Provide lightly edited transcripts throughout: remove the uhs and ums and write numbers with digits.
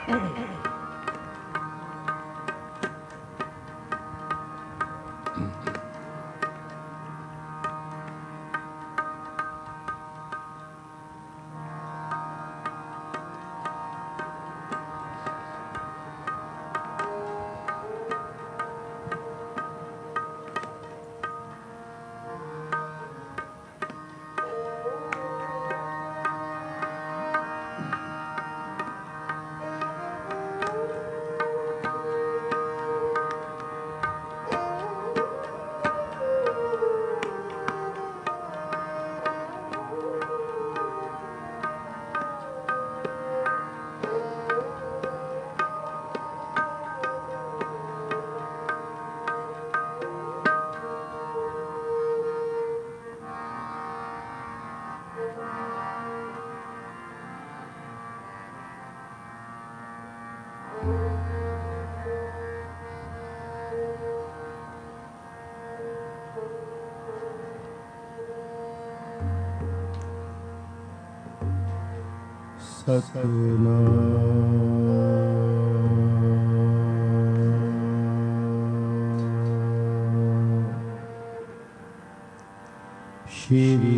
ਸ਼੍ਰੀ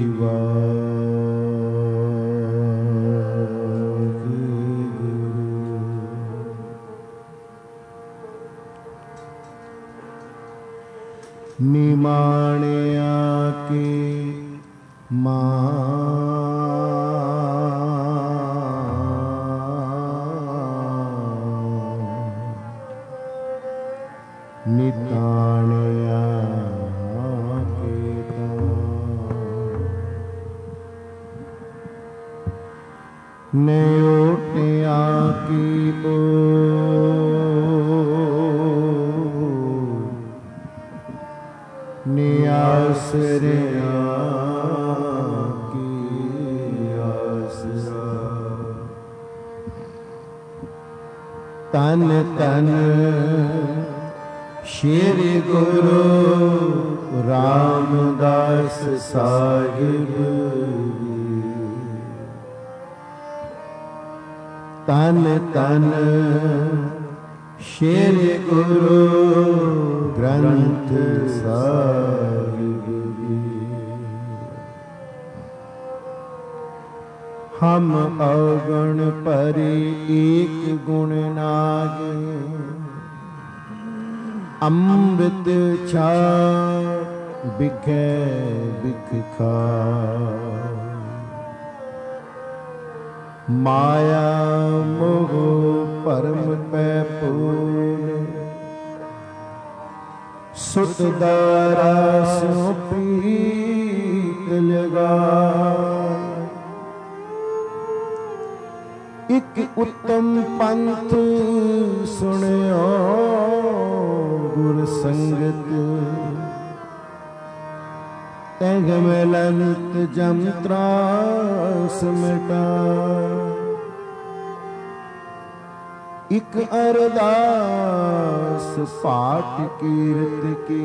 ਨਿਮਾਣਿਆ ਕੇ ਨਿਤਾਣਿਆ ਕੇ ਨਿਓਟਿਆ ਕੀ ਓ ਨਿਆਸਰਿਆ ਕੀ ਆਸਰਾ ਤਨ ਤਨ ਸ਼੍ਰੀ ਗੁਰੂ ਰਾਮਦਾਸ ਸਾਹਿਬ ਤਨ ਤਨ ਸ਼੍ਰੀ ਗੁਰੂ ਗ੍ਰੰਥ ਸਾਹਿਬ ਹਮ ਅਵਗੁਣ ਪਰਿ ਏਕ ਗੁਣ ਨਾਗ ਅੰਮ੍ਰਿਤ ਛਾ ਬਿਖੈ ਬਿਖ ਖਾ ਮਾਇਆ ਮੋਹ ਭਰਮ ਪੈ ਪੂਨ ਸੁਤ ਦਾਰਾ ਸਿਉ ਪ੍ਰੀਤ ਲਗਾ ਇਕ ਉੱਤਮ ਪੰਥ ਸੁਣਿਓ ਗੁਰ ਸੰਗਤ ਤੈਗ ਮਿਲੰਤ ਜਮ ਤਰਾਸ ਮਿਟਾ ਇਕ ਅਰਦਾਸ ਪਾਠ ਕੀਰਤ ਕੀ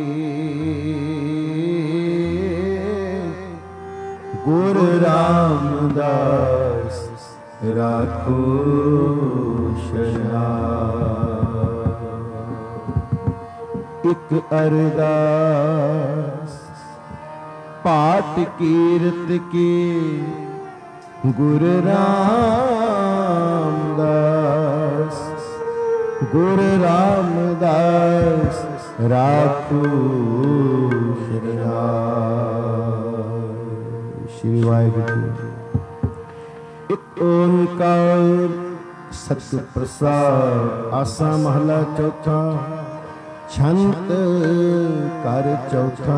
ਗੁਰ ਰਾਮਦਾਸ ਰਾਖੋ ਸ਼ਨਾ ਇਕ ਅਰਦਾਸ ਪਾਠ ਕੀਰਤ ਕੀ ਗੁਰ ਰਾਮਦਾਸ ਗੁਰ ਰਾਮਦਾਸ ਰਾਖੋ ਸ਼ਰਨਾ। ਸ਼੍ਰੀ ਵਾਹਿਗੁਰੂ। ਇਕ ਓੰਕਾਰ ਸਤਿ ਪ੍ਰਸਾਦ। ਆਸਾ ਮਹਲਾ ਚੌਥਾ। ਛੰਤ ਕਰ ਚੌਥਾ।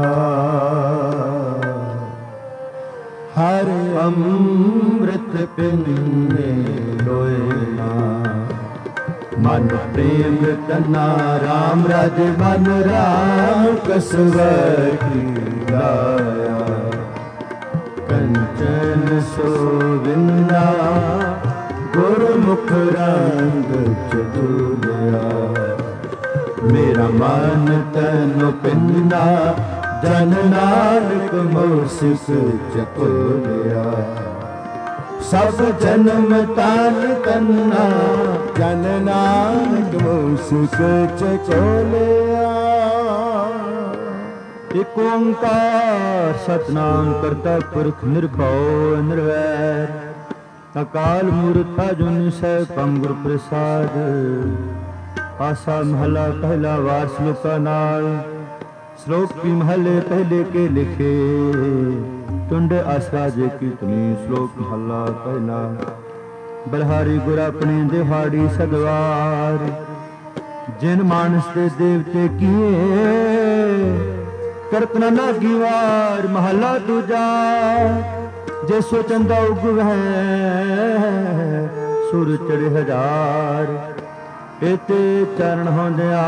ਹਰ ਅੰਮ੍ਰਿਤ ਪੀਨੇ ਲੋਏ ਨਾ ਮਨ ਪ੍ਰੇਮ ਤਨਾ ਰਾਮ ਰਾਜ ਮਨ ਰਾਮ ਕਸਵਰ ਕੀ ਗਾਇਆ ਕੰਚਨ ਸੋਵਿੰਦਾ ਗੁਰਮੁਖ ਰੰਗ ਚਤੁਰਿਆ ਮੇਰਾ ਮਨ ਤਨ ਪਿੰਨਾ ਜਨ ਨਾਨਕ ਮੋਸਿਸ ਚਕੋਲਿਆ ਸਭ ਜਨਮ ਤਾਨ ਤੰਨਾ ਜਨ ਨਾਨਕ ਮੁਸਕ ਚਚੋਲਿਆ। ਇਕ ਓੰਕਾਰ ਸਤਿਨਾਮ ਕਰਤਾ ਪੁਰਖ ਨਿਰਭਉ ਨਿਰਵੈਰ ਅਕਾਲ ਮੂਰਤ ਅਜੂਨੀ ਸੈਭੰ ਗੁਰ ਪ੍ਰਸਾਦ। ਆਸਾ ਮਹਲਾ ਪਹਿਲਾ ਵਾਰ ਸ਼ਲੋਕਾ ਨਾਲ। श्लोक की महले पहले के लिखे टुंड आसरा जे कीर्तनी। श्लोक महला पहला। बलहारी गुर अपने दिहाड़ी सदवार जिन मानस दे देवते किए करत न लागी वार। महला दूजा जे सो चंदा उगवै सुर चढ़े हजार एते चरण होंदिया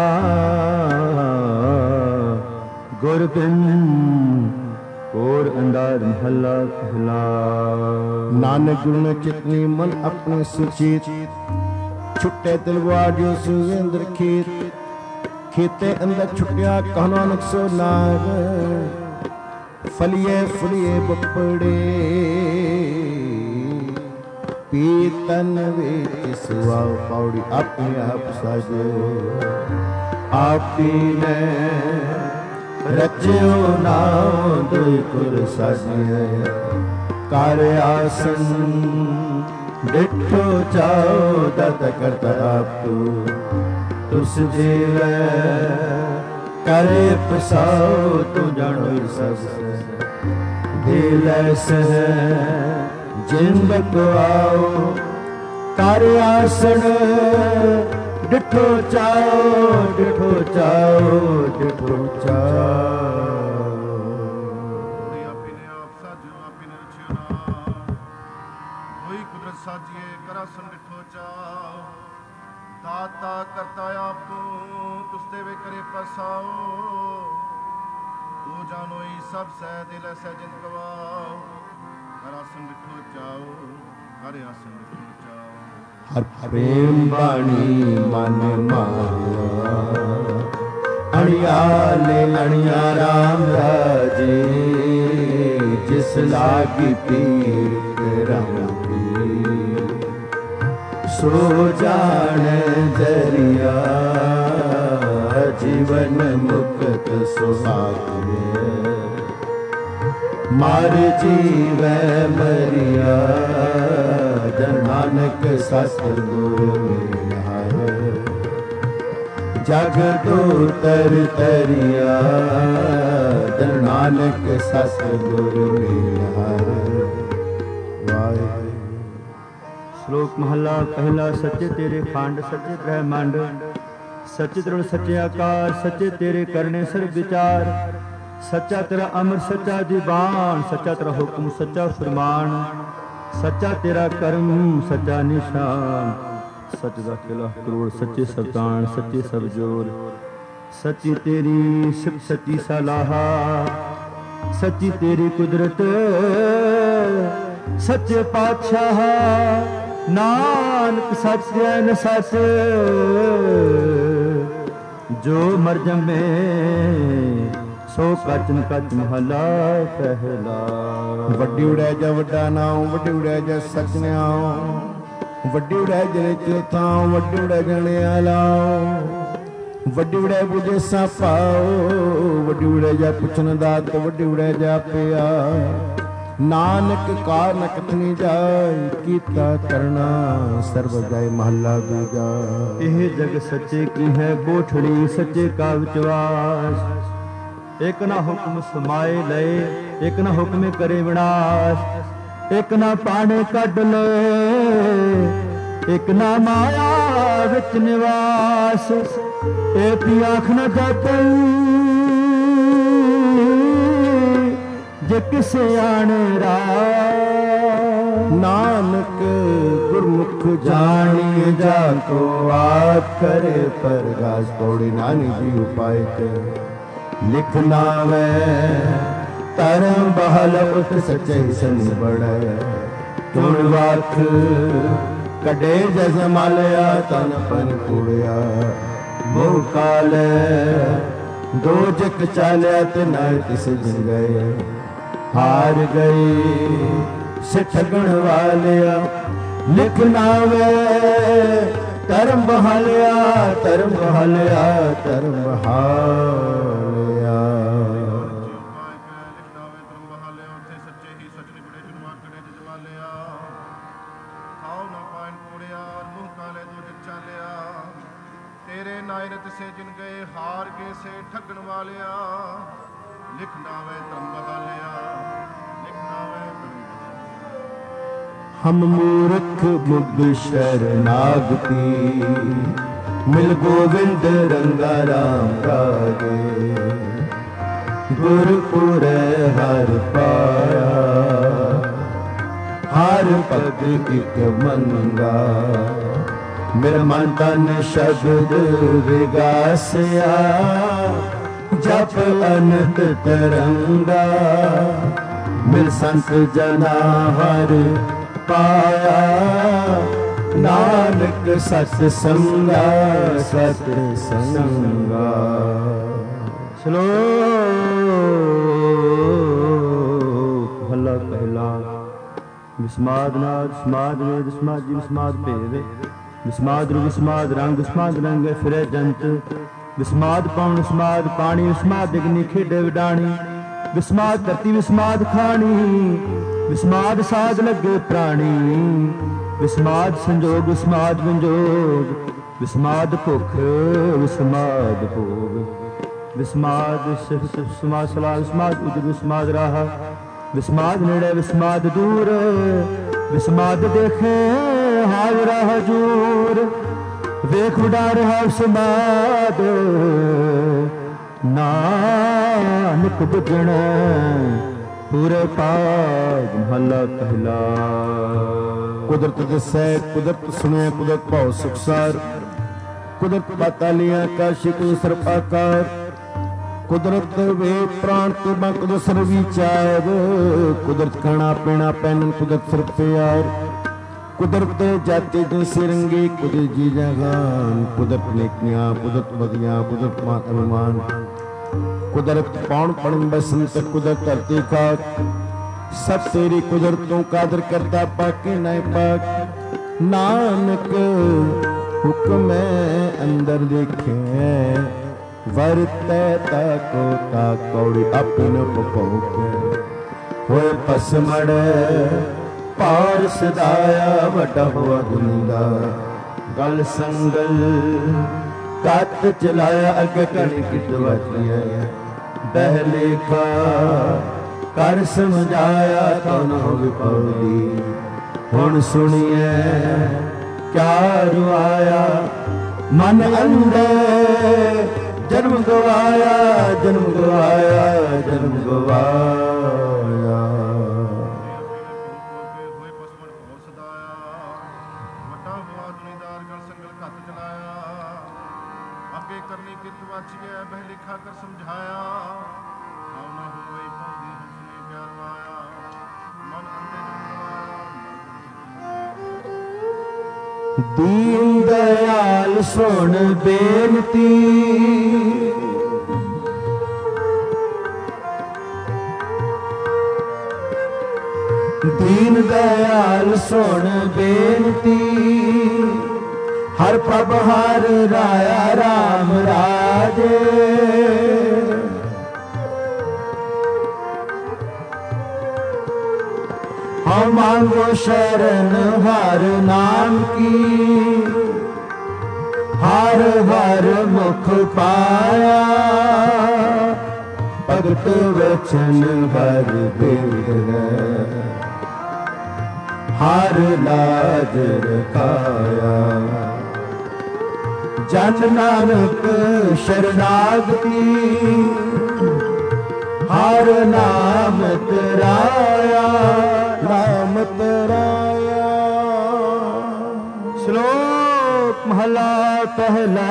गुर बिन और अंदाज महला पहला। नानक गुरु ने चितनी मन अपने सुचेत छुट्टे तलवार जो सुरेंद्र खेत खेते अंदर छुट्टिया कहो नानक सो नाग फलिए फुलिए बपड़े पीतन वे सुआ पौड़ी अपने आप साजो आपी ने रचियो नाम दुई कुल साजिए कर आसन डिठो चाओ दत करता आप तुस जीव करे पसाओ तू जानो सब दिल सह जिंद आओ कर आसन डिठो चाओ डिठो चाओ डिठो चाओ। आपी ने आप साजो आपी ने रचियो नाम कोई कुदरत साजिए करासन डिठो चाओ दाता करता आप तुस देवे करे पसाओ तू जानो ही सब सह दिल सह जिंद गवाओ करासन डिठो चाओ हरे आसन डिठो चाओ। हर प्रेम बाणी मन माया अणियाले अणिया राम राजे जिस लागी पीर रंगी सो जान दरिया जीवन मुक्त सुहागे मार जीव मरिया जन नानक सतगुर मिलाए जग तो तर तरिया जन नानक सतगुर मिलाए। श्लोक महला पहला। सच्चे तेरे खंड सच्चे ब्रह्मांड सच्चे दृढ़ सच्चे आकार सच्चे तेरे करने सर्व विचार सच्चा तेरा अमर सच्चा दीवान सच्चा तेरा हुक्म सच्चा फरमान सच्चा तेरा कर्म सच्चा निशान सच दा किला करोड़ सच्चे सल्तान सच्चे सब जोर सच्ची तेरी सिर्फ सच्ची सलाहा सच्ची तेरी कुदरत सच्चे पातशाह नानक सच न सच जो मर जमे सो कचन कच महला पहला। वड्डी उड़ै जा वड्डा नाम वड्डी उड़ै जा सच न्याओ वड्डी उड़ै जरे चौथाओ वड्डी उड़ै जणिया लाओ वड्डी उड़ै बुझे सा पाओ वड्डी उड़ै जा पुछन दात वड्डी उड़ै जा पिया नानक कार न कथनी जाय कीता करना सर्व जाय महला दूजा। एह जग सच्चे की है बोठड़ी सच्चे का विश्वास एक ना हुक्म समाए लए एक ना हुक्म करे विनाश एक ना पाने कढ ले एक ना माया विच निवास एक आख न जाते जे किसे आने रा नानक गुरमुख जानी जाको आप करे परगास पौड़ी नानी जी उपाय के लिखना में तरम बहल उठ सच्चे सन बड़े तुण वाथ कड़े जज मालया तन पन कुड़िया मोह काल दो जग चालिया ते न तिस जिन गए हार गई से ठगण वालिया लिखना वे ਧਰਮ ਬਹਾਲਿਆ, ਧਰਮ ਬਹਾਲਿਆ, ਧਰਮ ਬਹਾਲਿਆ। ਤੇਰੇ ਨਾਇਰਤ ਸੇ ਜਿਨ ਗਏ ਹਾਰ ਕੇ ਸੇ ਠੱਗਣ ਵਾਲਿਆ, ਲਿਖਣਾ ਵੇ ਧਰਮ ਬਹਾਲਿਆ, ਲਿਖਣਾ ਵੇ ਧਰਮ ਬਹਾਲਿਆ। ਹਮ ਮੂਰਖ ਮੁਗ ਸ਼ਰਨਾਗਤੀ, ਮਿਲ ਗੋਵਿੰਦ ਰੰਗਾ ਰਾਮ ਰਾਗੇ, ਗੁਰਪੁਰੈ ਹਰ ਪਾਇਆ, ਹਰ ਭਗਤ ਇਕ ਮੰਗਾ। ਮੇਰਾ ਮਨ ਤਨ ਸ਼ਬਦ ਵਿਗਾਸਿਆ, ਜਪ ਅਨੰਤ ਤਰੰਗਾ। ਮਿਲ ਸੰਤ ਜਨਾ ਹਰ ਪਾਇਆ, ਨਾਨਕ ਸਤ ਸੰਗਾ, ਸਤ ਸੰਗਾ। ਸ਼ਲੋਕ ਮਹਲਾ ਪਹਿਲਾ। ਵਿਸਮਾਦ ਨਾਦ ਸਮਾਦ ਵੇਦ ਸਮਾਜੀ ਵਿਸਮਾਦ ਭੇਦ, ਵਿਸਮਾਦ ਰੂ ਵਿਸਮਾਦ ਰੰਗ ਵਿਸਮਾਦ ਰੰਗੇ ਫਿਰੇ ਜੰਤ। ਵਿਸਮਾਦ ਪਉਣ ਵਿਸਮਾਦ ਪਾਣੀ, ਵਿਸਮਾਦ ਅਗਨੀ ਖੇਡੇ ਵਿਡਾਣੀ। ਵਿਸਮਾਦ ਧਰਤੀ ਵਿਸਮਾਦ ਖਾਣੀ, ਵਿਸਮਾਦ ਸਾਧ ਲੱਗੇ ਪ੍ਰਾਣੀ। ਵਿਸਮਾਦ ਸੰਜੋਗ ਵਿਸਮਾਦ ਵਿੰਜੋਗ, ਵਿਸਮਾਦ ਭੁੱਖ ਵਿਸਮਾਦ ਭੋਗ। ਵਿਸਮਾਦ ਵਿਸਮਾਦ ਸਲਾ ਵਿਸਮਾਦ ਉਜਰ ਵਿਸਮਾਦ ਰਾਹ। ਵਿਸਮਾਦ ਨੇੜੇ ਵਿਸਮਾਦ ਦੂਰ, ਵਿਸਮਾਦ ਦੇਖੇ ਹਾਜ਼ਰਾ ਹਜੂਰ। ਵੇਖ ਉਡਾ ਰਿਹਾ ਵਿਸਮਾਦ, ਨਾਨਕ ਬੁਝਣ ਪੂਰੇ ਪਾਗ। ਮਹਲਾ ਪਹਿਲਾ। ਕੁਦਰਤ ਦਸੈ ਕੁਦਰਤ ਸੁਣਿਆ, ਕੁਦਰਤ ਭਾਉ ਸੁਖਸਾਰ। ਕੁਦਰਤ ਪਾਤਾਲੀਆਂ ਆਕਾਸ਼ੀ ਕੁਦਰਤ ਸਰਪਾਕਾਰ। ਕੁਦਰਤ ਵੇ ਪ੍ਰਾਣ ਤੇ ਕੁਦਰਤ ਸਰ ਵਿਚਾਰ। ਕੁਦਰਤ ਖਾਣਾ ਪੀਣਾ ਪਹਿਨਣ ਕੁਦਰਤ ਸਰ ਪਿਆਰ। ਕੁਦਰਤ ਜਾਤੇ ਜਿਨ ਸਿਰੰਗੀ, ਕੁਦਰਤ ਜੀ ਜਹਾਨ। ਕੁਦਰਤ ਨੇਕੀਆਂ ਕੁਦਰਤ ਵਧੀਆਂ, ਕੁਦਰਤ ਮਾਨ ਅਨੁਮਾਨ। ਕੁਦਰਤ ਪੌਣ ਪੜਨ ਬਸੰਤ, ਕੁਦਰਤ ਧਰਤੀ ਖਾਕ। ਸਭ ਤੇਰੀ ਕੁਦਰਤ ਤੋਂ ਕਾਦਰ ਕਰਤਾ, ਪਾਕੇ ਨਾ ਪਾਕ। ਨਾਨਕ ਹੁਕਮ ਅੰਦਰ ਦੇਖੇ, ਵਰਤੈ ਤਾਕੋ ਤਾਕੌੜੀ ਆਪਨ ਪਪੌਕੇ। ਹੋਏ ਪਸਮੜ ਪਾਰ ਸਦਾਇਆ, ਵੱਡਾ ਹੋਆ ਦੁਨੀਦਾ ਗਲ ਸੰਗਲ। ਕੱਤ ਚਲਾਇਆ ਅੱਗੇ ਕਣੀ ਕਿਤ ਵਾਚੀਐ, ਬਹਿ ਲੇਖਾ ਕਰ ਸਮਝਾਇਆ, ਤਉ ਨ ਹੋਵੇ ਪਉਦੀ। ਹੁਣ ਸੁਣੀਐ ਕਿਆ ਰੁਆਇਆ, ਮਨ ਅੰਦਰ ਜਨਮ ਗਵਾਇਆ, ਜਨਮ ਗਵਾਇਆ, ਜਨਮ ਗਵਾਇਆ। ਹੋਏ ਪਸਮੜ ਭੌਰ ਸਦਾਇਆ, ਵੱਡਾ ਹੋਆ ਦੁਨੀਦਾਰ ਗਲ ਸੰਗਲ ਕੱਤ ਚਲਾਇਆ। ਅੱਗੇ ਕਰਨੀ ਕਿਰਤ ਵਾਚੀਐ, ਬਹਿ ਲਿਖਾ ਕਰ ਸਮਝਾਇਆ, ਤਉ ਨ ਹੋਵੇ ਪਉਦੀ। ਹੁਣ ਸੁਣੀ ਕਿਆ ਰੁਆਇਆ, ਮਨ ਅੰਦਰ ਜਨਮ ਗਵਾਇਆ। ਦੀਨ ਦਇਆਲ ਸੁਣ ਬੇਨਤੀ, ਦੀਨ ਦਇਆਲ ਸੁਣ ਬੇਨਤੀ। ਹਰ ਪ੍ਰਭ ਹਰ ਰਾਇਆ ਰਾਮ ਰਾਜੇ। ਹਮ ਮੰਗੋ ਸ਼ਰਨ ਹਰ ਨਾਮ ਕੀ, ਹਰ ਹਰ ਮੁਖ ਪਾਇਆ। ਭਗਤ ਵਚਨ ਹਰ ਬਿਰੈ, ਹਰ ਲਾਜ ਰਖਾਇਆ। ਜਨ ਨਾਨਕ ਸ਼ਰਨਾਗਤੀ, ਹਰ ਨਾਮ ਤਰਾਇਆ, ਨਾਮ ਤਰਾਇਆ। ਸ਼ਲੋਕ ਮਹਲਾ ਪਹਿਲਾ।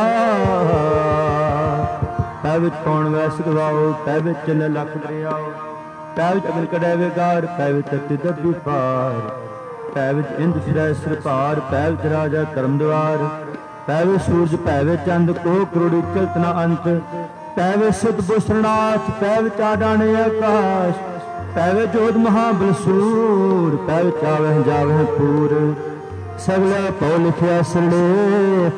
ਪੈ ਵਿੱਚ ਕੌਣ ਵੈਸ ਗਵਾਓ, ਪੈ ਵਿੱਚ ਚੱਲ ਲੱਖ ਦਰਿਆਓ। ਪੈ ਵਿੱਚ ਅਗਨ ਕਢੈ ਵਿਗਾਰ, ਪੈ ਵਿੱਚ ਧਰਤੀ ਦੱਬੀ ਪਾਰ। ਪੈ ਵਿੱਚ ਇੰਦ ਫਿਰੈ ਸਿਰ ਭਾਰ, ਪੈ ਵਿੱਚ ਰਾਜਾ ਕਰਮ ਦਵਾਰ। ਪੈ ਵਿੱਚ ਸੂਰਜ, ਪੈ ਵਿੱਚ ਚੰਦ, ਕੋ ਕਰੋੜੀ ਚਲਤ ਨ ਅੰਤ। ਪੈ ਵਿੱਚ ਸਿੱਧ ਬੁਸਰਨਾਥ, ਪੈ ਵਿੱਚ ਆਡਾਣੇ ਆਕਾਸ਼। ਪੈ ਵਿੱਚ ਜੋਧ ਮਹਾਬਲ ਸੂਰ, ਪੈ ਵਿੱਚ ਆਵਹਿ ਜਾਵਹਿ ਪੂਰ। सगला पौ लिखिया सिरलेख,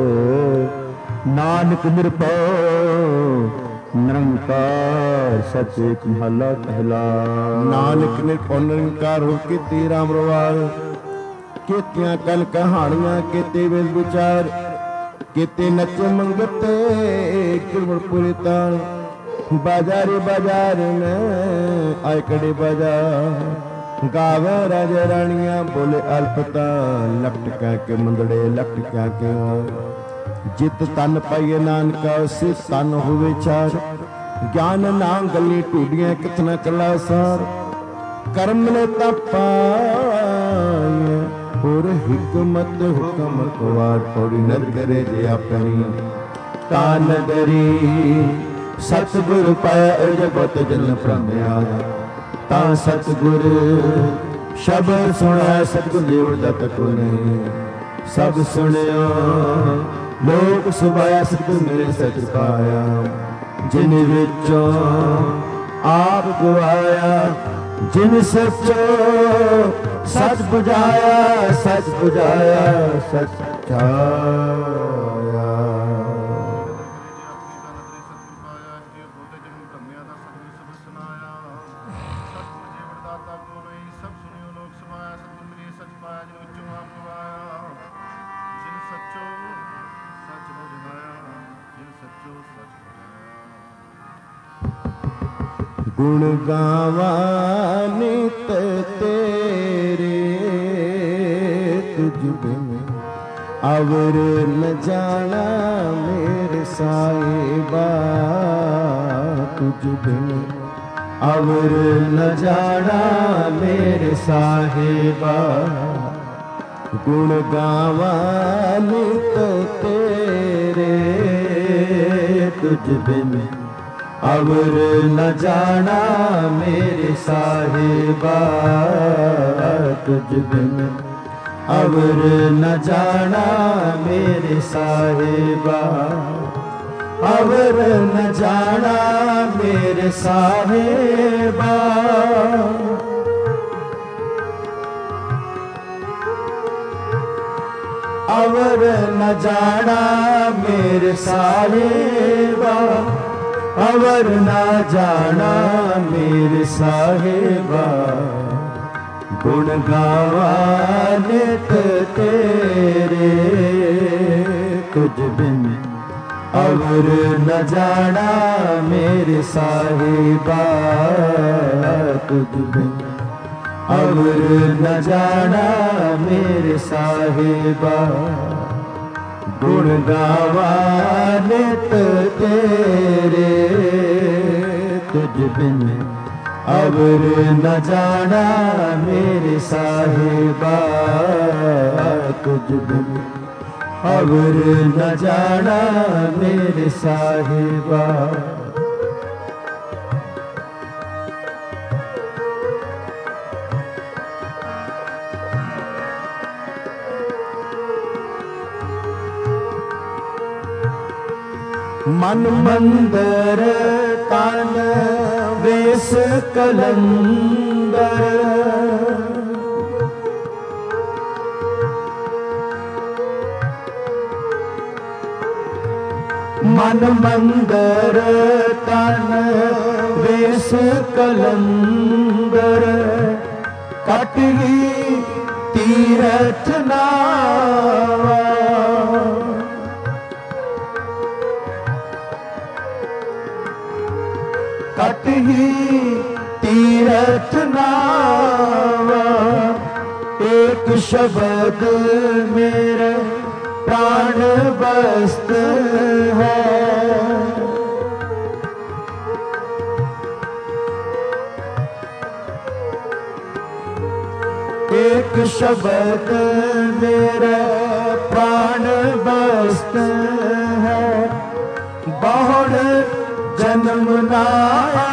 नानक निरभਉ निरंकार सच एक महला पहला। नानक निरभਉ निरंकार हो कीती राम रवाल, कीतियां कल कहानियां कीते वेद विचार, कीते नच मंगते किरमपुरी तान। बाजारे बाजार में आए कड़े बाजार, गावे राजा रानियां बोले अल्पता। लपटका के मंदड़े लपटका के जित तन पाइए नानका से तन होवे चार। ज्ञान ना गली टूडियां कितना कला सार, कर्म ने तपाए और हिकमत हुकम कुवार। पौड़ी नर करे जे अपनी तान दरी, सतगुरु पाया जगत जन प्रम्या। ता सतगुरु शब्द सुना, सतगुरु देव दत्त को नहीं सब सुनिया। लोक सुभाया सतगुरु मेरे सच पाया, जिन विचों आप गुआया। जिन सचो सच बुझाया, सच बुझाया सच छाया। गुण गावा नित तेरे, तुझ बिन अवर न जाना मेरे साहिबा। तुझ बिन अवर न जाना मेरे साहिबा। गुण गावा नित तेरे, तुझ बिन अवर न जाना मेरे साहिबा। तुझ बिन अवर न जाना मेरे साहिबा। अवर न जाना मेरे साहिबा। अवर न जाना मेरे साहिबा। अवर ना जाना मेरे साहिबा। गुण गावा नित तेरे, तुझ बिन अवर न जाना मेरे साहिबा। तुझ बिन अवर न जाना मेरे साहिबा। गुण गावा नित तेरे, तुझ बिन अवर न जाना मेरे साहिबा। तुझ बिन अवर न जाना मेरे साहिबा। मन मंदर तन वेश कलंदर। मन मंदर तन वेश कलंदर। कटगी तीरथ नावा। कटही तीरथ नावा। एक शब्द मेरे प्राण बस्त है। एक शब्द मेरे प्राण बस्त है। बहुत जन्म नाया।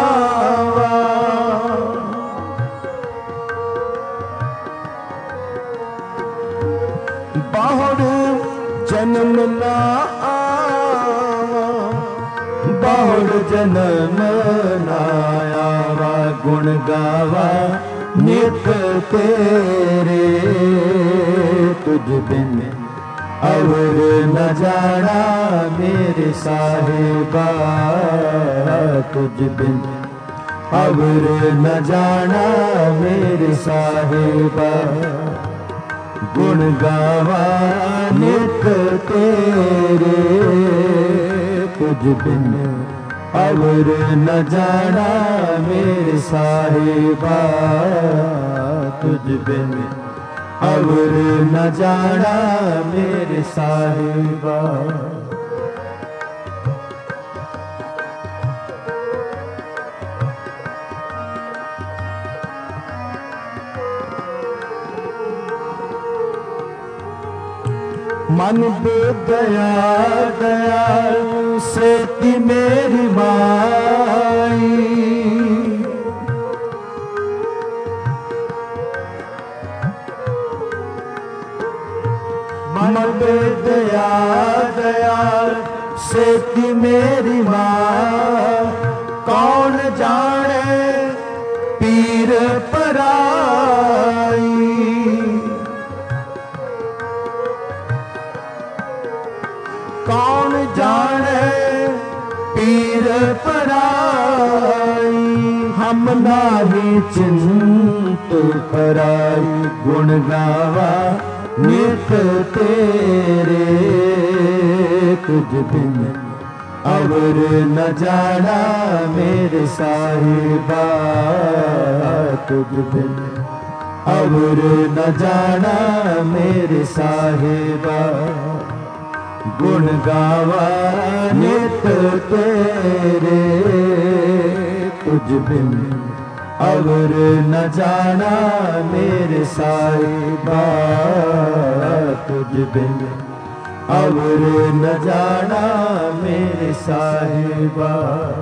बहुत जन्म ना आवा। बहुत जन्म नाया। गुण गावा नित तेरे, तुझ बिन और न जाना मेरे साहिबा, तुझ बिन और न जाना मेरे साहिबा। गुण गावा नित तेरे, तुझ बिन और न जाना मेरे साहिबा, तुझ बिन और न जाना मेरे साहिबा। मन बेदया दयालु सेती मेरी माई, मन बेदया दयालु सेती मेरी माँ। कौन जाने पीर पराई, कौन जाने पीर पराई। हम नाही चिंत पराई, गुण गावा नित तेरे, तुझ बिन और न जाना मेरे साहिबा, तुझ बिन और न जाना मेरे साहिबा। गुण गावा नित तेरे, तुझ बिन और न जाना मेरे साहिबा, तुझ बिन और न जाना मेरे साहिबा।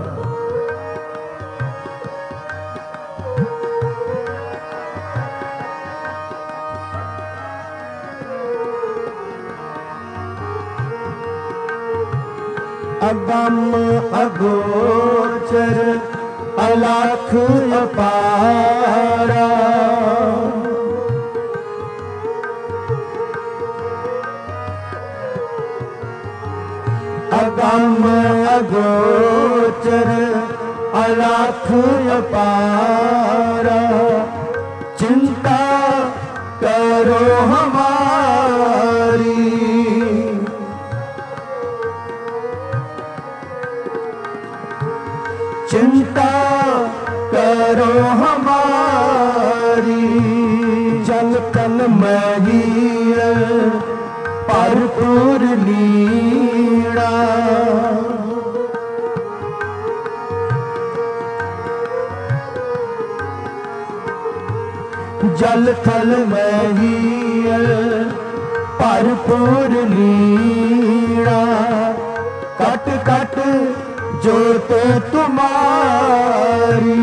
अगम अगोचर अलख अपारा, अगम अगोचर अलख अपारा। चिंता करो हमारी, चिंता करो हमारी। जल तन मही भरपूर लीड़ा, जल थल मही भरपूर लीड़ा। कट कट जोत तुम्हारी,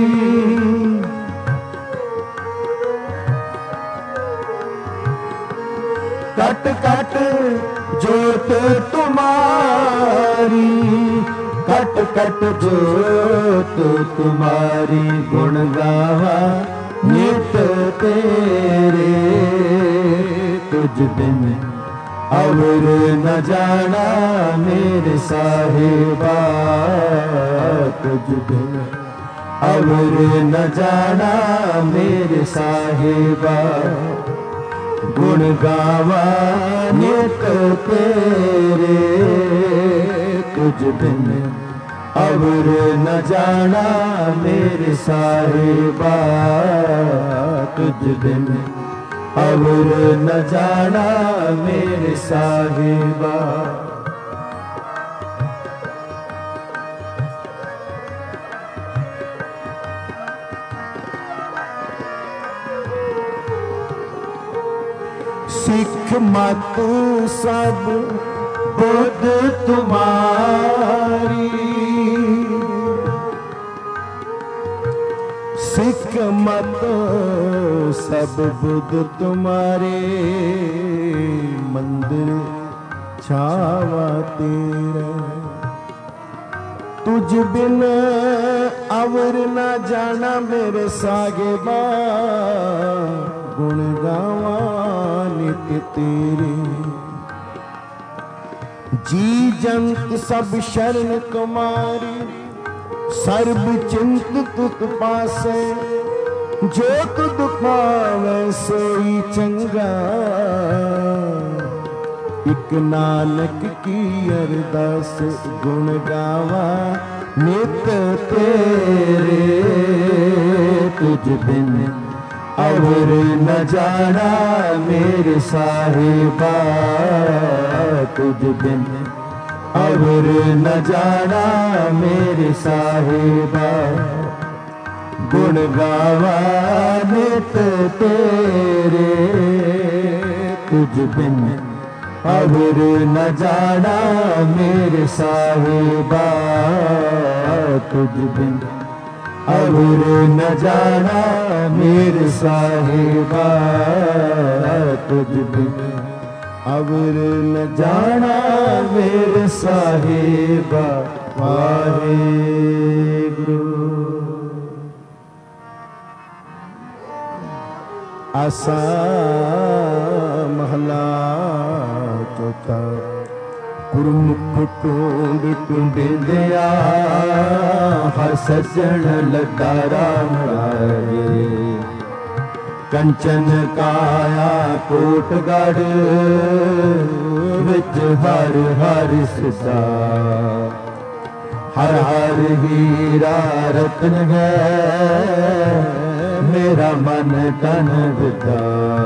कट कट जोत तुम्हारी, कट कट जोत तुम्हारी। गुण गावा नित तेरे, तुझ बिन और न जाना मेरे साहिबा, तुझ बिन और न जाना मेरे साहिबा। गुण गावा नित तेरे, तुझ बिन और न जाना मेरे साहिबा, तुझ बिन और न जाना मेरे साहिबा। सिख मत सब बुध तुम्हारी, सिख मत सब बुध तुम्हारे। मंदिर छावा तेरा, तुझ बिन अवर न जाना मेरे साहिबा, गुण गावा नित तेरे। जी जंत सब शरण कुमारी, सर्ब चिंत तुत पासे। जो तुद पावै सोई चंगा, इक नानक की अरदास। गुण गावा नित तेरे, तुझ बिन अवर न जाना मेरे साहिबा। तुझ बिन अवर न जाना मेरे साहिबा। गुण गावा नित तेरे, तुझ बिन अवर न जाना मेरे साहिबा। तुझ बिन अवर न जाना मेरे साहिबा। तुझ बिन अवर न जाना मेरे साहिबा। वाहेगुरु। आसा महला चौथा। गुरमुख टूंड टूंडिंदिया, हर सज्जन लड्डा राम राजे। कंचन काया कोटगढ़, विच हर हर सिसा। हर हर हीरा रतन है, मेरा मन तन विदा।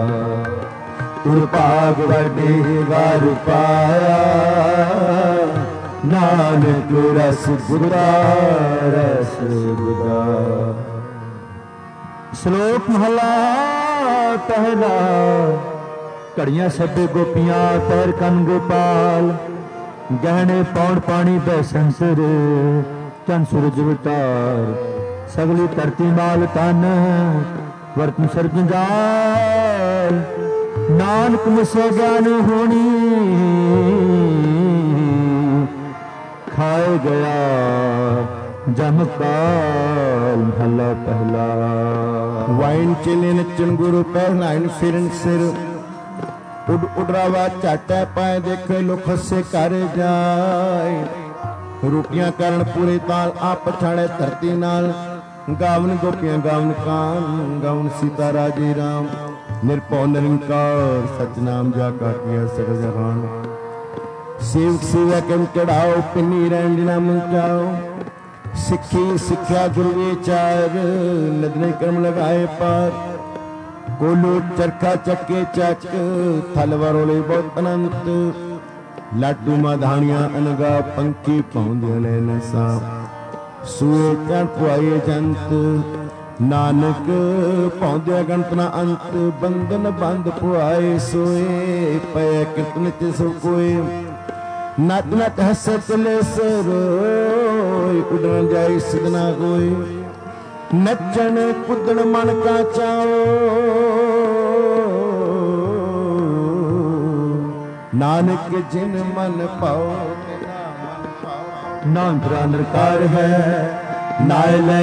भाग वडे वार पाया, नानक रस बुरा रस बुरा। श्लोक महला पहला। घड़ियां सभे गोपियां पैर कन गोपाल। गहने पौड़ पानी बैसन सिर, चन सूरज वितार। सगली धरती माल तन, वर्तन सर्जन जाल। नानक मिसे ज्ञान होनी, खाए गया जम काल। महला पहला। वाइन चले नचन गुरु पहनाइन फिरन सिर। उड उडरावा झाटा पाए देखे लोग हसे कर जाए। रोटियां करन पूरे ताल आप पछाड़े धरती नाल। गावन गोपियां गावन कान, गावन सीता राजे राम। निरभौ निरंकार सतनाम जाका किया सगल जहान। सेवक सेवा कम चढ़ाओ, पिन्नी रैन जिना मन जाओ। सिक्खी सिक्ख्या गुरु विचार, नदने कर्म लगाए पार। कोलो चरखा चक्के चक, थल वरोले बहुत अनंत। लाडू माधानिया अनगा, पंखी पौंदे नैन सा। सूए चढ़ पुआए जंत, नानक पौंदे गणत न अंत। बंधन बंद पुआए सोए, पै कित नित सो कोय। नच नच हसे चले सरोय, उड़न जाए सिदना कोय। नचन कुदन मन का चाओ, नानक जिन मन पाओ। नाम तेरा निरकार है, नाय ले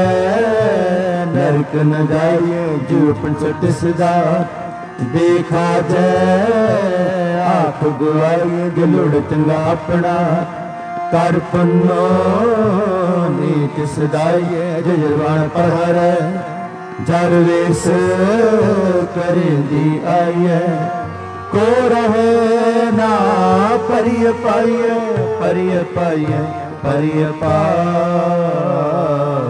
नरक न जाइए। जो पंचट सदा देखा जय, आप गुआइए दिलोड़ चंगा अपना। कर पन्नो नीत सदाइए, जजवान पहर जर वेस करेंदी आइए। को रहे ना परिय पाइए, परिय पाइए, परिय पाइए।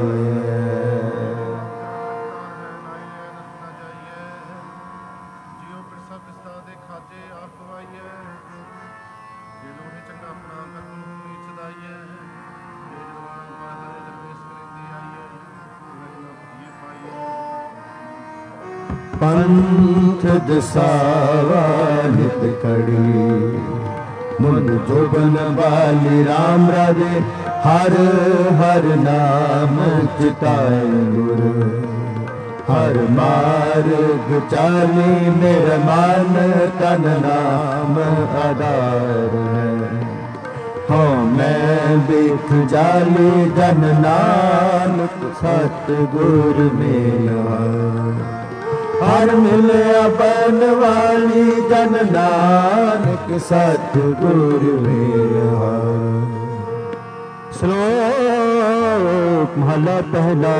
पंथ दसावा नित कड़ी, मुन जोबन बाली राम राजे। हर हर नाम चिताए गुर, हर मार्ग चाली मेरा मान। तन नाम आधार है, हो मैं बिख जाली जन नानक। सतगुर मेरा ਹਰ ਮਿਲਿਆ ਬਨ ਵਾਲੀ ਜਨ ਨਾਨਕ ਸਤਿਗੁਰ ਮਿਲਿਆ। ਸ਼ਲੋਕ ਮਹਲਾ ਪਹਿਲਾ।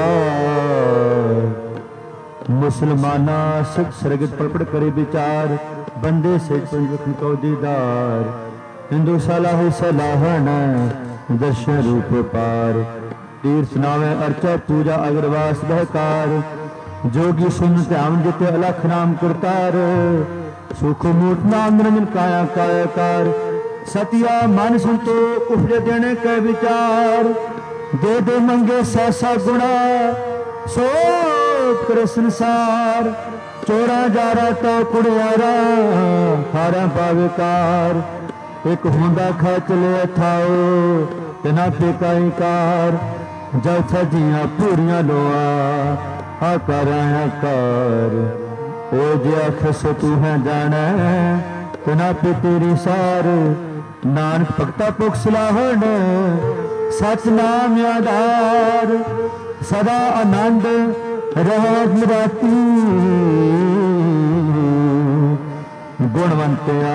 ਮੁਸਲਮਾਨਾ ਸਿੱਖ ਸਰਗਤ ਪੜਪੜ ਕਰੇ ਵਿਚਾਰ, ਬੰਦੇ ਸਿੱਖ ਪੰਜਵਖਨ ਕਉ ਦੀਦਾਰ। ਹਿੰਦੂ ਸਲਾਹ ਸਲਾਹਣ ਦਰਸ਼ਨ ਰੂਪ ਪਾਰ, ਤੀਰਥ ਨਾਵੇਂ ਅਰਚਾ ਪੂਜਾ ਅਗਰਵਾਸ ਬਹਿਕਾਰ। जोगी सुन ध्यान जिते अलख नाम करतार, सुख मूठ नाम निरंजन काया कायाकार। सतिया मन संतोख उपजे देने के विचार, दे दे मंगे सहसा गुणा सो करे संसार। चोरा जारा तो कुड़ियारा हारा पावेकार, एक होंदा खच ले थाओ तना पेकाई कार। जब सजियां पूरियां लोआ आकार आकार, ओ जे अखस तू है जाना तना पे तेरी सार। नानक भगता पुख सलाहन सच नाम आधार, सदा आनंद रहे निराती। गुणवंतिया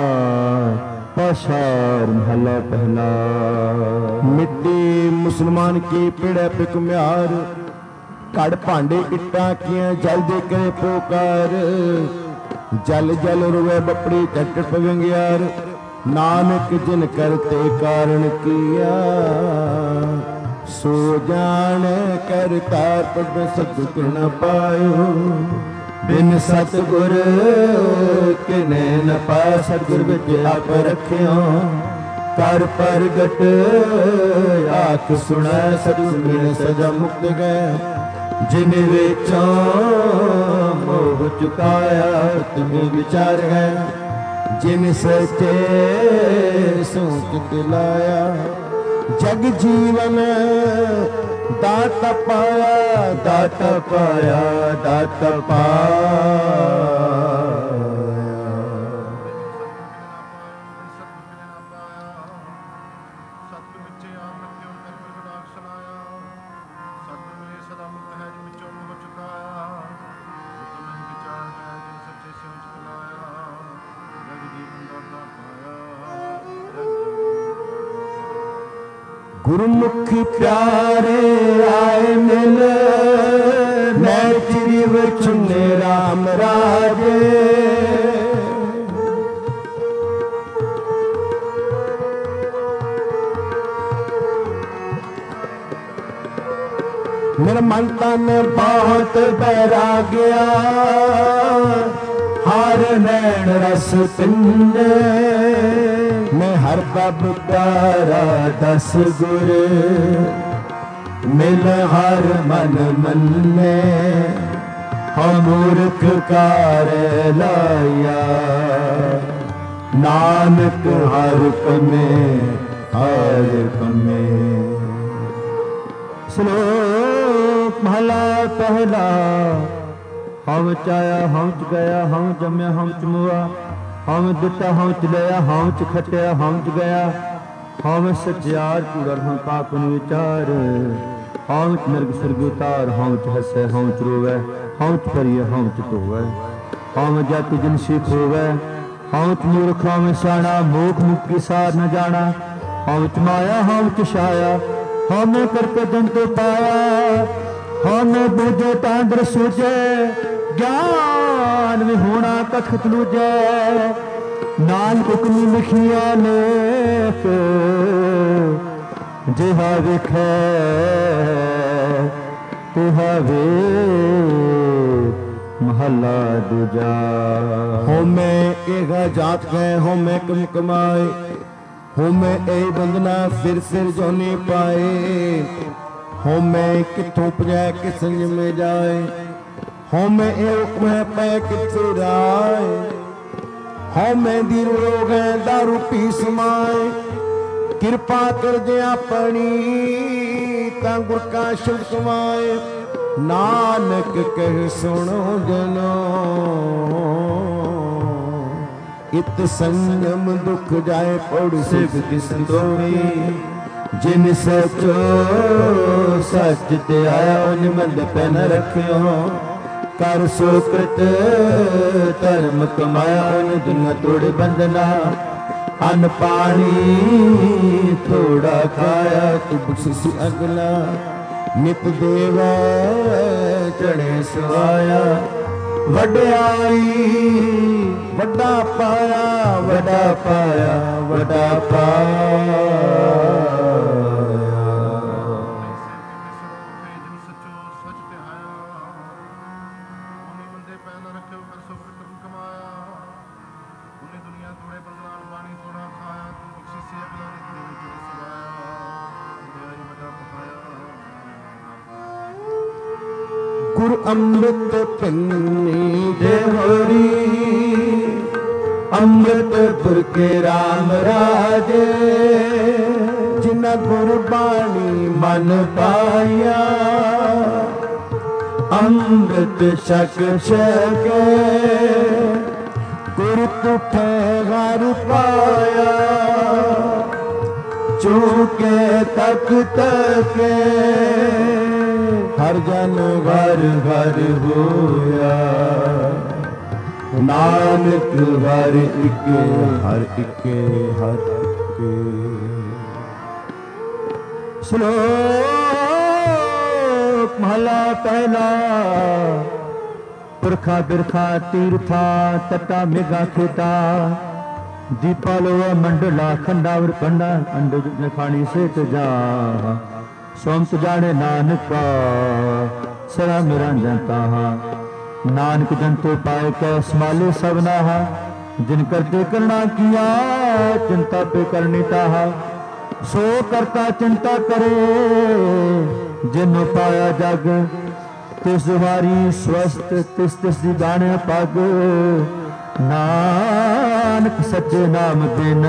पाशार महला पहला। मिट्टी मुसलमान की पिड़े पिकम्यार, कड़ भांडे इट्टा किया जल दे करे पोकार। जल जल रुए बपड़ी चट पवंगियार, नानक जिन करते कारण किया। सो जान कर तार पद सतगुर न पायो, बिन सतगुर किने न पाया। सतगुर विच आप रखियो कर प्रगट, आख सुना सतगुर मिले सजा मुक्त गए। जिन विचों मोह चुकाया तुम्हें विचार है, जिन सचे सोच दिलाया। जग जीवन दाता पाया, दाता पाया, दाता पाया। गुरुमुखी प्यारे आए मिल, मैं चिरीव चुने राम राजे। मेरा मन तन बहुत बहरा गया, हार नैन रस पिंडे। मैं हर बब तारा दस गुर, मिल हर मन मन्ने। हम मूर्ख कार लाया, नानक हर कमे हर कमे। श्लोक महला पहला। हम चाया हम च गया, हम जम्या हम च मुआ। हम दिता हम च लिया, हम च खटिया हम च गया। हम सचियार कूड़र हम पापन विचार। हम च नरक स्वर्ग उतार, हम च हसे हम च रोवै। हम च परिए हम च धोवै। हम जाति जिनसी खोवै। हम च मूर्ख हम सियाणा, मोख मुक्ति सार न जाना। हम च माया हम च छाया, हम करके जंतु पाया। हम बूझे तांद्र सूझे, ज्ञान विहोणा कथत लूझे। नानक हुक्म लिखिया लेख, जिहा विखै तिहा वे। महला दूजा। हो मैं एगा जात गए, हो मैं कम कमाए। हो मैं ए बंदना फिर जोनी पाए। हो मैं किथों पजाए कि संज में जाए। हो मैं ए हुक्म है पै किथे राय। हो मैं दीर रोग है दारू पी समाए। किरपा कर दे अपनी ता गुर का शुभ कमाए। नानक कह सुनो जनो, इत संयम दुख जाए पौड़ सिख संतोखी। जिन सचो सच ते आया उन मंद पे न रखियो। ਕਰ ਸੁਕ੍ਰਿਤ ਧਰਮ ਕਮਾਇਆ ਉਹਨੇ ਦੁਨੀਆ ਤੋੜੇ ਬੰਧਨਾ ਅੰਨ ਪਾਣੀ ਥੋੜਾ ਖਾਇਆ ਤੂੰ ਬਖਸ਼ਿਸ਼ ਅਗਲਾ ਨਿਤ ਦੇਵ ਚੜੇ ਸਵਾਇਆ ਵਡਿਆਈ ਵੱਡਾ ਪਾਇਆ ਵੱਡਾ ਪਾਇਆ ਵੱਡਾ ਪਾਇਆ ਗੁਰ ਅੰਮ੍ਰਿਤ ਪਿੰਨੀ ਦੇ ਹੋਰੀ ਅੰਮ੍ਰਿਤਪੁਰ ਕੇ ਰਾਮ ਰਾਜੇ ਜਿਨ੍ਹਾਂ ਗੁਰਬਾਣੀ ਮਨ ਪਾਇਆ ਅੰਮ੍ਰਿਤ ਛਕ ਛਕੇ ਗੁਰ ਤੁਠੇ ਘਰ ਪਾਇਆ ਚੁਕੇ ਤਕ ਤਕੇ ਹਰ ਜਨ ਘਰ ਘਰ ਹੋਇਆ ਨਾਨਕ ਹਰ ਇੱਕੇ ਹਰ ਇੱਕੇ ਹਰ ਇੱਕੇ ਸ਼ਲੋਕ ਮਹਲਾ ਪਹਿਲਾ ਪੁਰਖਾ ਬਿਰਖਾ ਤੀਰਥਾ ਤਟਾ ਮੇਗਾ ਖੇਤਾ ਦੀਪਾਲੋ ਮੰਡਲਾ ਖੰਡਾਵਰ ਕੰਡਾ ਅੰਡਜ ਨਖਾਣੀ ਸੇਤ ਜਾ ਸੋਮਤ ਜਾਣੇ ਨਾਨਕਾ ਸਰਾ ਨਿਰੰਜਨ ਤਾਹਾ ਨਾਨਕ ਜੰਤੋ ਪਾਏ ਕੈ ਸਮਾਲੇ ਸਭਨਾ ਜਿਨ ਕਰਤੇ ਕਰਣਾ ਕੀਆ ਚਿੰਤਾ ਪੇ ਕਰਨੀ ਤਾਹਾ ਸੋ ਕਰਤਾ ਚਿੰਤਾ ਕਰੇ ਜਿਨ ਪਾਇਆ ਜਗ ਤਿਸ ਵਾਰੀ ਸਵਸਤ ਤਿਸ ਤਿਸ ਦੀ ਜਾਣੇ ਪਗ ਨਾਨਕ ਸੱਚੇ ਨਾਮ ਬਿਨ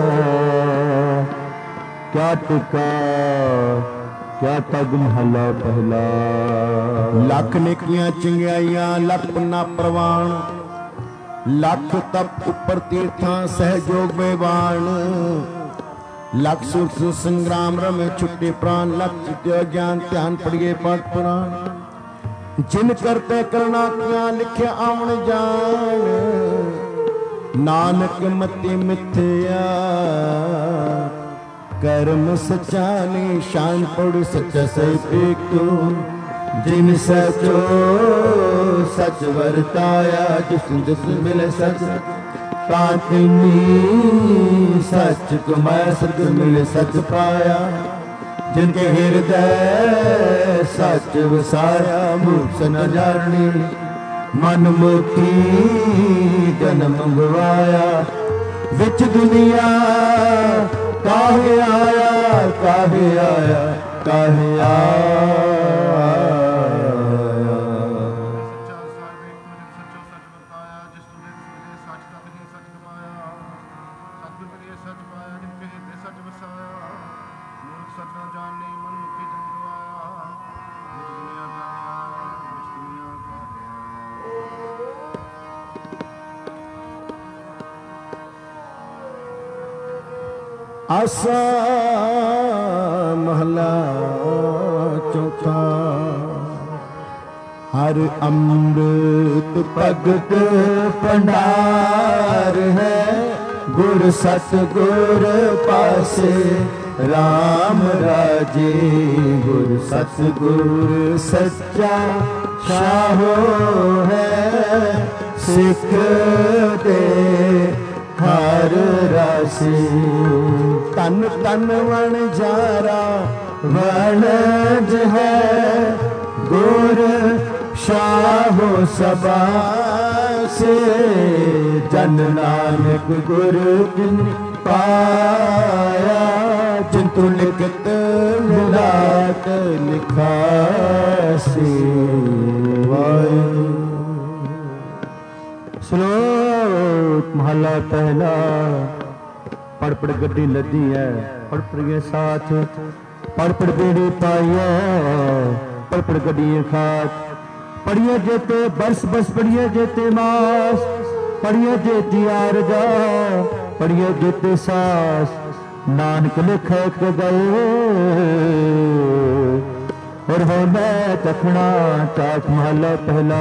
ਕਿਆ ਟਿਕਾ ਕਿਆ ਤਗ ਮਹਲਾ ਪਹਿਲਾ ਲੱਖ ਨੇਕੀਆਂ ਚੰਗਿਆਈਆਂ ਲੱਖ ਪੁੰਨਾ ਪ੍ਰਵਾਨ ਲੱਖ ਤਪ ਉੱਪਰ ਤੀਰਥਾਂ ਸਹਿਜੋਗ ਮੇਵਾਨ ਲੱਖ ਸੁਖ ਸੰਗਰਾਮ ਰਮੇ ਛੁੱਟੇ ਪ੍ਰਾਨ ਲੱਖ ਜਿਤਿਓ ਗਿਆਨ ਧਿਆਨ ਪੜੀਏ ਪਾਠ ਪੁਰਾਣ ਜਿਨ ਕਰਤੇ ਕਰਨਾ ਕੀਆਂ ਲਿਖਿਆ ਆਵਣ ਜਾਣ ਨਾਨਕ ਮਤੀ ਮਿਥਿਆ ਕਰਮ ਸੱਚਾ ਨਿਸ਼ਾਨ ਪੜ ਸੱਚਾ ਸਹੀ ਪੇਕ ਤੂੰ ਜਿਨ ਸਚੋ ਸਚ ਵਰਤਾਇਆ ਜਿਸ ਜਿਸ ਮਿਲੇ ਸਚ ਤਾਤਿਨੀ ਸਚ ਕਮਾਇਆ ਸਚ ਮਿਲੇ ਸਚ ਪਾਇਆ ਜਿਨ ਕੇ ਹਿਰਦੈ ਸਚ ਵਸਾਇਆ ਮੂਰਖ ਨ ਜਾਣਨੀ ਮਨ ਮੁਖੀ ਜਨਮ ਗਵਾਇਆ ਵਿੱਚ ਦੁਨੀਆ ਕਾਹੇ ਆਇਆ ਕਾਹੇ ਆਇਆ ਕਾਹੇ ਆਇਆ ਆਸਾ ਮਹਲਾ ਚੌਥਾ ਹਰ ਅੰਮ੍ਰਿਤ ਭਗਤ ਭੰਡਾਰ ਹੈ ਗੁਰ ਸਤਿਗੁਰ ਪਾਸੇ ਰਾਮ ਰਾਜੇ ਗੁਰ ਸਤਿਗੁਰ ਸੱਚਾ ਸ਼ਾਹੋ ਹੈ ਸਿੱਖ ਦੇ ਹਰ ਰਾਸੀ ਤਨ ਤਨ ਵਣ ਜਾਰਾ ਵਣਜ ਹੈ ਗੁਰ ਸ਼ਾਹੋ ਸਭਾ ਸੇ ਜਨ ਨਾਨਕ ਗੁਰ ਜਿਨ ਪਾਇਆ ਜਿੰਤੁ ਲਿਖਤ ਮਿਲਾਤ ਲਿਖਾਸੀ ਵਾਹਿ ਸ਼ਲੋਕ ਮਹਲਾ ਪਹਿਲਾ ਪੜ ਪੜ ਗੱਡੀ ਲੱਦੀ ਹੈ ਪੜ ਪੜੀਏ ਸਾਥ ਪੜ ਪੜ ਬੇੜੀ ਪਾਈਆ ਪੜ ਪੜ ਗੱਡੀਏ ਖਾਤ ਪੜੀਏ ਜੇਤੇ ਬਰਸ ਬਸ ਪੜੀਏ ਜੇਤੇ ਮਾਸ ਪੜੀਏ ਜੇਤੀ ਆਰਜਾ ਪੜੀਏ ਜੇਤੇ ਸਾਸ ਨਾਨਕ ਲਿਖੇ ਕੇ ਗਏ और हो मैं चखना चाक महला पहला।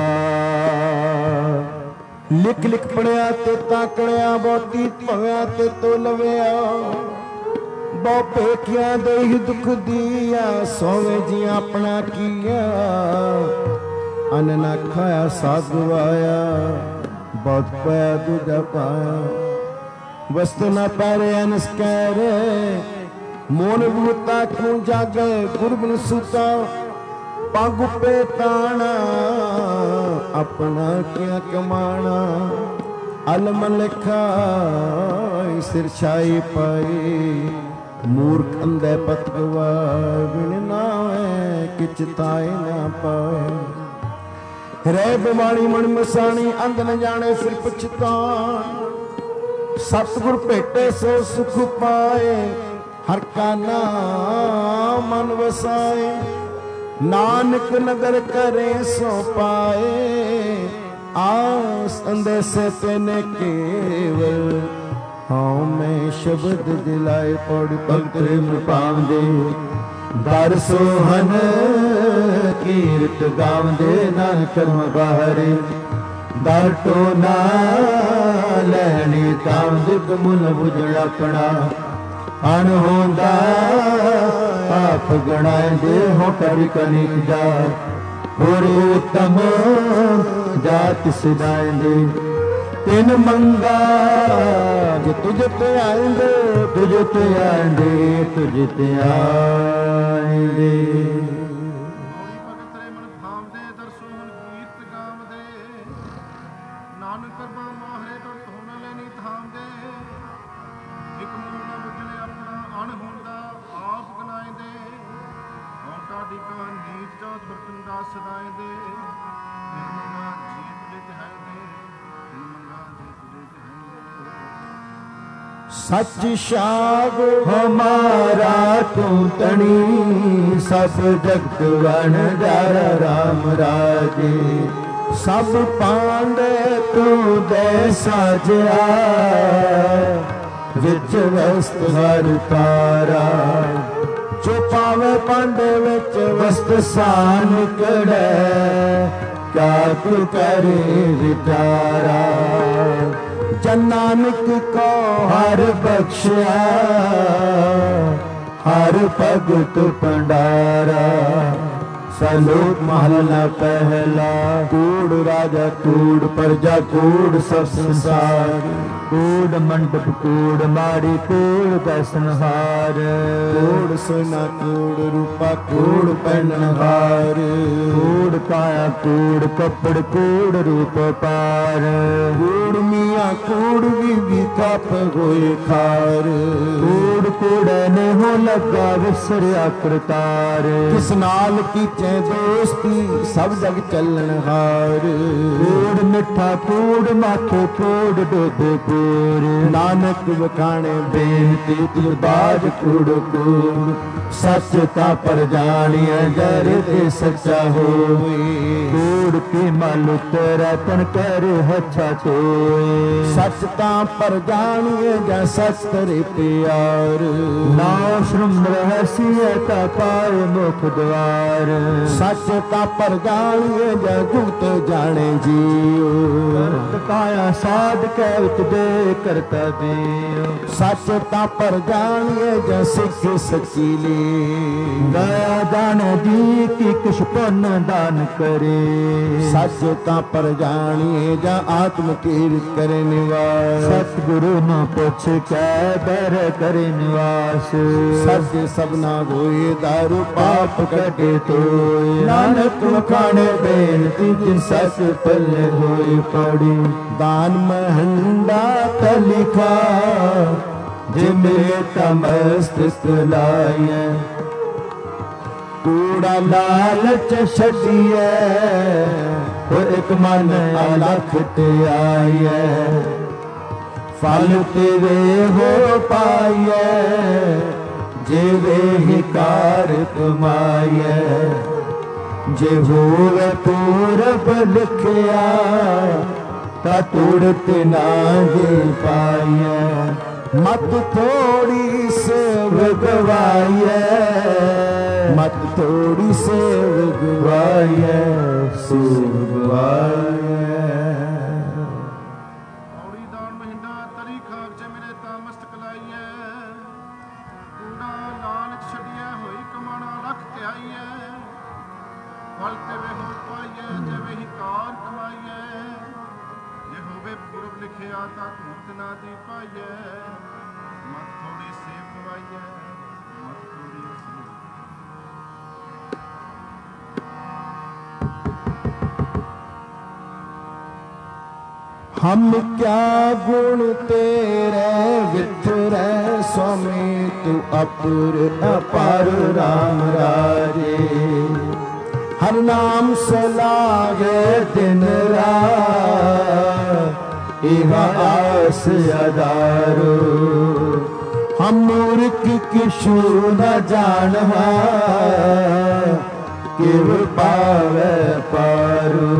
लिख लिख पढ़िया ते ताकड़िया बहुती भव्या ते तो लविया बहु पेखिया दे ही दुख दिया सोवे जी अपना किया अन्न ना खाया साधु आया बहुत पाया दूजा पाया वस्तु न पैरे अनस करे मोन भूता क्यों जागे गुरबन सुता पग पे ताना अपना क्या कमाना अलम लिखा सिर छाई पाई मूर्ख अंधे पत गवाए बिन नावे किच ताए ना पाए रे बिमारी मन मसानी अंध न जाने फिर पछतान सतगुर भेटे सो सुख पाए हर का नाम मन वसाए नानक नगर करे सो पाए आस अंदर से तेने केवल हाँ मैं शब्द दिलाए पौड़ भगत मुकाम दे दर सोहन कीर्त गाम दे नान कर्म बाहरे दर टोना लैनी ताम दुख मुन बुझड़ा पड़ा अनहोंदा आप गणाए दे हो कर कनिक जा और उत्तम जात सिदाए दे तिन मंगा जे तुझ ते आएंगे तुझ ते आएंगे तुझ ते आएंगे सच शाग हमारा तू तणी सब जगत वन डारा राम राजे सब पांडे तू दे साजया विच वस्त हर तारा जो पावे पांडे विच वस्त सान कड़े क्या तू करे विचारा जन नानक को हर बख्शिया हर भगत भंडारा सलोक महला पहला कूड़ राजा कूड़ प्रजा कूड़ सब संसार कूड़ मंडप कूड़ मारी कूड़ दर्शनहार कूड़ सोना कूड़ रूपा कूड़ पहनहार कूड़ काया कूड़ कपड़ कूड़ रूप पार कूड़ मियाँ कूड़ बीबी कप होए खार कूड़ कूड़े ने हो लगा विसरिया करतार किस नाल की दोस्ती सब जग चलन हार कूड़ मिठा कूड़ माथे कूड़ डोबे कूड़ नानक बखाने बेनती तू बाज कूड़ कूड़ सच ता पर जानिए जर दे सच्चा होए कूड़ की मालू तेरा तन करे हच्छा तोए सच ता पर जानिए जा सच तेरे प्यार ना श्रम रहस्य ता पाए मुख द्वार सच ता पर जानिए जुगत जाने जियो काया साध के दे करता दियो सच ता पर जानिए सिख सच्ची ले दया जाने जी की कुछ पुन दान करे सच ता पर जानिए जा आत्म तीर्थ करे निवास सतगुरु न पुछ के बर करे निवास सच सबना होए दारू पाप कटे तो नानक वखाने बेनती जिन सस पल्ले होई पड़ी दान महंडा लिखा जिमें तमस्त लाए कूड़ा लालच छड़िए और एक मन अलख ते आइए फल तेरे हो पाइए जेवे ही कार कमाइए जे होवे पूरब लिखिया ता तुड़त ना दे पाइए मत थोड़ी से गवाइए मत थोड़ी सेव गवाइए सेव गवाइए। ਔੜੀ ਦਾਣ ਮਹੀਨਾ ਤਰੀ ਖਾਕ ਚ ਮੇਰੇ ਤਾਂ ਮਸਤਕ ਲਾਈਐ। ਕੂੜਾ ਲਾਲਚ ਛੱਡਿਆ ਹੋਈ ਕਮਾਣਾ ਲੱਖ ਧਿਆਈਐ। ਫਲ ਤੇ ਵੇ ਹੋ ਪਾਈਐ ਜਿਵੇਂ ਹੀ ਕਾਰ ਕਮਾਈਐ। ਜੇ ਹੋਵੇ ਪੁਰਬ ਲਿਖਿਆ ਤਾਂ ਕੂਤ ਨਾ ਦੀ ਪਾਈਐ। ਮਤ ਥੋੜੀ ਸੇਵ ਗਵਾਈਐ ਮਤ ਥੋੜੀ ਸੇਵ। हम क्या गुण तेरे विठुरै स्वामी तू अपुर अपार राम राजे। हर नाम सलागे दिन रात इहा आस अदारो। हम मूर्ख किशु न जानवा किव पावे पारो।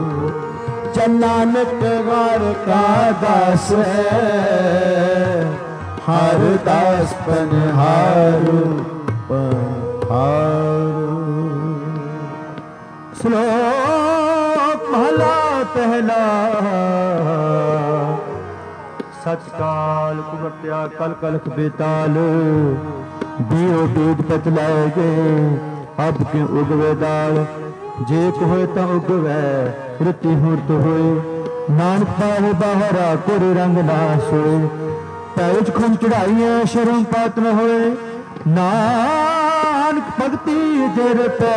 नानक हर का दास है हर दास पनहारू पनहारू। श्लोक महला पहला। सच काल कुबरत्या कल कलख बेताल। दियो दूध पतलाए गए अब क्यों उगवे दाल। जे होए तो उगवै रुति हुरत होए। नानक पाहे बाहरा कोरे रंग ना सोए। पैच खुम चढ़ाइया शर्म पात न होए। नानक भगति जर पै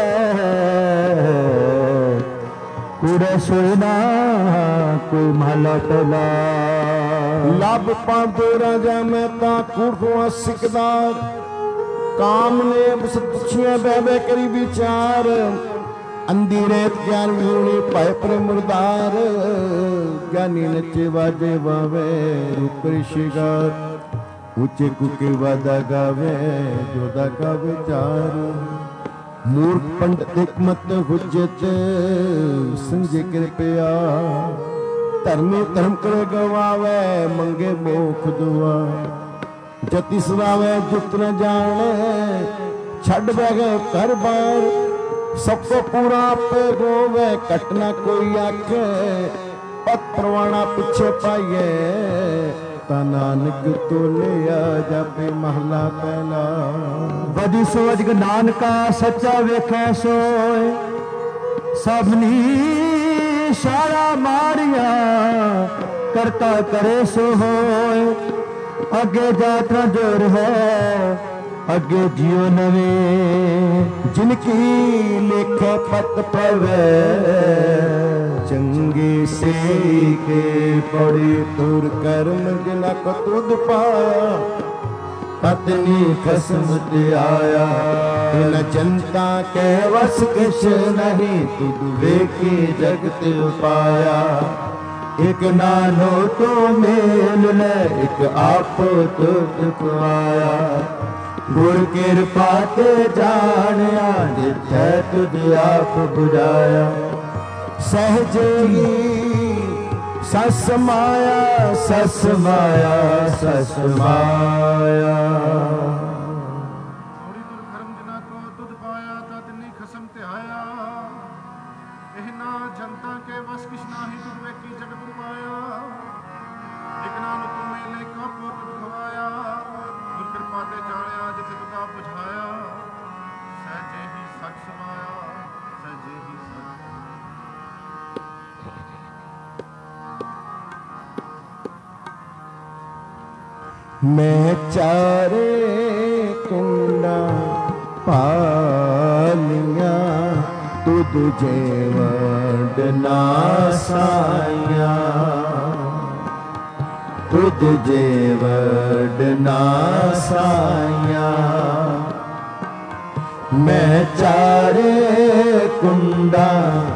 कूड़े सोए ना कोई महला टला। लब पांदे राजा मैं ता कूड़ों सिकदा। काम ने पुछिया बह बह करी विचार। अंधी रेत ज्ञान विहूणी पाए पर मुरदार। ज्ञानी नचे वाजे वावे रूप शिगार। ऊंचे कुके वादा गावे जोदा का विचार। मूर्ख पंडित हिकमत हुज्जत संजय कृपया। धर्मी धर्म करे गवावे मंगे मोख दुआ। जति सदावे जुत न जाने छड़ बह गए घर बार। सबको पूरा पे गोवे कटना कोई आखे। पत परवाना पिछे पाइए ता नानक तो ले आ जापे महला पहला। वधी सोज नानका सच्चा वेखे सोए। सबनी सारा मारिया करता करे सो होए। अगे जात्रा जोर है अगे जियो नवे। जिनकी लेखे पत पवे चंगी से के पड़ी तुर कर्म जिना को तुद पाया। पत्नी खसम आया इन जनता के वस किश नहीं। तुद वेखी जगत पाया। एक नानो तो मेल ले एक आप तुद पाया। गुर कृपा ते जानिया जिथे तुझ आप बुझाया। सहज ही सस माया सस माया सस माया। ਥੋੜੀ ਤੁਰ ਖਰਮ ਜਿਨਾ ਕੋ ਦੁੱਧ ਪਾਇਆ ਤਾਂ ਤਿੰਨੀ ਖਸਮ ਤੇ ਆਇਆ। ਇਹਨਾਂ ਜਨਤਾ ਕੇ ਵਸ ਕਿਛ ਨਾਹੀ ਤੁਧ ਵੇਖੀ ਜਗਤ ਪਾਇਆ। ਇੱਕ ਨਾਮ ਤੂੰ ਮੇਲੇ ਕਾ ਪੁੱਤ ਖਵਾਇਆ। ਗੁਰ ਕਿਰਪਾ ਤੇ ਜਾਣਿਆ ਜਿਥੇ ਤੁਧ ਆਪ ਬੁਝਾਇਆ। ਸਹਿਜੇ ਹੀ ਸਚ ਸਮਾਇਆ ਸਹਿਜੇ ਹੀ ਸਚ। मैं चारे कुंडा पालिया तुद जेवड नासाया। तुद जेवड नासाया। मैं चारे कुंडा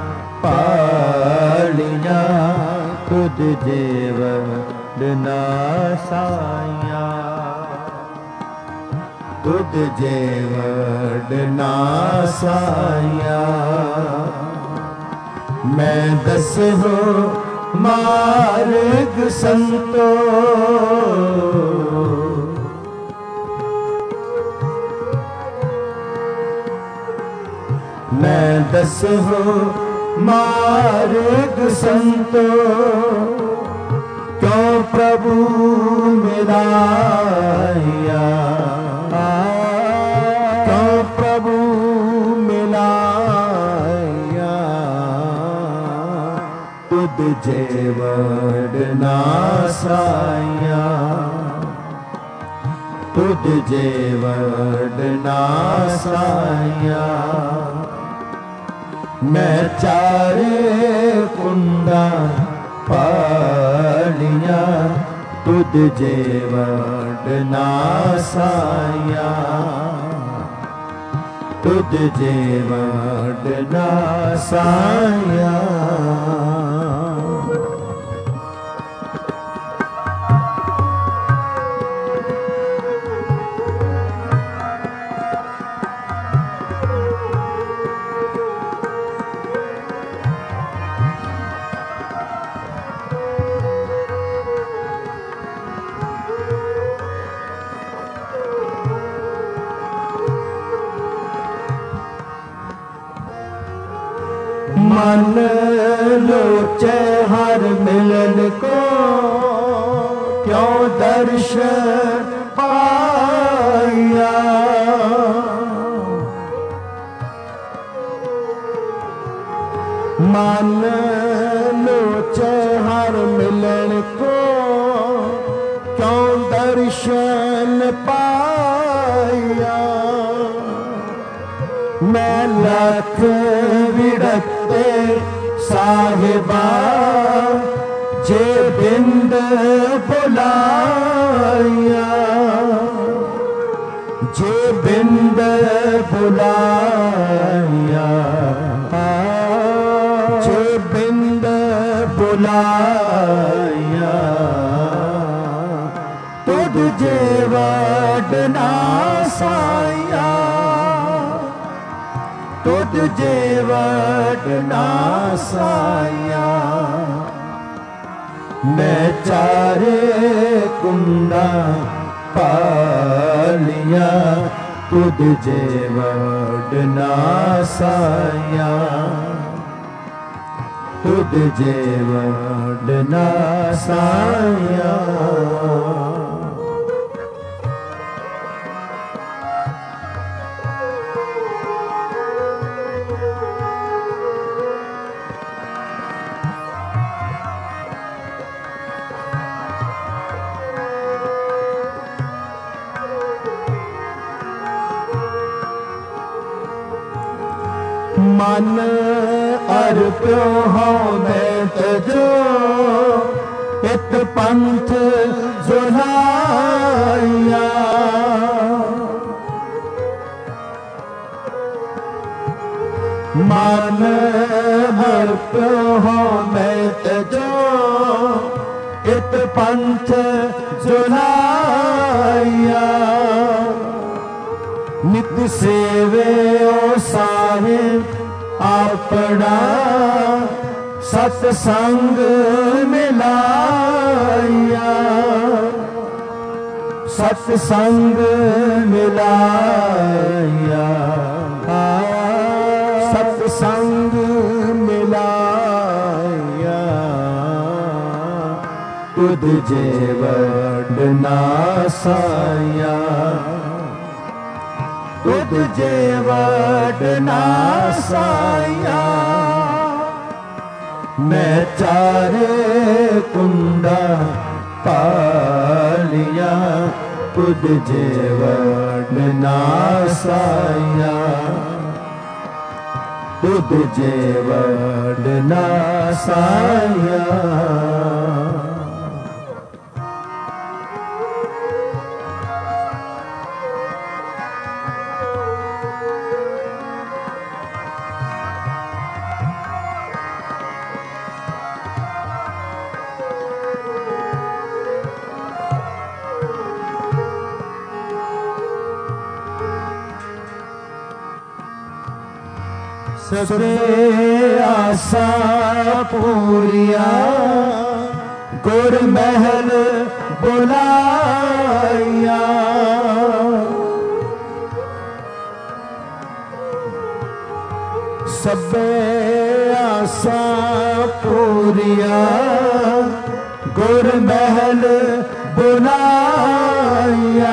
पालिया तुद जेवड नासाया। तुद जेवड नासाया। मैं दस हो मार्ग संतो। दसो मार्ग संतो, क्यों प्रभु मिलाया, क्यों प्रभु मिलाया, तुद जेवड़ नासाया, तुद जेवड़ नासाया। मैं चारे कुंडा पालिया, तुद जेवड़ नासाया, तुद जेवड़ नासाया। मन लोचे हर मिलन को, क्यों दर्शन पाया, मन लोचे हर मिलन को, क्यों दर्शन पाया। मैं लख विड़ते साहिबा, जे बिंद बुलाया, जे बिंद बुलाया, जे बिंद बुलाया, तुद जेवड़ नासाया, तुद जेवड़ नासाया। मैं चारे कुंडा पालिया, तुद जेवड़ नासाया, तुद जेवड़ नासाया। मन अर्प्यो हो मैं तजो, इत पंथ जुलाया। मन अर्प्यो हो मैं तजो, इत पंथ जुलाया। नित सेवे ओ साहिब अपना, सत्संग मिलाया, सत्संग मिलाया, सत्संग मिलाया। तुद जेवड़ नासाया, तुद जेवड़ नासाया। मैं चारे कुंडा पालिया, तुद जेवड़ नासाया, तुद जेवड़ नासाया। सके आसा पूरिया, गुर महल बुलाया। सबे आसा पूरिया गुर महल बुनाया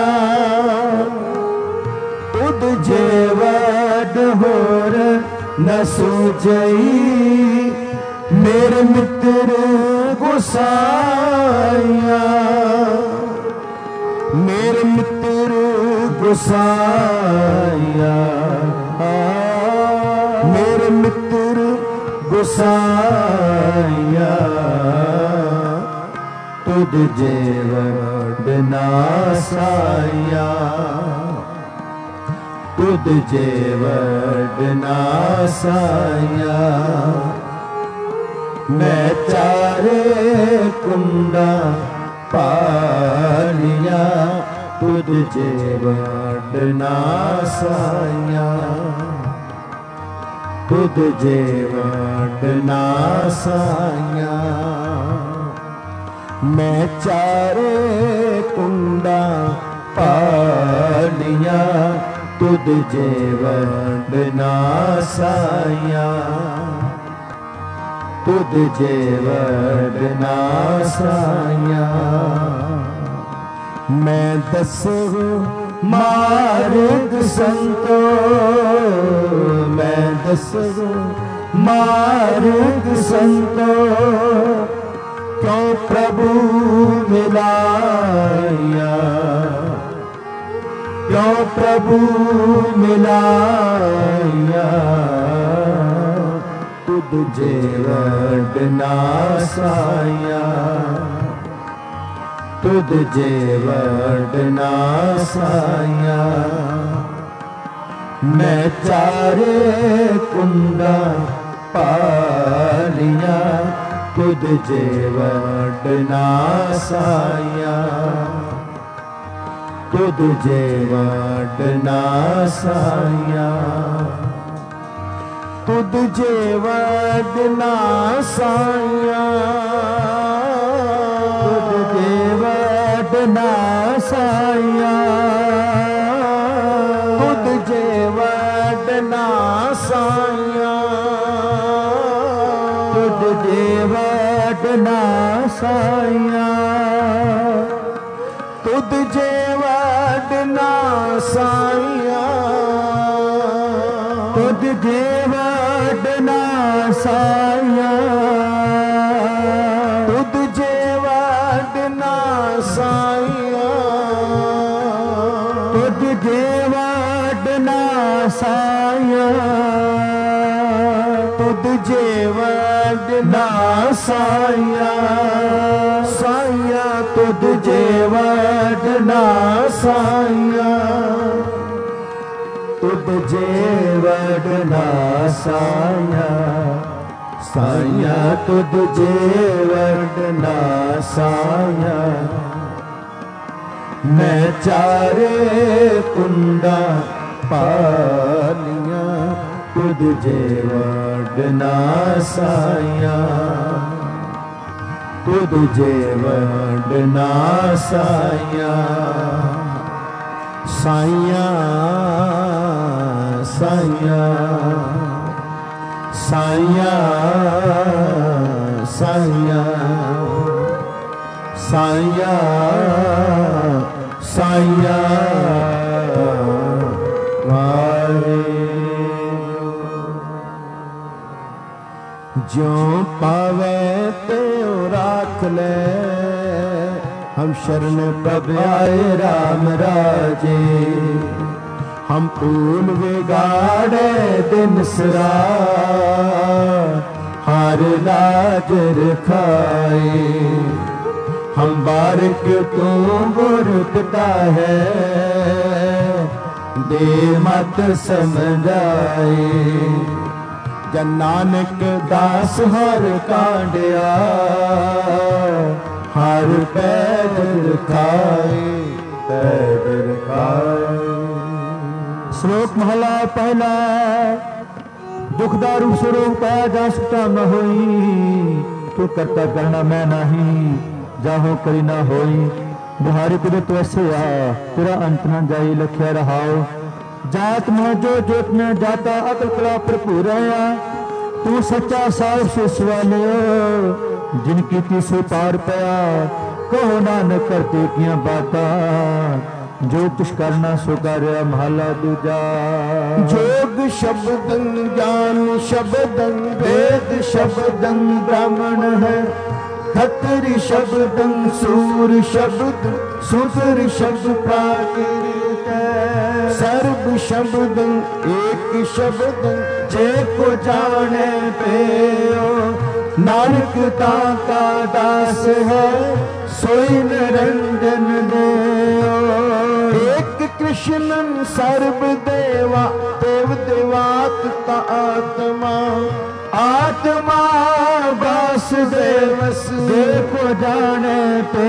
तुद जेवड होर न सूझई मेरे मित्र गुसाया मेरे मित्र गुसाया मेरे मित्र गुसाया तुद जेवड नासाया तुद जेवड नासाया मैं चारे कुंडा पालिया तुद जेवड नासाया तुद जेवड नासाया मैं चारे कुंडा पालिया तुद जेवड नासाया तुद जेवड नासाया मैं दसो मार्ग संतो मैं दसो मार्ग संतो क्यों प्रभु मिलाया क्यों प्रभु मिलाया तुद जेवड नासाया तुद जेवड नासाया मैं चारे कुंडा पालिया तुद जेवड नासाया तुद जेवड नासाया तुद जेवड नासाया तुद जेवड नासाया तुद जेवड नासाया तुद जेवड नासाया तुद जेवड नासाया तुद जेवड नासाया तुद जेवड नासाया तुद जेवड नासाया तुद जेवड नासाया साया तुद जेवड नासाया तुद जेवड नासाया साया तुद जेवड नासाया मैं चारे कुंडा पालिया तुद जेवड नासाया तुद जेवड नासाया साया साया साया साया साया साया ज्यों पावे त्यों राख ले हम शरण प्रभ आए राम राजे हम फूल बिगाड़े दिन सरा हार लाजर खाए हम बारिक तू गुर पिता है दे मत समझाए जन नानक दास हर कांडिया हर पैदल खाए पैदल खाए। श्लोक महला पहला दुखदारू स्वरूप पाया जा सकता न होई तू करता करना मैं नहीं जाहो करी ना होई बुहारी कुदरत वैसे आ तेरा अंत न जाई लख्या रहाओ जात में जो जोत में जाता अकल कला भरपूर है तू सच्चा साफ से सवालियो जिनकी तीसरे पार पया कहो नानक करते किया बाता जो कुछ करना सो कर महला दूजा। जोग शब्दन ज्ञान शब्दन वेद शब्दन ब्राह्मण है खत्री शब्दन सूर शब्द सुर शब्द प्राकृत है सर्व शब्दन एक शब्दन जे को जाने पे नानक ताका दास है सोई निरंजन देओ एक कृष्णन सर्व देवा देव देवात्मा आत्मा आत्मा वासुदेवस देखो जाने पे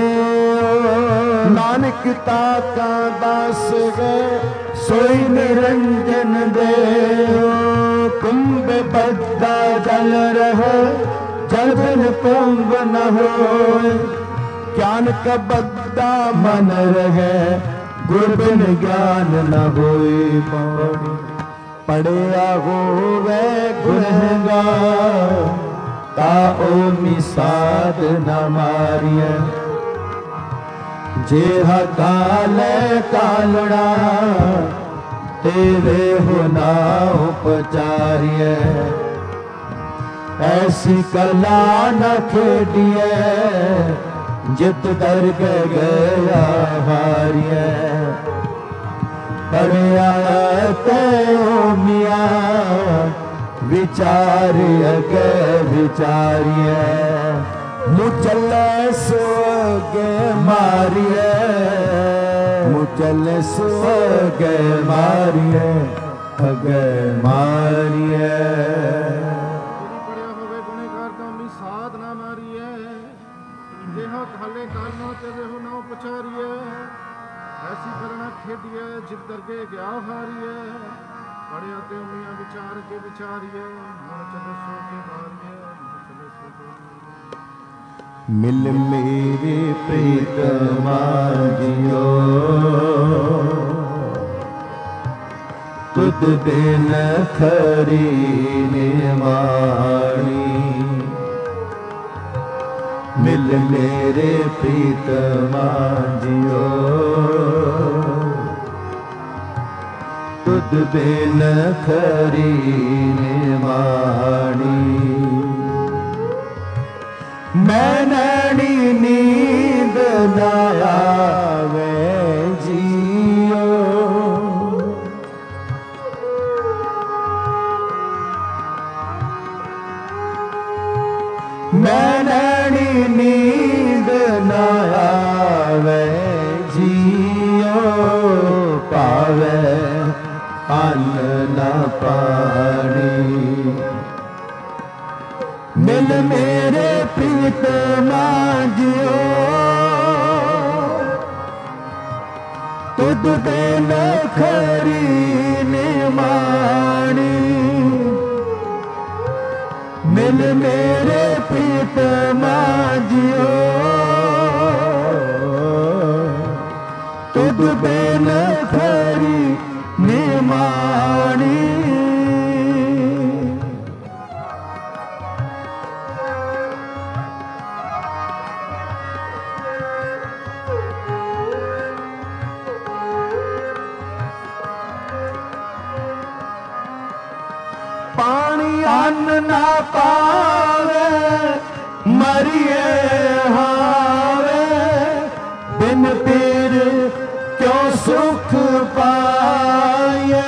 नानक ताका दास है सोई निरंजन देओ कुंभ बद्धा जल रहे जल बिन कुंभ न होए ज्ञान का बद्धा मन रहे गुर बिन ज्ञान न होए पढ़िया होवे गुनहगार ताओ मिसाद न मारिय जेहा काले कालड़ा तेरे हो ना उपचारिय ऐसी कला न खेडिए जित दर्ग गया हारिय पढ़िया ते मिया विचार अगे विचारिय मुचल सोगे मारिय मुचल सोगे मारिय अगे मारिय ਪੜਿਆ ਹੋਵੇ ਗੁਨੇਗਾਰ ਦਾ ਮੀ ਸਾਧ ਨਾ ਮਾਰੀਏ ਦੇਹਾ ਖਾਲੇ ਕਾਲਨਾ ਤੇ ਰਹੋ ਨਾ ਉਪਚਾਰੀਏ ਐਸੀ ਕਰਨਾ ਖੇਡੀਏ ਜਿਤ ਦਰਗੇ ਗਿਆ ਹਾਰੀਏ ਪੜਿਆ ਤੇ ਮੀਆਂ ਵਿਚਾਰ ਕੇ ਵਿਚਾਰੀਏ ਮਨ ਚਲੇ ਸੋ ਕੇ ਮਾਰੀਏ ਮਨ ਚਲੇ ਸੋ ਕੇ मिल मेरे प्रीतमा जियो तुद बिन खरी निवाणी मिल मेरे प्रीतमा जियो तुद बिन खरी निवाणी मैं नैनी नींद न आवे जियो मैं नैनी नींद न आवे जियो पावे अन्न न पानी मिल मेरे प्रीतमा जियो तुद बिन खरी निमाणी मिल मेरे प्रीतमा जियो तुद बिन खरी निमाणी पानी अन्न ना पावे मरिए हावे बिन पीर क्यों सुख पाए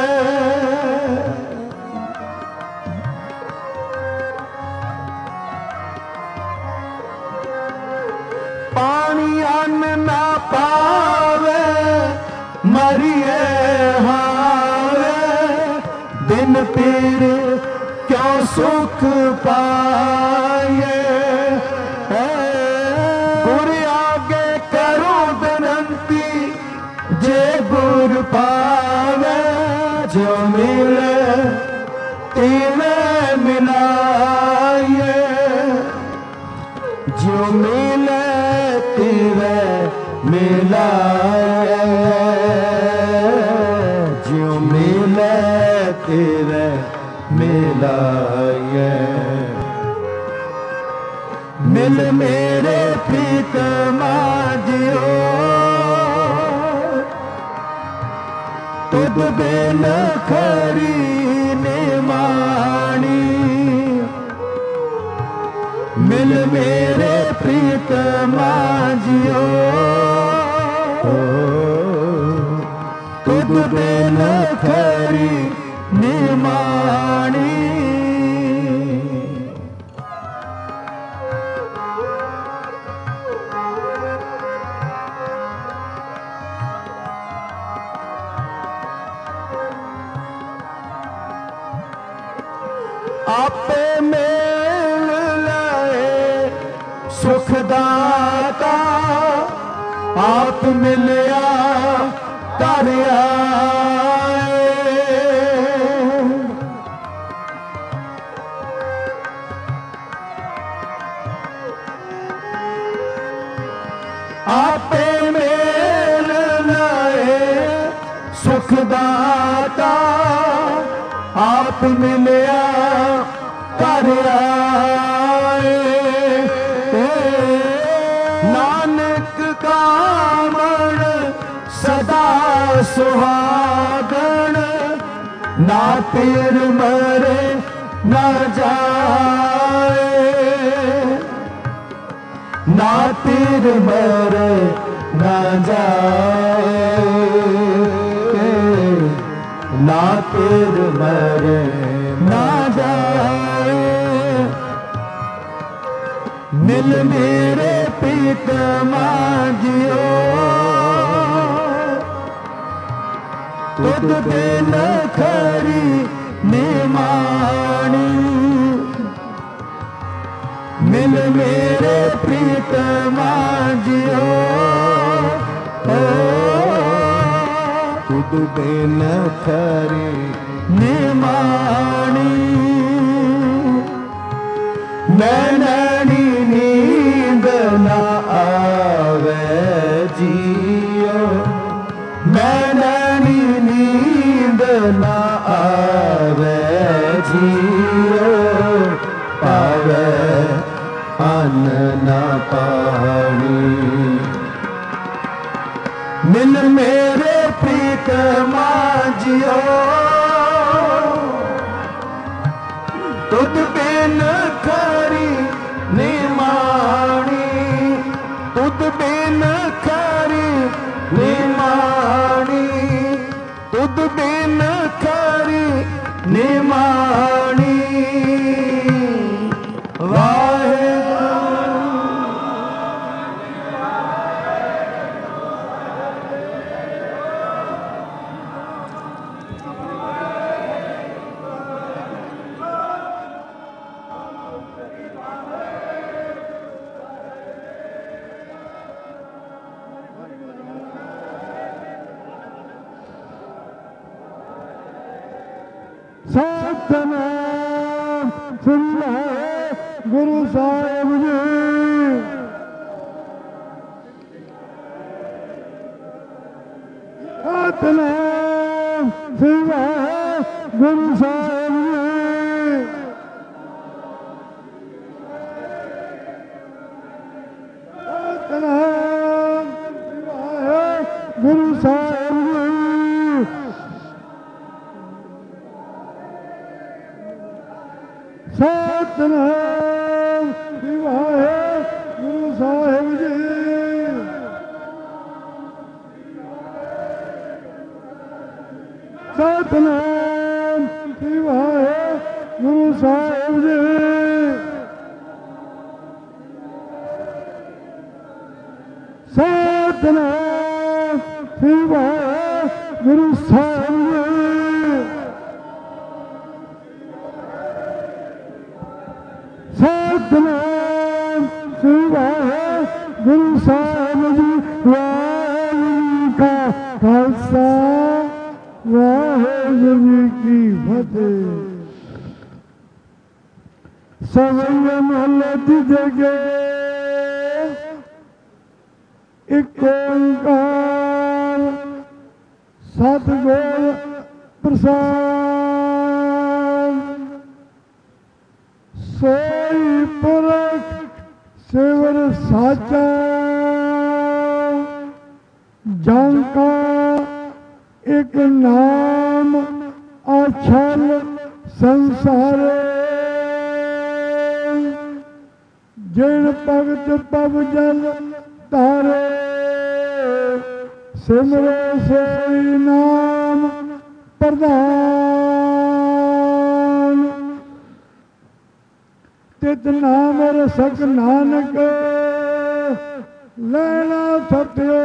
पानी अन्न ना पावे मरिए हावे बिन पीर क्यों सुख पाए गुर आगे करो विनंती जे गुर पावे जो मिले तिले मिलाए जो मिले तिले मिलाए जो ਲਾਈਐ। ਮਿਲ ਮੇਰੇ ਪ੍ਰੀਤਮਾ ਜਿਓ ਤੁਧ ਬਿਨ ਖਰੀ ਨਿਮਾਣੀ। ਮਿਲ ਮੇਰੇ ਪ੍ਰੀਤਮਾ ਜਿਓ ਤੁਧ ਬਿਨ ਖਰੀ ਨਿਮਾਣੀ। ਆਪੇ ਮੇਲ ਲਏ ਸੁਖ ਦਾਤਾ ਆਪ ਮਿਲਿਆ ਕਰ ਆਏ। ਆਪੇ ਮੇਲ ਲਏ ਸੁਖ ਦਾਤਾ ਆਪ ਮਿਲਿਆ ਕਰ ਆਏ। ਨਾਨਕ ਕਾਮਣ ਸਦਾ ਸੁਹਾਗਣ ਨਾ ਪੀਰ ਮਰੇ ਨਾ ਜਾਏ। ਨਾ ਪੀਰ ਮਰੇ ਨਾ ਜਾਏ। ਨਾ ਪੀਰ ਮਰੇ ਨਾ ਜਾਏ। ਮਿਲ ਮੇਰੇ ਪ੍ਰੀਤਮਾ ਜਿਓ ਤੁਧ ਬਿਨ ਖਰੀ ਨਿਮਾਣੀ। ਮਿਲ ਮੇਰੇ ਪ੍ਰੀਤਮਾ ਜਿਓ ਤੁਧ ਬਿਨ ਖਰੀ ਨਿਮਾਣੀ। ਮੈਨਣੀ ਨੀਂਦ ਨਾ ਆਵੇ ਜੀਓ। ਮੈਨਣੀ ਨੀਂਦ ਨਾ ਆਵੇ ਜੀਓ। ਪਾਵੇ ਅੰਨ ਨਾ ਪਾਣੀ। ਮਿਲ ਮੇਰੇ ਪ੍ਰੀਤਮਾ ਜਿਓ ਤੁਧ ਬਿਨ ਖਰੀ ਨਿਮਾਣੀ। ਤੁਧ ਬਿਨ ਖਰੀ ਨਿਮਾਣੀ। ਤੁਧ ਬਿਨ ਖਰੀ ਨਿਮਾਣੀ। ਸਤਿਨਾਮ ਸ੍ਰੀ ਗੁਰੂ ਸਾਹਿਬ ਜੀ। ਸਤਿਨਾਮ ਸ੍ਰੀ ਗੁਰੂ ਸਾਹਿਬ ਜੀ। ਸਤਿਨਾਮ ਸ੍ਰੀ ਗੁਰੂ ਸਾਹਿਬ ਜੀ। ਸਤਿਨਾਮ ਸ੍ਰੀ ਗੁਰੂ ਸਾਹਿਬ ਜੀ। ਸਤਿਨਾਮ ਸ੍ਰੀ ਗੁਰੂ ਸਾਹਿਬ ਜੀ। ਸਤਿਨਾਮ ਸ੍ਰੀ ਗੁਰੂ ਸਾਹਿਬ ਜੀ। ਸਤਿਨਾਮ ਸ੍ਰੀ ਗੁਰੂ ਸਾਹਿਬ ਜੀ। ਵਾਹਿਗੁਰੂ ਕਾ ਖਾਲਸਾ ਵਾਹਿਗੁਰੂ ਕੀ ਫਤਿਹ। ਸਵਈ ਮਹੱਲੇ ਤੀਜੇ ਗੇ ਇੱਕ ਓੰਕਾਰ ਸਤਿਗੁਰ ਪ੍ਰਸਾਦ। सोई पुरख सिवर साचा जांका एक नाम अछल संसार जिन भगत पव जल तारे सिमरो सोई नाम प्रधान तित नाम रसक नानक लेना सत्यो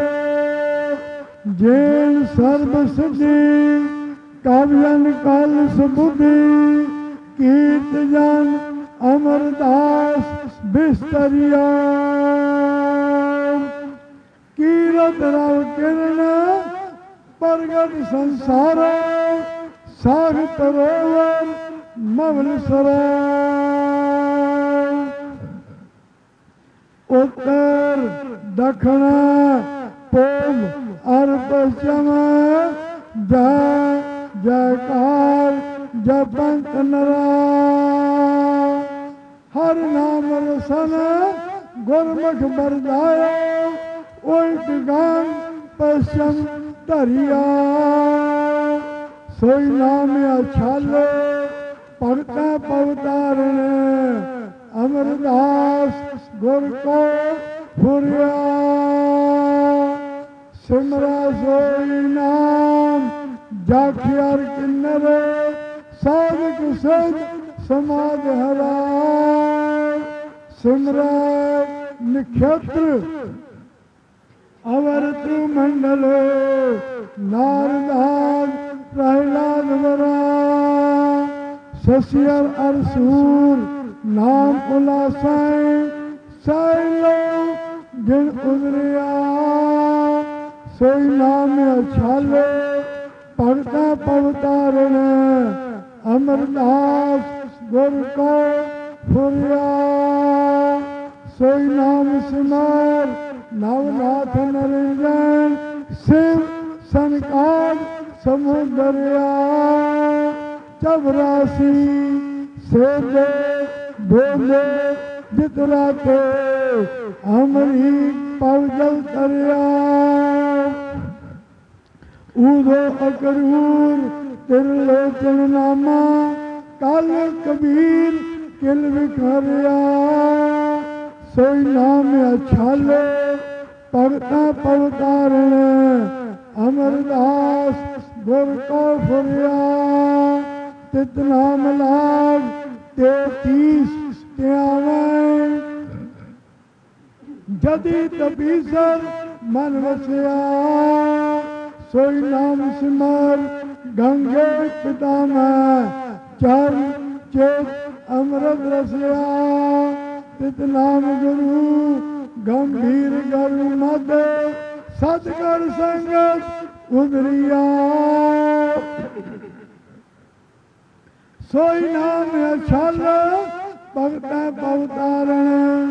जैन सर्व सिद्धि काव्यन काल सुबुद्धि कीर्त जन अमरदास बिस्तरिया कीरत रव किरण प्रगट संसार सागत रोवर मवल सरा उत्तर दक्षिण पूर्व और पश्चिम जय जयकार जपंत नरा हर नाम रसन गुरमुख बरदाया उल्ट गान पश्चिम धरिया सोई नाम अछालो भगता पवतारण अमरदास गुर को फुरिया सिमरा सोई नाम जाखियार किन्नर साधक सद समाध हरा सिमरा नक्षत्र अवरत मंडल नारदास प्रहलाद वरा शशियर अरसूर नाम उलासाए साइलो जिन उजरिया सोई नाम अछालो भगता पवतारण अमरदास गुर को फुरिया सोई नाम सिमर नवनाथ नरेंद्र शिव सनकाद समुद्रिया चौरासी सेदे बोले जितराते अमरी पवजल तरिया ऊधो अकरूर त्रिलोचन नामा काल कबीर किल विखरिया सोई नाम अछालो भगता पवतारण अमरदास गुर को फुरिया तित नाम लाग 33 त्यावन जदि तपीसर मन वसिया सोई नाम सिमर गंगे पितामह चर चेत अमृत रसिया तित नाम गुरु गंभीर गरु मद सतकर संगत उदरिया सोई नाम अछल भगता पवतारण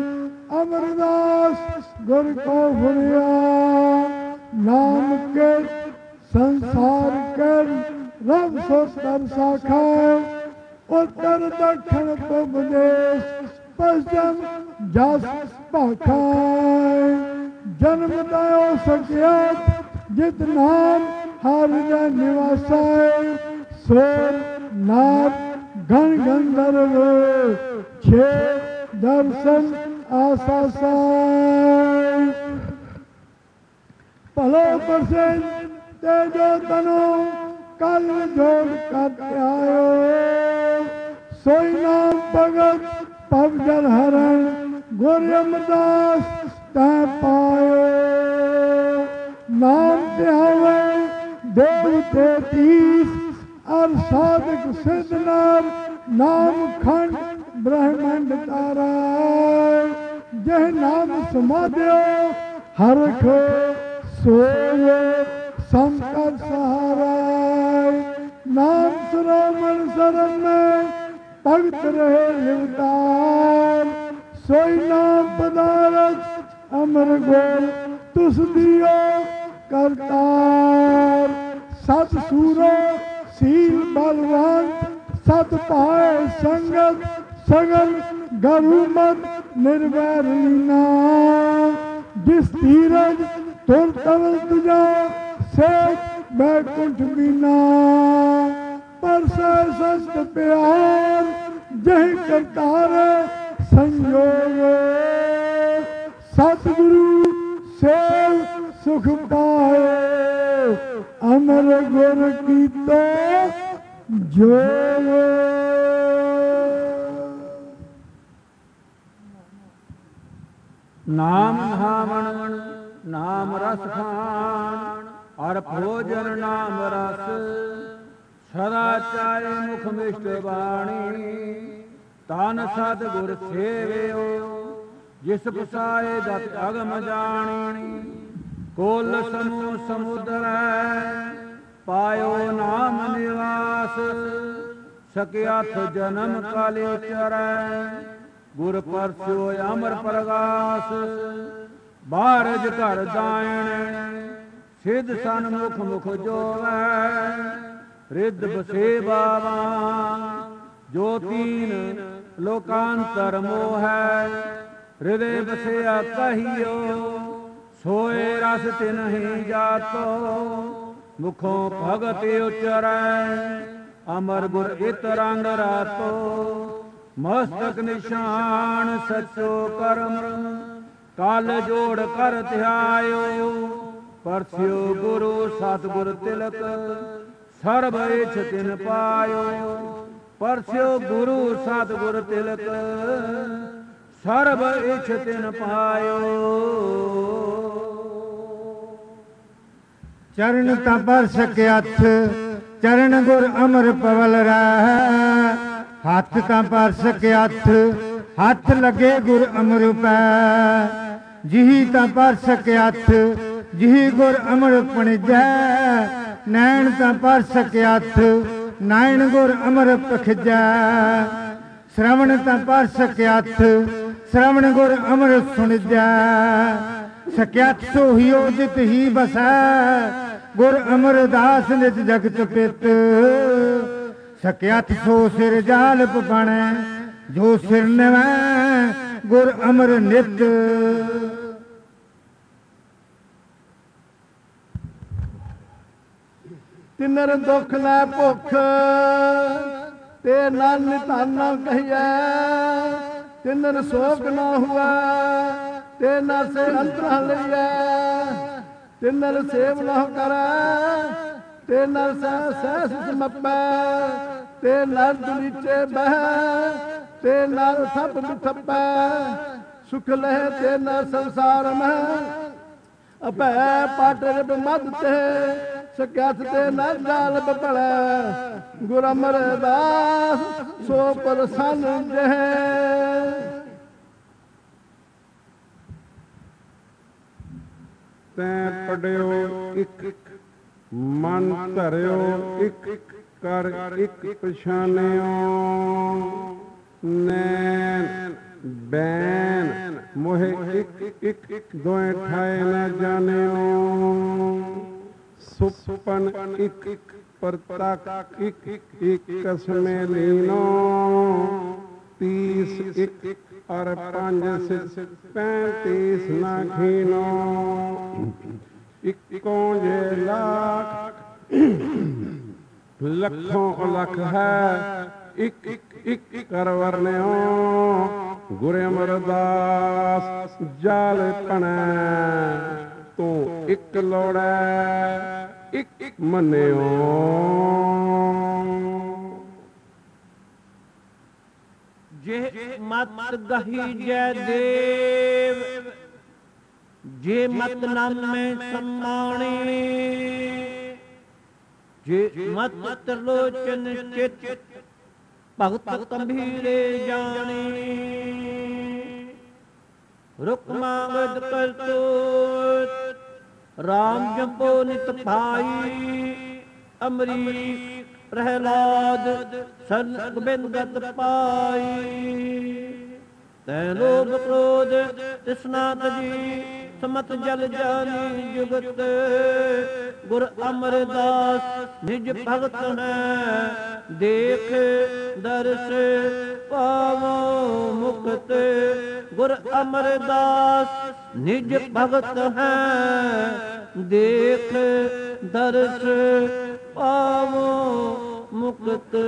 अमरदास गुर को फुरिया नाम के संसार कर रव सोतर शाखा उत्तर दक्षिण पूर्व देश पश्चिम जस पाखा जन्म दायो सकियत जित नाम हर जन निवासाय सोर नाथ गण गंधर्व छे दर्शन आसासाय पलो परसेन तेजो तनो कल जोड़ करते आयो सोई नाम भगत पवजल हरण गुरमदास तै पायो नाम त्यावे देव 33 और साधक सिद्ध नर नाम खंड ब्रह्मांड तारा जह नाम समाध्यो हरख सोए संकट सहारा नाम सुरमन शरण में भक्त रहे लिवतार सोई नाम पदारथ अमर गोल तुस दियो करतार सत सूरो सील बलवंत सत पाए संगत सगल गरुमत निर्वैर लीना। जिस धीरज तुर तवल तुझा सेठ बैकुंठ बीना। पर सस्त प्यार जह करतार संयोग। सतगुरु सेव सुख पाए अमर गुर कीतो जोग। नाम धामन नाम रस खान और भोजन नाम रस। सदा चाहे मुख मिष्ट बाणी तान सतगुर सेवियो। जिस पसाए दत अगम जानी कोल समूह समुद्र पायो नाम निवास। सकियाथ जन्म काले चरै गुर परस्यो अमर प्रगास। बारज घर दायण सिद्ध सन्मुख मुख जोवै। रिद्ध बसे बाबा जो तीन लोकांतर मोह। हृदय बसया कहियो सोए रस तिन्हि जातो। मुखों भगत उचरै अमर गुर इत रंग रातो। मस्तक निशान सचो कर्म काल जोड़ कर ध्यायो। परस्यो गुरु सतगुर तिलक सर्व इछ तिन पायो। परस्यो गुरु सतगुर तिलक सर्व इछ तिन पायो। चरण तपर सके हथ चरण गुर अमर पवल रह। हाथ तपर सके हथ हाथ लगे गुर अमर पै। जिही तपर सके हथ जिही गुर अमर पणिजै। नैन तपर सके हथ नायण गुर अमर पखिजै। श्रवण तपर सके हथ श्रवण गुर अमर सुनिजै। सख्यात सोहियो जित ही बसै गुर अमर दास नित जगत पित। सख्यात सो सिर जाल पपणै जो सिर नवै गुर अमर नित। तिनर दुख न भुख ते नन धन कहिए। तिनर शोक न हुआ ते न से अंतर लिया। तिनर सेव न करे ते नर सहस समपै। ते नर दुलीचे बह ते नर थप बिथपै। सुख लह ते नर संसार में अपै पाटर मद ते। सख्यात ते नर जाल बपड़ै गुर अमर दास सो प्रसन्न जह। तैं पढ़ियो इक मन धरियो इक कर इक पछानियो। नैन बैन मोहे इक इक दोए ठाए न जानियो। सुपन इक परतक इक इक कसमे लीनो। 30 इक और 5 35 ना खीनो। इक्कों जे लाख लखों लख है। इक इक कर वर्ण्यो गुर अमरदास जाल पणै। तो इक लोड़ै इक मन्यो। जे मत गही जय देव जे मत नाम में सम्मानी। जे मत त्रिलोचन चित भगत गंभीरे जानी। रुक मांगद करतूत राम जपो नित भाई। अमरीक प्रहलाद सन गोबिंद पाई। तै लोभ क्रोध तृष्णा तजी ਸਮਤ ਜਲ ਜਾਨੀ ਜੁਗਤ ਗੁਰ ਅਮਰਦਾਸ ਨਿਜ ਭਗਤ ਹੈ ਦੇਖ ਦਰਸ ਪਾਵੋ ਮੁਕਤ ਗੁਰ ਅਮਰਦਾਸ ਨਿਜ ਭਗਤ ਹੈ ਦੇਖ ਦਰਸ ਪਾਵੋ ਮੁਕਤ।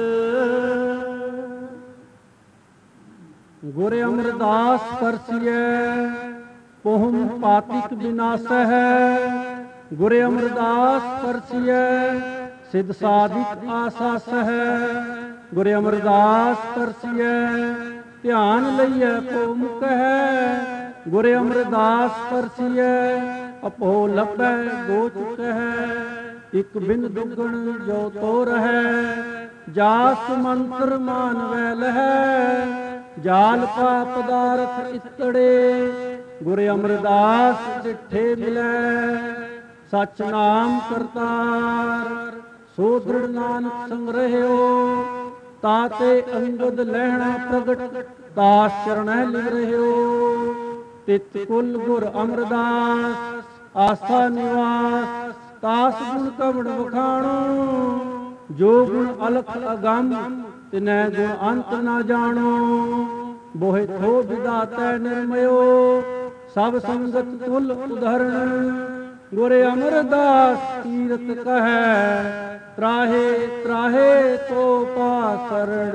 ਗੁਰ ਅਮਰਦਾਸ ਪਰਸੀਐ ਪਹੁਮ ਪਾਤਿਕ ਵਿਨਾਸਹਿ ਗੁਰ ਅਮਰਦਾਸ ਪਰਸੀਐ ਸਿਧ ਸਾਧਿਕ ਆਸਾਸਹਿ ਗੁਰ ਅਮਰਦਾਸ ਪਰਸੀਐ ਧਿਆਨ ਲਈਐ ਭਉ ਕਹਿ ਗੁਰ ਅਮਰਦਾਸ ਪਰਸੀਐ ਅਪੋ ਲੱਭੈ ਦੋ ਚੁਕਹਿ ਇਕ ਬਿਨ ਦੁਗਣ ਜੋ ਤੋ ਰਹੈ ਜਾਸ ਮੰਤਰ ਮਾਨਵੈ ਲਹੈ ਜਾਲ ਕਾ ਪਦਾਰਥ ਇਤੜੇ ਗੁਰ ਅਮਰਦਾਸ ਡਿਠੇ ਮਿਲੈ ਸਚ ਨਾਮ ਕਰਤਾਰ ਸੋ ਦ੍ਰਿੜ ਨਾਨਕ ਸੰਗ ਰਹਿਓ ਤਾਤੇ ਅੰਗਦ ਲਹਿਣਾ ਪ੍ਰਗਟ ਦਾਸ ਚਰਣੈ ਲਿਵ ਰਹਿਓ ਤਿਤ ਕੁਲ ਗੁਰ ਅਮਰਦਾਸ ਆਸਾ ਨਿਵਾਸ ਤਾਸ ਗੁਣ ਕਵਣ ਵਖਾਣੋ ਜੋ ਗੁਣ ਅਲਖ ਅਗੰਮ ਤਿਨੈ ਗੁਣ ਅੰਤ ਨਾ ਜਾਣੋ ਬੋਹਿ ਥੋ ਵਿਦਾਤੈ ਨਿਰਮਯੋ ਸਭ ਸੰਗਤ ਤੁਲ ਉਧਰਣ ਗੁਰ ਅਮਰਦਾਸ ਕੀਰਤ ਕਹੈ ਤਰਾਹੇ ਤਰਾਹੇ ਤੋ ਪਾਸਰਣ।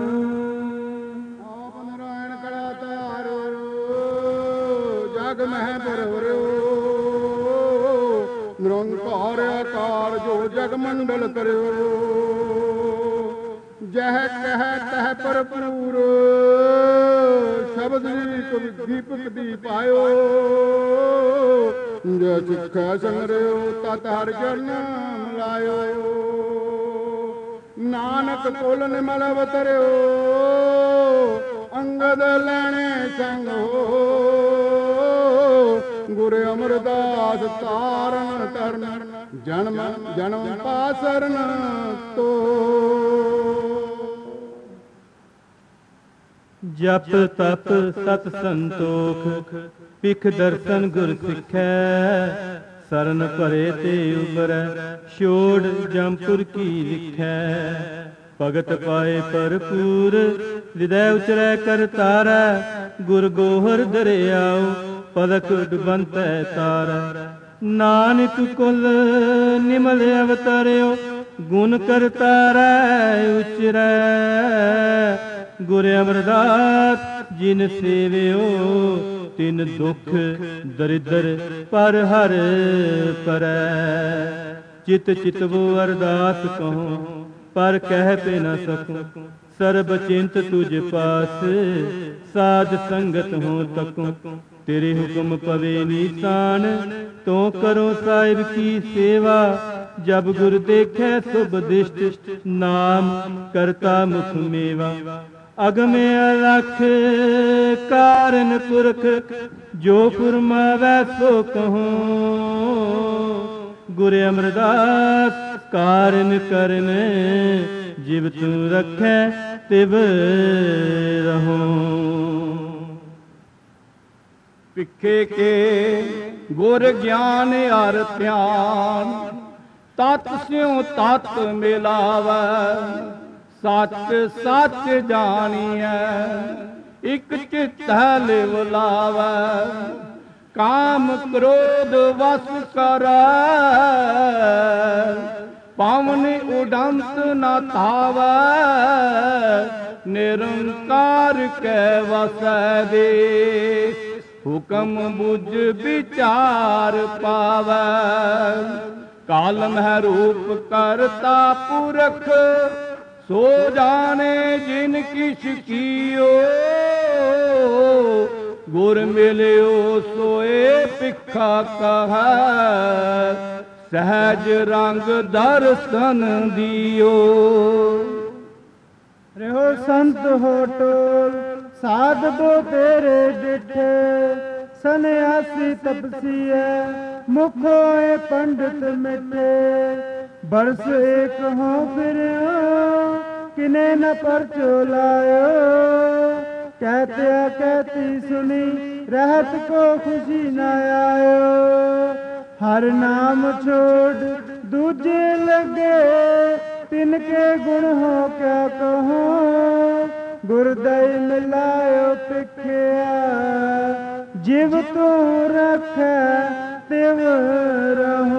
ਆਪ ਨਾਰਾਇਣ ਕਲਾ ਤਾਰੋ ਜਗ ਮਹਿ ਬਰਵਰਿਓ ਨਿਰੰਕਾਰ ਆਕਾਰ ਜੋ ਜਗ ਮੰਡਲ ਕਰਿਓ ਜਹ ਕਹਿ ਤਹ ਭਰਪੂਰ ਸ਼ਬਦ ਦੀਪਕ ਦੀ ਪਾਇਓ ਜੇ ਸਿੱਖੈ ਸੰਗਰਿਓ ਤਤ ਹਰਿ ਚਰਨ ਮਿਲਾਇਓ ਨਾਨਕ ਕੁਲ ਨਿਮਲ ਅਵਤਰਿਓ ਅੰਗਦ ਲੈਣੇ ਸੰਗ ਹੋ ਗੁਰ ਅਮਰਦਾਸ ਤਾਰਨ ਤਰਨ ਜਨਮ ਜਨਮ ਪਾਸਰਨ ਤੋ। ਜਪ ਤਪ ਸਤ ਸੰਤੋਖ ਪਿਖ ਦਰਸ਼ਨ ਗੁਰ ਸਿੱਖੈ ਸਰਨ ਭਰੇ ਤੇ ਉਬਰੈ ਛੋੜ ਜਮਪੁਰ ਕੀ ਲਿਖੈ ਭਗਤ ਪਾਏ ਭਰਪੂਰ ਹਿਰਦੈ ਉਚਰੈ ਕਰ ਤਾਰੈ ਗੁਰ ਗੋਹਰ ਦਰਿਆਉ ਪਲਕ ਡੁਬੰਤੈ ਤਾਰੈ ਨਾਨਕ ਕੁਲ ਨਿਮਲ ਅਵਤਰਿਓ ਗੁਣ ਕਰਤਾਰੈ ਉਚਰੈ ਗੁਰ ਅਮਰਦਾਸ ਜਿਨ ਸੇਵਿਓ ਤਿਨ ਦੁਖ ਦਰਿਦਰ ਪਰ ਹਰ ਪਰੈ ਚਿਤ ਚਿਤਵੋ ਅਰਦਾਸ ਕਹੋ ਪਰ ਕਹਿ ਪੈ ਨ ਸਕੂੰ ਸਰਬ ਚਿੰਤ ਤੁਝ ਪਾਸ ਸਾਧ ਸੰਗਤ ਹੋ ਤਕੂੰ ਤੇਰੇ ਹੁਕਮ ਪਵੇ ਨੀਸਾਨ ਤੋ ਕਰੋ ਸਾਹਿਬ ਕੀ ਸੇਵਾ ਜਬ ਗੁਰ ਦੇਖੈ ਸੁਭ ਦਿਸ਼ਟ ਨਾਮ ਕਰਤਾ ਮੁਖ ਮੇਵਾ ਅਗਮੇ ਅਲਖ ਕਾਰਨ ਪੁਰਖ ਜੋ ਫੁਰਮਾਵੈ ਸੋ ਕਹੂੰ ਗੁਰ ਅਮਰਦਾਸ ਕਾਰਨ ਕਰਨ ਜਿਵ ਤੂੰ ਰੱਖੈ ਤਿਵ ਰਹੂੰ। ਪਿੱਖੇ ਕੇ ਗੁਰ ਗਿਆਨ ਅਰ ਧਿਆਨ ਤਤ ਸਿਉ ਤਤ ਮਿਲਾਵੈ ਸੱਚ ਸੱਚ ਜਾਣੀਐ ਇਕ ਚਿਤੈ ਲਿਵ ਲਾਵੈ ਕਾਮ ਕ੍ਰੋਧ ਵਸ ਕਰੈ ਪਾਵਨ ਉਡੰਤ ਨਾ ਧਾਵੈ ਨਿਰੰਕਾਰ ਕੈ ਵਸੈ ਦੇਸ ਹੁਕਮ ਬੁਝ ਵਿਚਾਰ ਪਾਵੈ ਕਾਲਮ ਹੈ ਰੂਪ ਕਰਤਾ ਪੁਰਖ ਸੋ ਜਾਣੇ ਜਿਨ ਕਿਛ ਕੀਓ ਗੁਰ ਮਿਲਿਓ ਸੋਏ ਭਿਖਾ ਕਹੈ ਸਹਿਜ ਰੰਗ ਦਰਸ਼ਨ ਦਿਓ। ਰਹੋ ਸੰਤ ਹੋ ਟੋਲ ਸਾਧ ਦੋ ਤੇਰੇ ਡਿਠੇ ਸੰਨਿਆਸੀ ਤਪਸੀਐ ਮੁਖ ਹੋਏ ਪੰਡਿਤ ਮਿਟੇ ਬਰਸ ਏਕ ਹੋ ਫਿਰਿਓ ਕਿਨੇ ਨ ਪਰਚੋ ਲਾਇਓ ਕਹਿਤਿਆ ਕਹਿਤੀ ਸੁਣੀ रहत को खुशी न आयो। हर नाम छोड़ दूजे लगे, तिनके गुण हो क्या कहो। गुरदई मिलायो पिखिया, जिव तू रखे तिव रहो।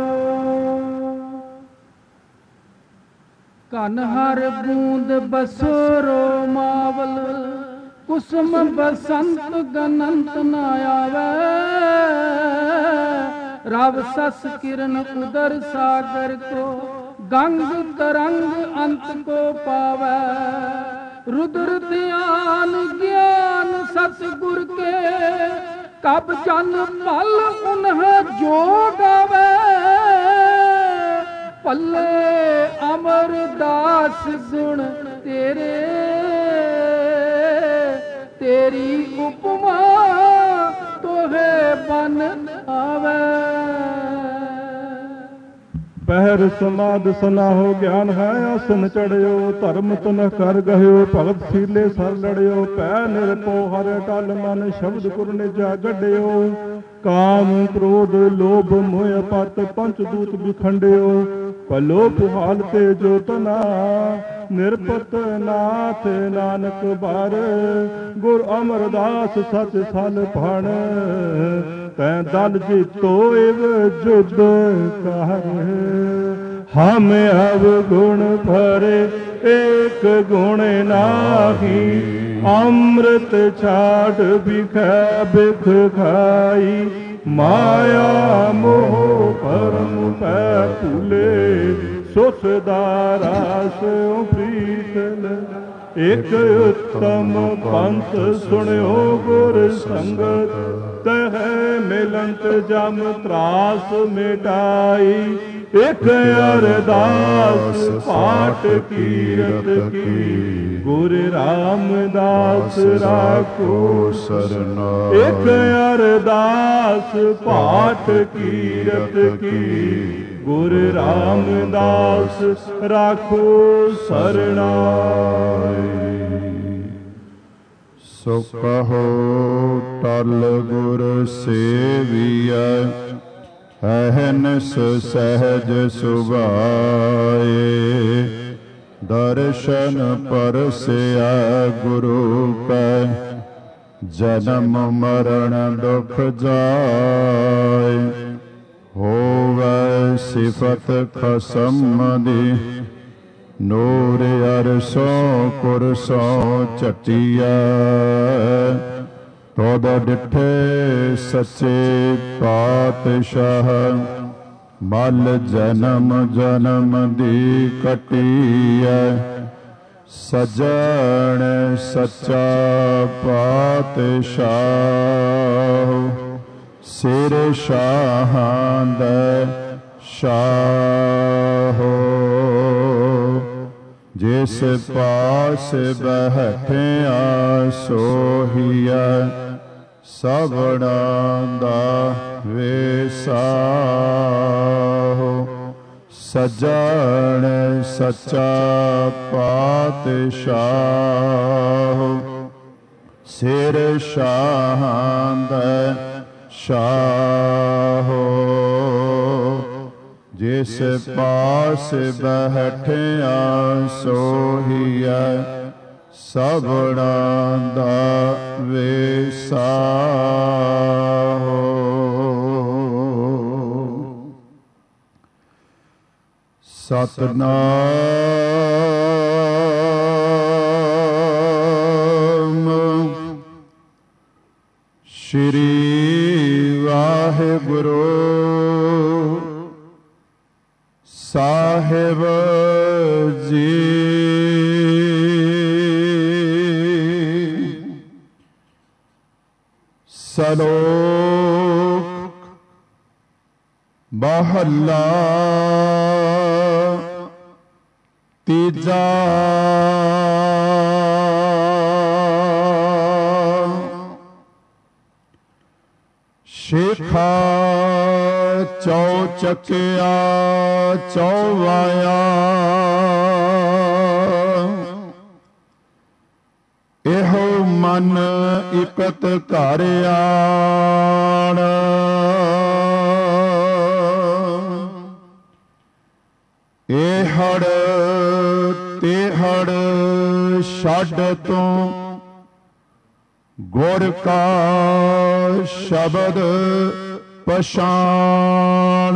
कन हर बूंद बसोरो मावल, कुसुम बसंत गनंत न आवे। रव सस किरण उदर सागर को, गंग तरंग अंत को पावे। रुद्र ध्यान ज्ञान सतगुर के, कब जन पल उन्हें जो गावे। पल्ले अमरदास गुण तेरे, तेरी उपमा तोहे बन आवे। पहर समाध सनाहो ज्ञान है आसन चढ़ियो। धर्म तन कर गयो भगत सीले सर लड़ियो। पै निरपो हर टल मन शब्द गुर निजा गढ़ियो। काम क्रोध लोभ मोह पत पंचदूत बिखंडियो। पलो पुहाल ते जो तना निरपत नाथ नानक बार। गुर अमरदास सच सल भाण तै दल जीतो इव जुद कर। हम अवगुण भरे एक गुण नाही। अमृत छाड़ बिख बिख खाई। माया मोह परम पै भूले। सुसदारा सो प्रीतल एक उत्तम पंथ सुनियो गुर संगत। तह मिलंत जम त्रास मिटाई। एक अरदास पाठ कीरत की। गुर रामदास राखो सरना। एक अरदास पाठ कीरत की। गुर रामदास राखो सरनाई। सो कहो टल गुर सेविया। अहनस सहज सुभाए। दर्शन परसिया गुरु का। जन्म मरण दुख जाए। होवे सिफत खसम दी। नूर अरसों कुरसों चटिया। तोद डिठे सच्चे पातशाह। मल जन्म जन्म दी कटिया। सजन सच्चा पातशाह। सिर शाहां दा शाहो। जिस पास बैठिया सोहिया। सबड़ा दा वेसाहो। सजन सच्चा पातशाह। सिर शाहां दा शाहो। जिस पास बैठिया सोहिया। सबड़ा दा वेसाहो। सतनाम श्री वाहिगुरु साहिब जी। सलोक महला तीजा। शेखा चौचकिया चौवाया। एहो ਮਨ ਇਕਤ ਘਰ ਆਣ। ਇਹੜ ਤੇਹੜ ਛੱਡ ਤੂੰ ਗੁਰ ਕਾ ਸ਼ਬਦ ਪਛਾਣ।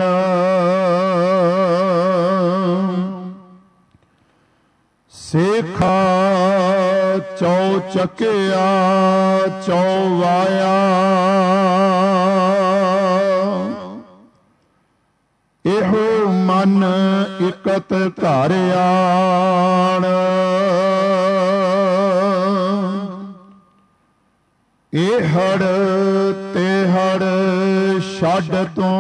ਸੇਖਾ ਚੌ ਚੱਕਿਆ ਚੌ ਵਾਇਆ। ਇਹੋ ਮਨ ਇਕਤ ਘਰ ਆਣ। ਇਹੜ ਤੇਹੜ ਛੱਡ ਤੂੰ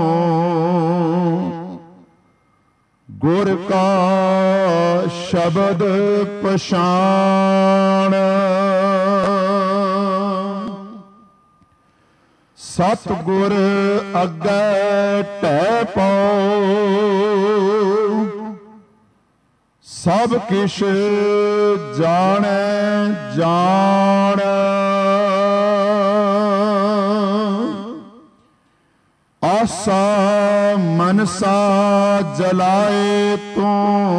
ਗੁਰ ਕਾ ਸ਼ਬਦ ਪਛਾਣ। ਸਤਿਗੁਰ ਅੱਗੇ ਢਹਿ ਪਉ ਸਭ ਕਿਛ ਜਾਣੈ ਜਾਣ। ਆਸਾ ਮਨਸਾ ਜਲਾਏ ਤੂੰ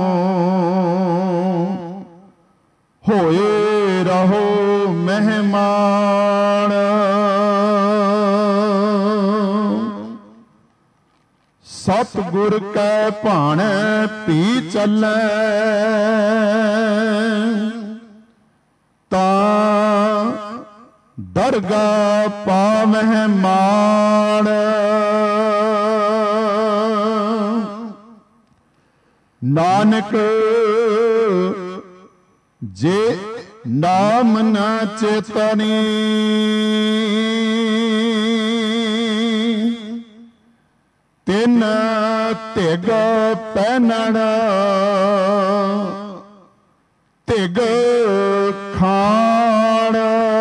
ਹੋਏ ਰਹੋ ਮਹਿਮਾਨ। ਸਤਿਗੁਰ ਕੈ ਭਾਣੈ ਭੀ ਚੱਲੈ ਤਾਂ ਦਰਗਾ ਪਾਵਹਿ ਮਾਣ। ਨਾਨਕ ਜੇ ਨਾਮ ਨਾ ਚੇਤਨੀ ਤਿਨ ਧਿਗ ਪਹਿਨਣ ਧਿਗ ਖਾਣ।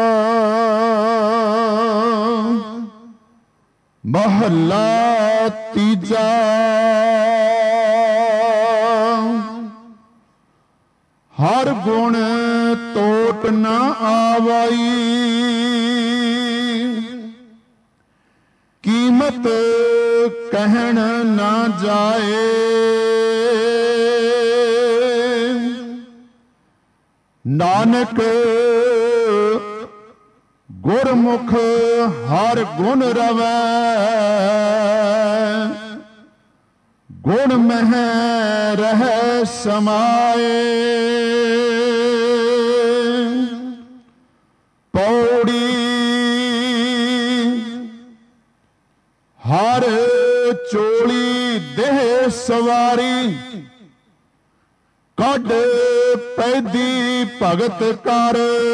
ਮਹੱਲਾ ਤੀਜਾ। ਹਰ ਗੁਣ ਟੋਟ ਨ ਆਵਈ ਕੀਮਤ ਕਹਿਣ ਨਾ ਜਾਏ। ਨਾਨਕ ਗੁਰਮੁਖ ਹਰ ਗੁਣ ਰਵੈ ਗੁਣ ਮਹਿ ਰਹਿ ਸਮਾਏ। ਪੌੜੀ ਹਰ ਚੋਲੀ ਦੇਹ ਸਵਾਰੀ ਕੱਢ ਪੈਦੀ ਭਗਤ ਕਰ।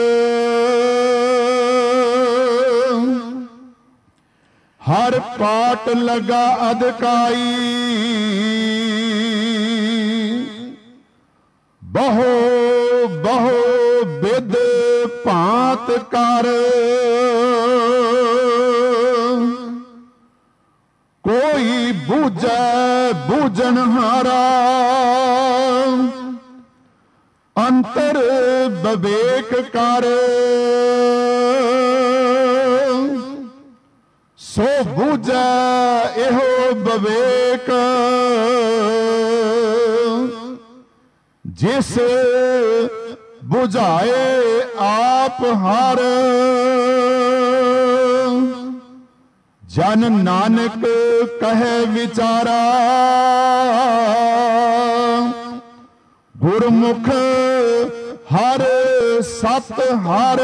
ਹਰ ਪਾਟ ਲਗਾ ਅਧਿਕਾਈ ਬਹੁ ਬਹੁ ਬਿਦ ਭਾਂਤ ਕਰ। ਕੋਈ ਬੂਝੈ ਬੂਝਣ ਹਾਰਾ ਅੰਤਰ ਵਿਵੇਕ ਕਰ। ਸੋ ਬੂਝੈ ਇਹੋ ਵਿਵੇਕ ਜਿਸ ਬੁਝਾਏ ਆਪ ਹਰ। ਜਨ ਨਾਨਕ ਕਹੈ ਵਿਚਾਰਾ ਗੁਰਮੁਖ ਹਰ ਸਤ ਹਰ।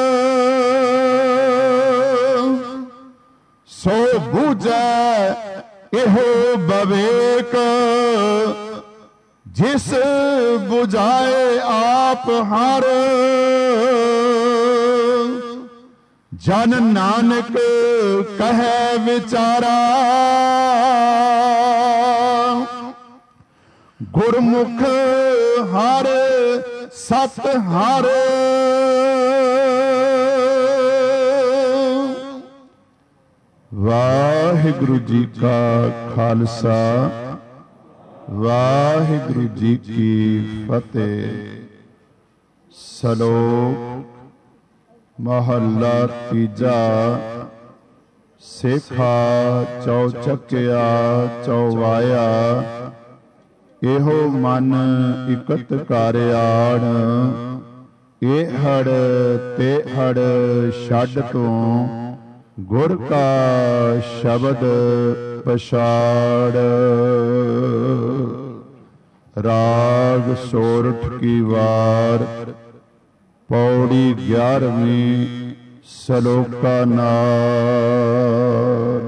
ਸੋ ਬੂਝੈ ਇਹੋ ਵਿਵੇਕ ਜਿਸ ਬੁਝਾਏ ਆਪ ਹਰ। ਜਨ ਨਾਨਕ ਕਹੈ ਵਿਚਾਰਾ ਗੁਰਮੁਖ ਹਰ ਸਤ ਹਰ। ਵਾਹਿਗੁਰੂ ਜੀ ਕਾ ਖਾਲਸਾ ਵਾਹਿਗੁਰੂ ਜੀ ਕੀ ਫਤਿਹ। ਸਲੋਕ महला तीजा सेखा चौचकिया चौवाया एहो मन इकत कारियाण ए हड़ ते हड़ छड़ तो गुर का शब्द पछाड़। राग सोरठ की वार पौड़ी 11वीं सलोका नार।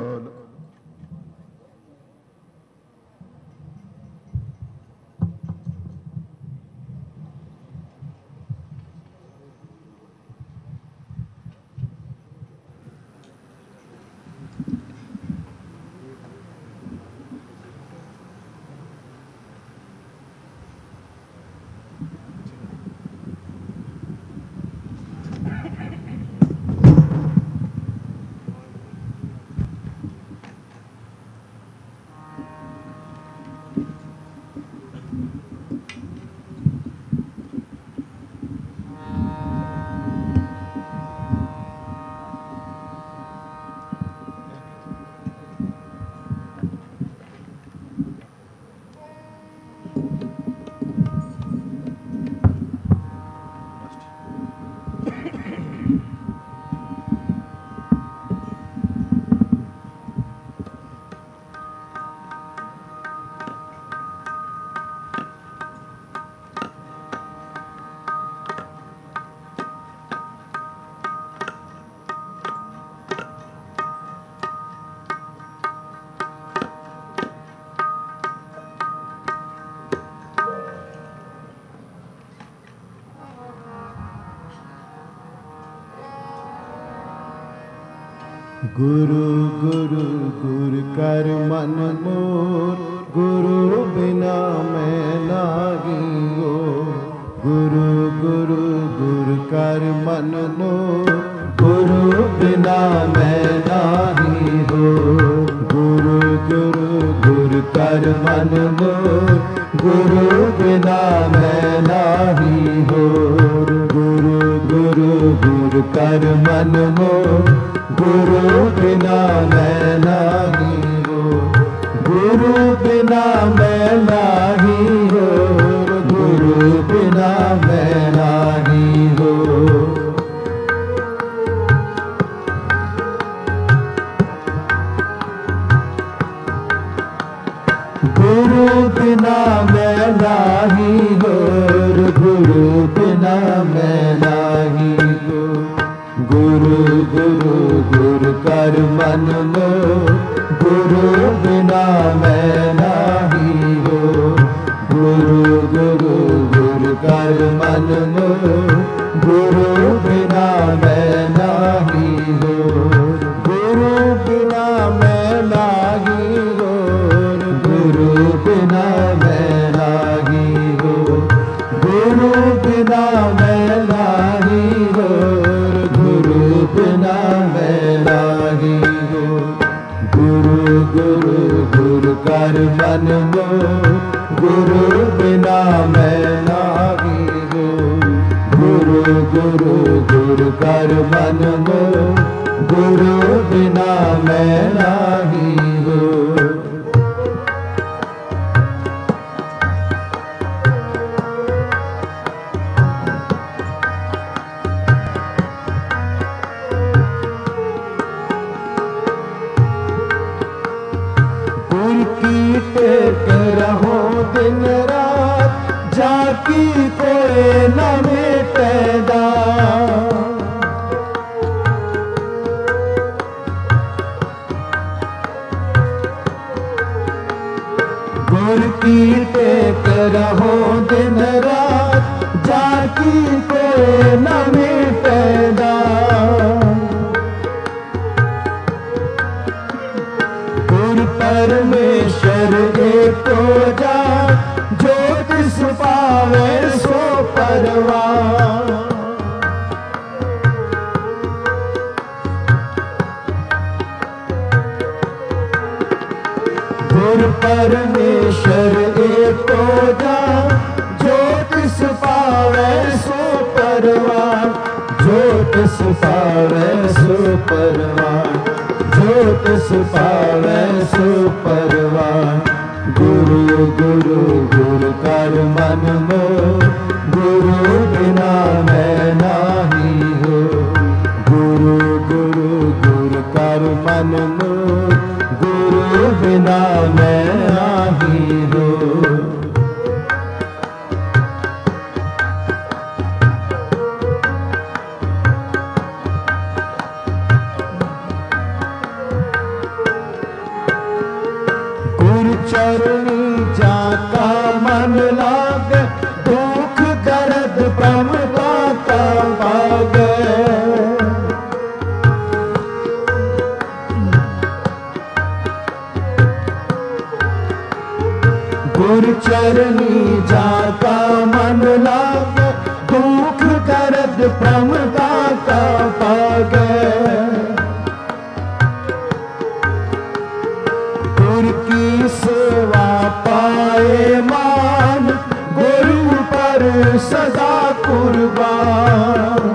गुरु गुरु गुर कर मन मोर, गुरु बिना मैं लागी हो। गुरु गुरु गुर कर मन मोर, गुरु बिना मैं नाही हो। गुरु गुरु गुर कर मन मोर, गुरु बिना मैं नाही हो। गुरु गुरु गुर कर मन मोर, गुरु बिना मैं नाही हो। गुरु बिना मैं नाही हो। गुरु बिना मैं नाही हो। गुरु बिना मैं नाही हो। गुरु बिना मैं नाही हो। गुरु गुरु गुर कर मन मोर, गुरु बिना मैं नाही हो। गुरु गुरु गुर कर मन मोर, गुरु बिना मैं नाही हो। गुरु बिना मैं नाही हो। गुरु बिना मैं नाही हो। गुरु बिना मैं नाही हो। गुरु बिना मैं नाही हो। गुरु गुरु गुर कर मन मोर, गुरु बिना मैं नाही हो। गुरु गुरु गुर कर मन मोर, गुरु बिना मैं नाही हो। टेक रहो दिन रात, जाकी कोई न मिटेगा। गुर की टेक रहो दिन रात, जाकी कोई न मिटेगा। परमेश्वर एक जा, जो तिस पावे सो परवान। गुर परमेश्वर एक जा, जो तिस पावे सो परवान। चरनी जाका मन लागे, दुख दर्द प्रमदा का पागे। गुर की सेवा पाए मान, गुरु पर सदा कुर्बान।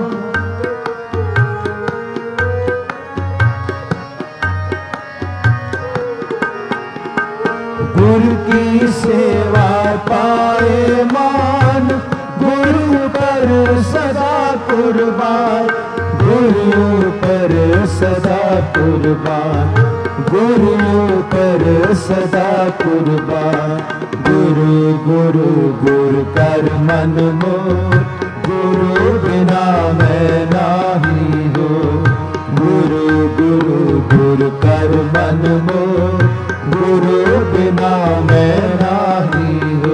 गुरु की सेवा पाए मान, गुरु पर सदा कुर्बान। गुरु पर सदा कुर्बान, गुरु पर सदा कुर्बान। गुरु गुरु गुरु कर मन मोर, गुरु बिना मैं नाही हो। गुरु गुरु गुरु कर मन मोर, गुरु बिना मैं नाही हो।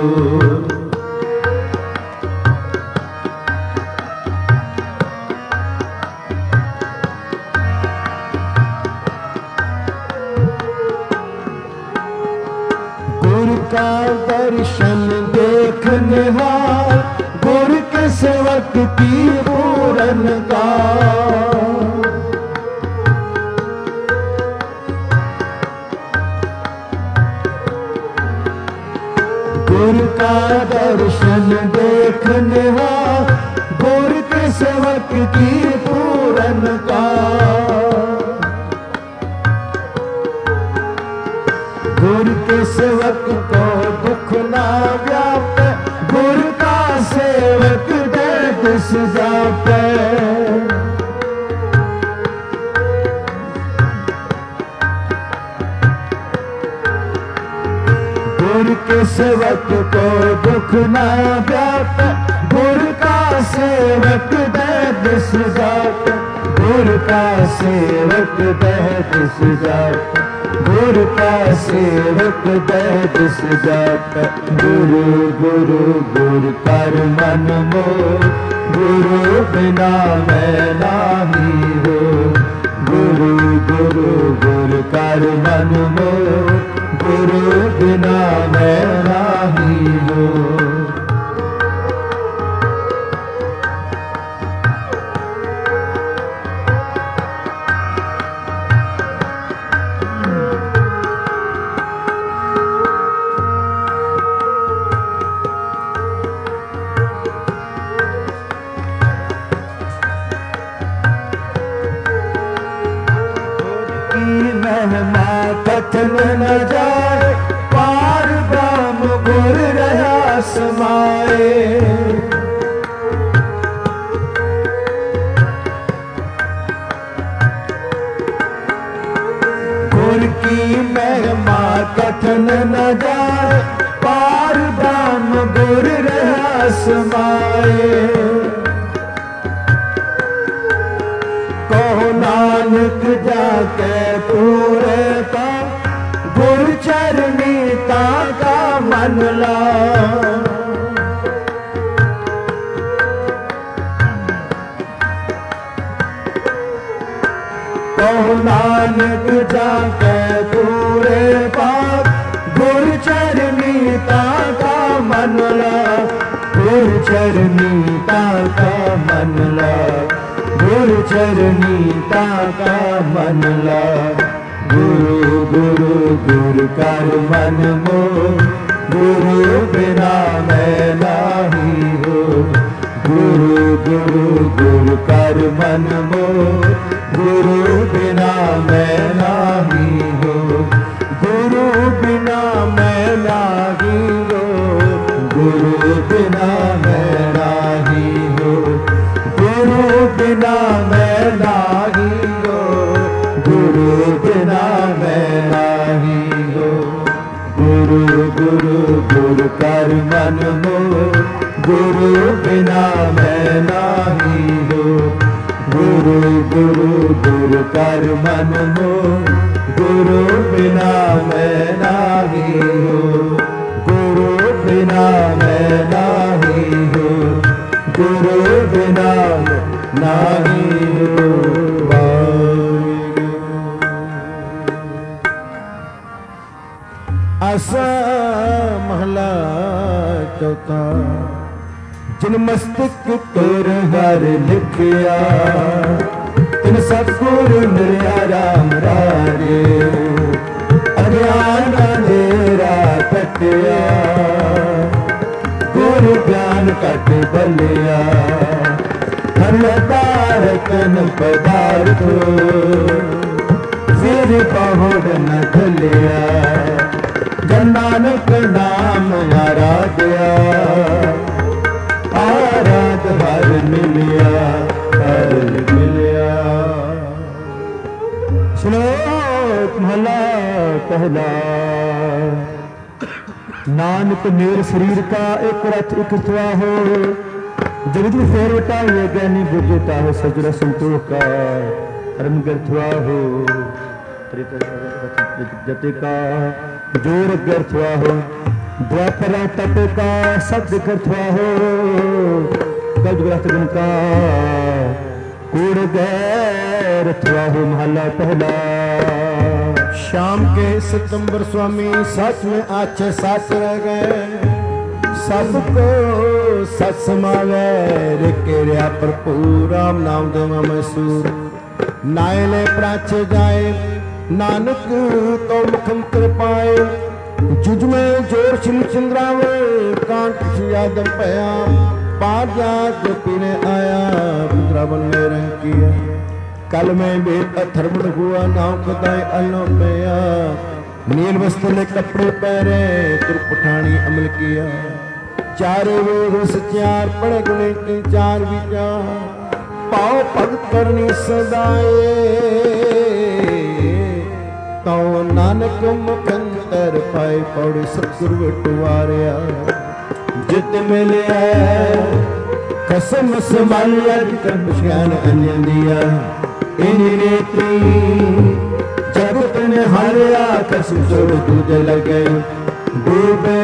गुरु का दर्शन देखने हार, गुरु के सेवक की पूरन का। गुरु का दर्शन देखने हार, गुरु के सेवक की पूरन का। गुरु के सेवक को दुख ना व्यापे, गुरु का सेवक दर्द सजापे। गुरु के सेवक को दुख ना व्यापे, गुरु का सेवक दर्द सजापे। गुरु का सेवक दर्द सजापे, गुरु का सेवक दर्द सजापे। गुरु गुरु गुरु कर मन मोर, गुरु बिना मैं नाही हो। गुरु गुरु गुरु कर मन मोर, गुरु बिना मैं नाही हो। महिमा कथन न जाए, पार ब्रह्म गुर रहा समाए। गुर की महिमा कथन न जाए, पार ब्रह्म गुर रहा समाए। कहो नानक जाके पूरे का, गुरु चरनी ताका मन ला। कहो नानक जाके पूरे पाक, गुरु चरनी ताका मन ला। गुरु चरनी ताका मन ला, गुरु चरनी ताका मन ला। गुरु गुरु गुरु कर मन मोर, गुरु बिना मैं नाही हो। गुरु गुरु गुरु कर मन मोर, गुरु बिना मैं नाही हो। गुरु बिना मैं नाही हो, गुरु बिना मैं नाही हो। गुरु बिना मैं नाही हो, गुरु बिना मैं नाही हो। गुरु गुरु गुरु कर मन मोर, गुरु बिना मैं नाही हो। गुरु गुरु गुरु कर मन मोर, गुरु बिना मैं नाही हो। गुरु बिना मैं नाही हो, गुरु बिना नाही हो। असा महला ਚੌਥਾ ਜਿਨ ਮਸਤਕ ਤੋਰ ਹਰ ਲਿਖਿਆ ਤਿਨ ਸਤਿਗੁਰ ਮਿਲਿਆ ਰਾਮ ਰਾਜੇ ਅਗਿਆਨ ਅੰਧੇਰਾ ਕੱਟਿਆ ਗੁਰ ਗਿਆਨ ਕੱਟ ਬਲਿਆ ਹਰ ਤਾਰਕਨ ਪਦਾਰਥ ਫਿਰ ਪਹੁੜ ਨ ਖਲਿਆ ਜਨ ਨਾਨਕ ਨਾਮ ਆਰਾਧਿਆ ਆਰਾਧ ਹਰ ਮਿਲਿਆ ਹਰ ਮਿਲਿਆ। ਸ਼ਲੋਕ ਮਹਲਾ ਪਹਿਲਾ। ਨਾਨਕ ਮੇਰ ਸਰੀਰ ਕਾ ਇੱਕ ਰਥ ਇੱਕ ਹੋ जगत फेर उठाइए ज्ञानी बुझता है सजरा संतोष का धर्म व्यर्थवा हो जते का जोर व्यर्थवा हो द्वापर तप का शब्द व्यर्थवा हो कलयुग गुण का कूड़ गैरथवा हो। महला पहला। शाम के सितंबर स्वामी सच में अच्छे साथ रह गए सबको सत समावे रिकेरिया भरपूर राम नाम देवा मैसूर नायले प्राचे जाए नानक तो मुखम पाए जुज में जोर श्री चंद्रावे कांट यादव पया पार जात पीने आया पुत्रावन में रंग किया कल में बेट अथर्मण हुआ नाव कदाए अल्लो पया नील वस्त्र ने कपड़े पहरे तुर पठानी अमल किया चारे वेद सचार पढ़े गुणे के चार विचार पाओ भगत करनी सदाए तो नानक मुखंतर पाए पौड़े सतगुरु विटवारिया जित मिले कसम संभालिया कर्म ज्ञान अन्य दिया इन नेत्री जगत ने हारिया कसम छोड़ तुझे लगे डूबे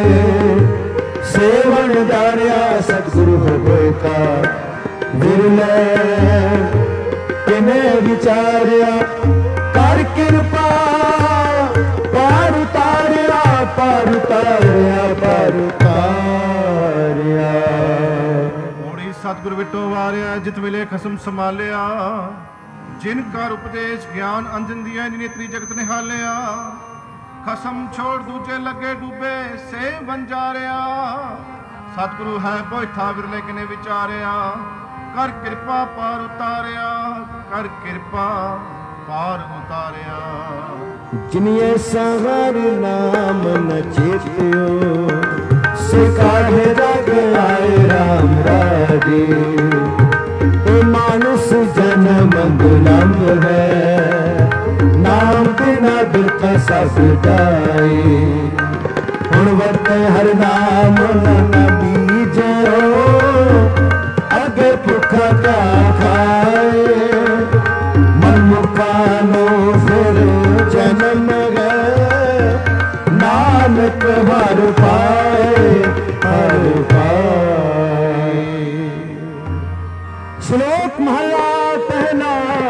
सेवन दारिया सतगुरु होता विरले किने विचारिया कर कृपा पार उतारिया पार उतारिया पार उतारिया। होड़ी सतगुरु विटो वारिया जित मिले खसम संभालिया जिन कर उपदेश ज्ञान अंजन दिया नेत्री जगत ने हालिया खसम छोड़ दूजे लगे डूबे से बंजारिया सतगुरु है बोइठा विरले किने विचारिया कर कृपा पार उतारिया कर कृपा पार उतारिया। जिनिए सहार नाम न चेतियो से काढ़े जग आए राम राजे तो मानुष जन्म दुलम है नाम बिना बिरता सब जाए हुण वर्ते हर नाम न बीजो अगे भुखा क्या खाए मन मुकानो फिर जन्म गए नानक हर पाए हर पाए। श्लोक महला पहला।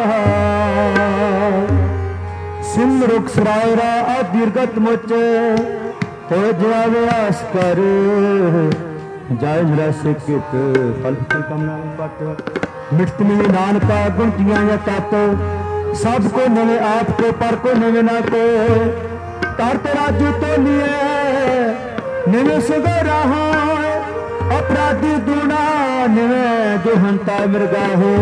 सिमरुख सरायरा दीर्घत मोचे तो व्यास कर जाय मेरा सिकित फल कामना पट मिटनी नानका गुणतियां या तत सब को नवे आप को पर को नवे ना को करते राजू तो लिए नवे सुगे रहा अपराधी दूना नवे जो हंता मृगा हो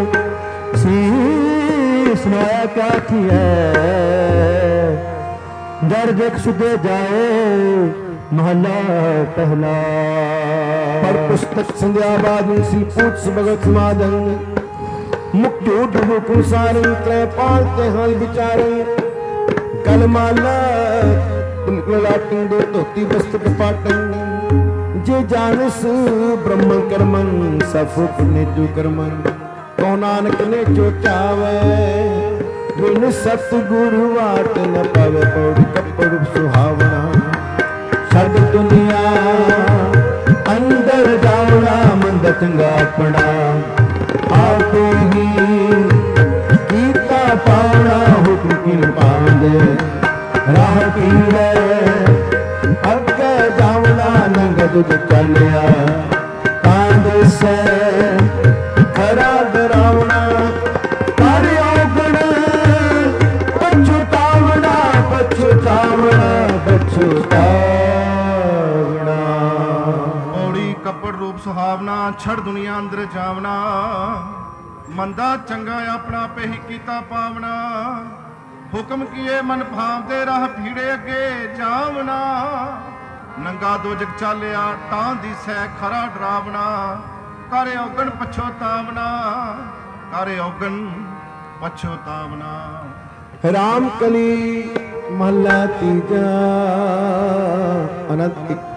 सुनाया क्या थी है डर देख सुधे जाए। महला पहला। पर पुस्तक संध्या बाद सी पूछ भगत समाधन मुक्ति उठो कुसारी त्रय पालते हाल बिचारे कल माला लाटन दो धोती वस्त्र पाटन जे जानस ब्रह्म कर्मन सफुक निजु कर्मन को नानक ने जो चावे बिन सतगुरु वाट न पावे पौड़ी कपड़ सुहावना छड़ दुनिया अंदर जावना मंद चंगा अपना आप ही कीता पावना हुक्म किन पांदे राह पीड़े अगे जावना नंगद ਤੁਝ ਚੱਲਿਆ ਤਾਂ ਦਿਸੈ ਖਰਾ ਡਰਾਵਣਾ ਕਰ ਔਗਣ ਪਛਤਾਵਣਾ ਪਛਤਾਵਣਾ ਪਛਤਾਵਣਾ। ਪੌੜੀ ਕੱਪੜ ਰੂਪ ਸੁਹਾਵਣਾ ਛੜ ਦੁਨੀਆ ਅੰਦਰ ਜਾਵਣਾ ਮੰਦਾ ਚੰਗਾ ਆਪਣਾ ਪੇਹੀ ਕੀਤਾ ਪਾਵਣਾ ਹੁਕਮ ਕੀਏ ਮਨ ਭਾਵ ਦੇ ਰਾਹ ਭੀੜੇ ਅੱਗੇ ਜਾਵਣਾ ਨੰਗਾ ਦੋਜਕ ਚਾਲਿਆ ਤਾਂ ਦਿਸੈ ਖਰਾ ਡਰਾਵਣਾ ਕਰ ਔਗਣ ਪਛਤਾਵਣਾ ਕਰ ਔਗਣ ਪਛਤਾਵਣਾ। ਰਾਮ ਕਲੀ ਮਹਲਾ ਤੀਜਾ ਅਨੰਤ ਇੱਕ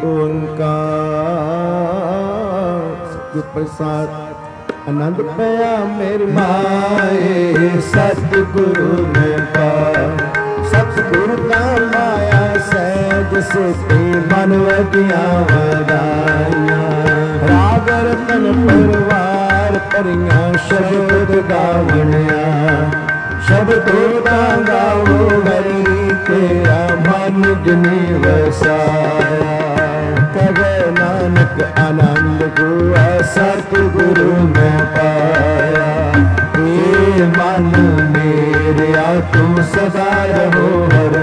ਓੰਕਾਰ ਸਤਿਗੁਰ ਪ੍ਰਸਾਦ। ਆਨੰਦ ਪਿਆ ਮੇਰੀ ਮਾਏ ਸਤਿਗੁਰੂ ਮੈਂ ਪਾਇਆ ਸਤਿਗੁਰੂ ਦਾ ਮਾਇਆ ਸਹਿਜ ਸੁਤੀ ਮਨ ਵਦੀਆਂ ਵਧਾਈਆਂ ਰਾਗ ਰਤਨ ਪਰਵਾਰ ਭਰੀਆਂ ਸ਼ਬਦ ਗਾਵਣਿਆ ਸ਼ਬਦੋ ਦਾ ਗਾਵੋ ਹਰੀ ਤੇਰਾ ਮਨ ਜਿਨੀ ਵਸਾਇਆ ਕਹੇ ਨਾਨਕ ਆਨੰਦ ਗੁਆ ਸਤਿਗੁਰੂ ਮੈਂ ਪਾਇਆ ਏ ਮਨ ਮੇਰਿਆ ਤੂੰ ਸਦਾ ਰਹੋ ਹਰ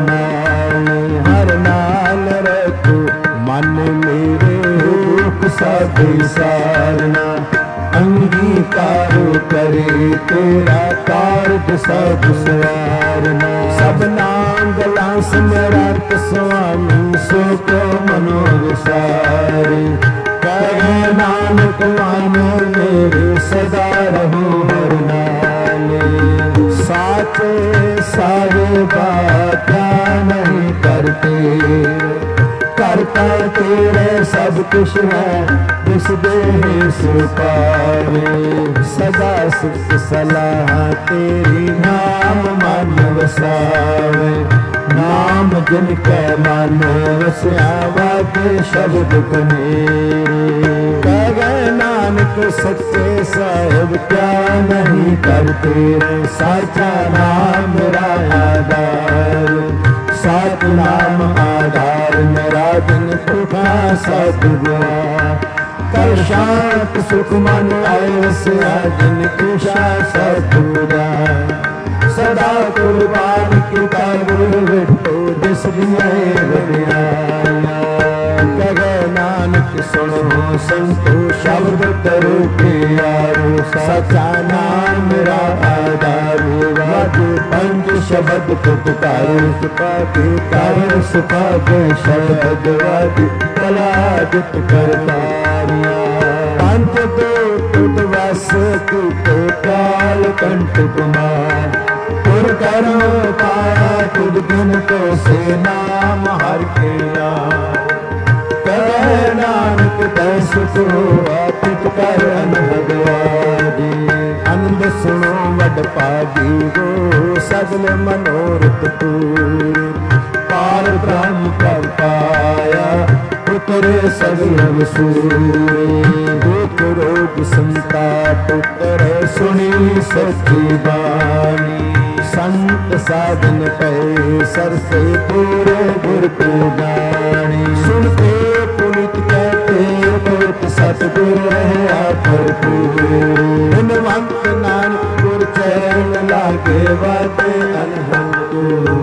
ਨਾਲ ਰੱਖੋ ਮਨ ਮੇਰੇ ਦੁਖ ਸਾਧੇ ਸਾਰਨਾ ਅੰਗੀਕਾਰ ਕਰੇ ਤੇਰਾ ਕਾਰਜ ਸਭ ਸਵਾਰਨਾ ਸਭਨਾ ਗਲਾਂ ਸਮਰੱਥ ਸੁਆਮੀ ਸੋ ਕੋ ਮਨੋ ਵਿਸਾਰੇ ਕਹੇ ਨਾਨਕ ਮਨ ਮੇਰੇ ਸਦਾ ਰਹੋ ਹਰ ਨਾਲੇ ਸਾਚੇ ਸਾਹਿਬਾ ਕਿਆ ਨਹੀਂ ਕਰਤੇ ਕਰਤਾ ਤੇਰੇ ਸਭ ਕੁਛ ਹੈ ਦਿਸਦੇ ਹੈ ਸੁਪਾਵੇ ਸਦਾ ਸੁਖ ਸਲਾਹ ਤੇਰੀ ਨਾਮ ਮਨ ਵਸਾਵੇ ਨਾਮ ਜਿਨ ਕੈ ਮਨ ਵਸਿਆ ਵਾਜੇ ਸ਼ਬਦ ਕਨੇਰੇ ਕਹੇ ਨਾਨਕ ਸੱਚੇ ਸਾਹਿਬ ਕਿਆ ਨਹੀਂ ਕਰਤੇ ਸਾਚਾ ਨਾਮ ਮੇਰਾ ਆਧਾਰ ਸਤਿਨਾਮ ਆਧਾਰ ਮੇਰਾ ਦਿਨ ਸੁਖਾ ਸਤਿਗੁਰਾ ਕਰ ਸ਼ਾਂਤ ਸੁਖ ਮਨ ਆਏ ਵਸਿਆ ਜਿਨ ਕੁਸ਼ਾ ਸਤਿਗੁਰਾ ਸਦਾ ਕੁਰਬਾਨ ਕੀਤਾ ਗੁਰ ਵਿਟੋ ਜਿਸ ਦੀਆਂ ਵਡਿਆਈਆਂ ਕਹੇ ਨਾਨਕ ਸੁਣੋ ਸੰਤੋ ਸ਼ਬਦ ਕਰੋ ਪਿਆਰੋ ਸਚਾ ਨਾਮ ਮੇਰਾ ਆਧਾਰ ਵਾਜੇ ਪੰਜ ਸ਼ਬਦ ਪੁਕਾਰੋ ਸੁਪਾਕੇ ਕਾਰਨ ਸੁਪਾਕੇ ਸ਼ਬਦ ਵਾਜੇ ਕਲਾ ਜਿਤ ਕਰਤਾਰਿਆ ਪੰਜ ਦੋ ਤੁਧ ਵਸ ਤੂਤੇ ਕਾਲ ਕੰਠ ਕੁਮਾਰ ਪੁਰ ਕਰੋ ਪਾਇਆ ਤੁਧ ਗੁਣ ਕੋ ਸੇ ਨਾਮ ਹਰ ਕੇ ਕਹੇ ਨਾਨਕ ਤੈ ਸੁਖ ਹੋਆ ਤਿਤ ਕਰ ਅਨਹਦਵਾਜੀ ਆਨੰਦ ਸੁਣੋ ਵਡ ਭਾਗੀ ਗੋ ਸਗਲ ਮਨੋਰਥ ਪੂਰੇ ਪਾਰ ਬ੍ਰਹਮ ਪ੍ਰਭ ਪਾਇਆ ਉਤਰੇ ਸਗਲ ਵਸੂਰੇ ਦੁਖ ਰੋਗ ਸੰਤਾਪ ਉਤਰੇ ਸੁਣੀ ਸੱਚੀ ਬਾਣੀ ਸੰਤ ਸਾਧਨ ਪਏ ਸਰਸੇ ਪੂਰੇ ਗੁਰ ਕੋ ਬਾਣੀ ਸੁਣਤੇ ਪੁਨੀਤ ਕਹਤੇ ਬਹੁਤ ਸਤਿਗੁਰ ਰਹਿਆ ਭਰਪੂਰ ਬਿਨਵੰਤ ਨਾਨਕ ਗੁਰ ਚਰਨ ਲਾਗੇ ਵਾਜੇ ਅਨਹਦ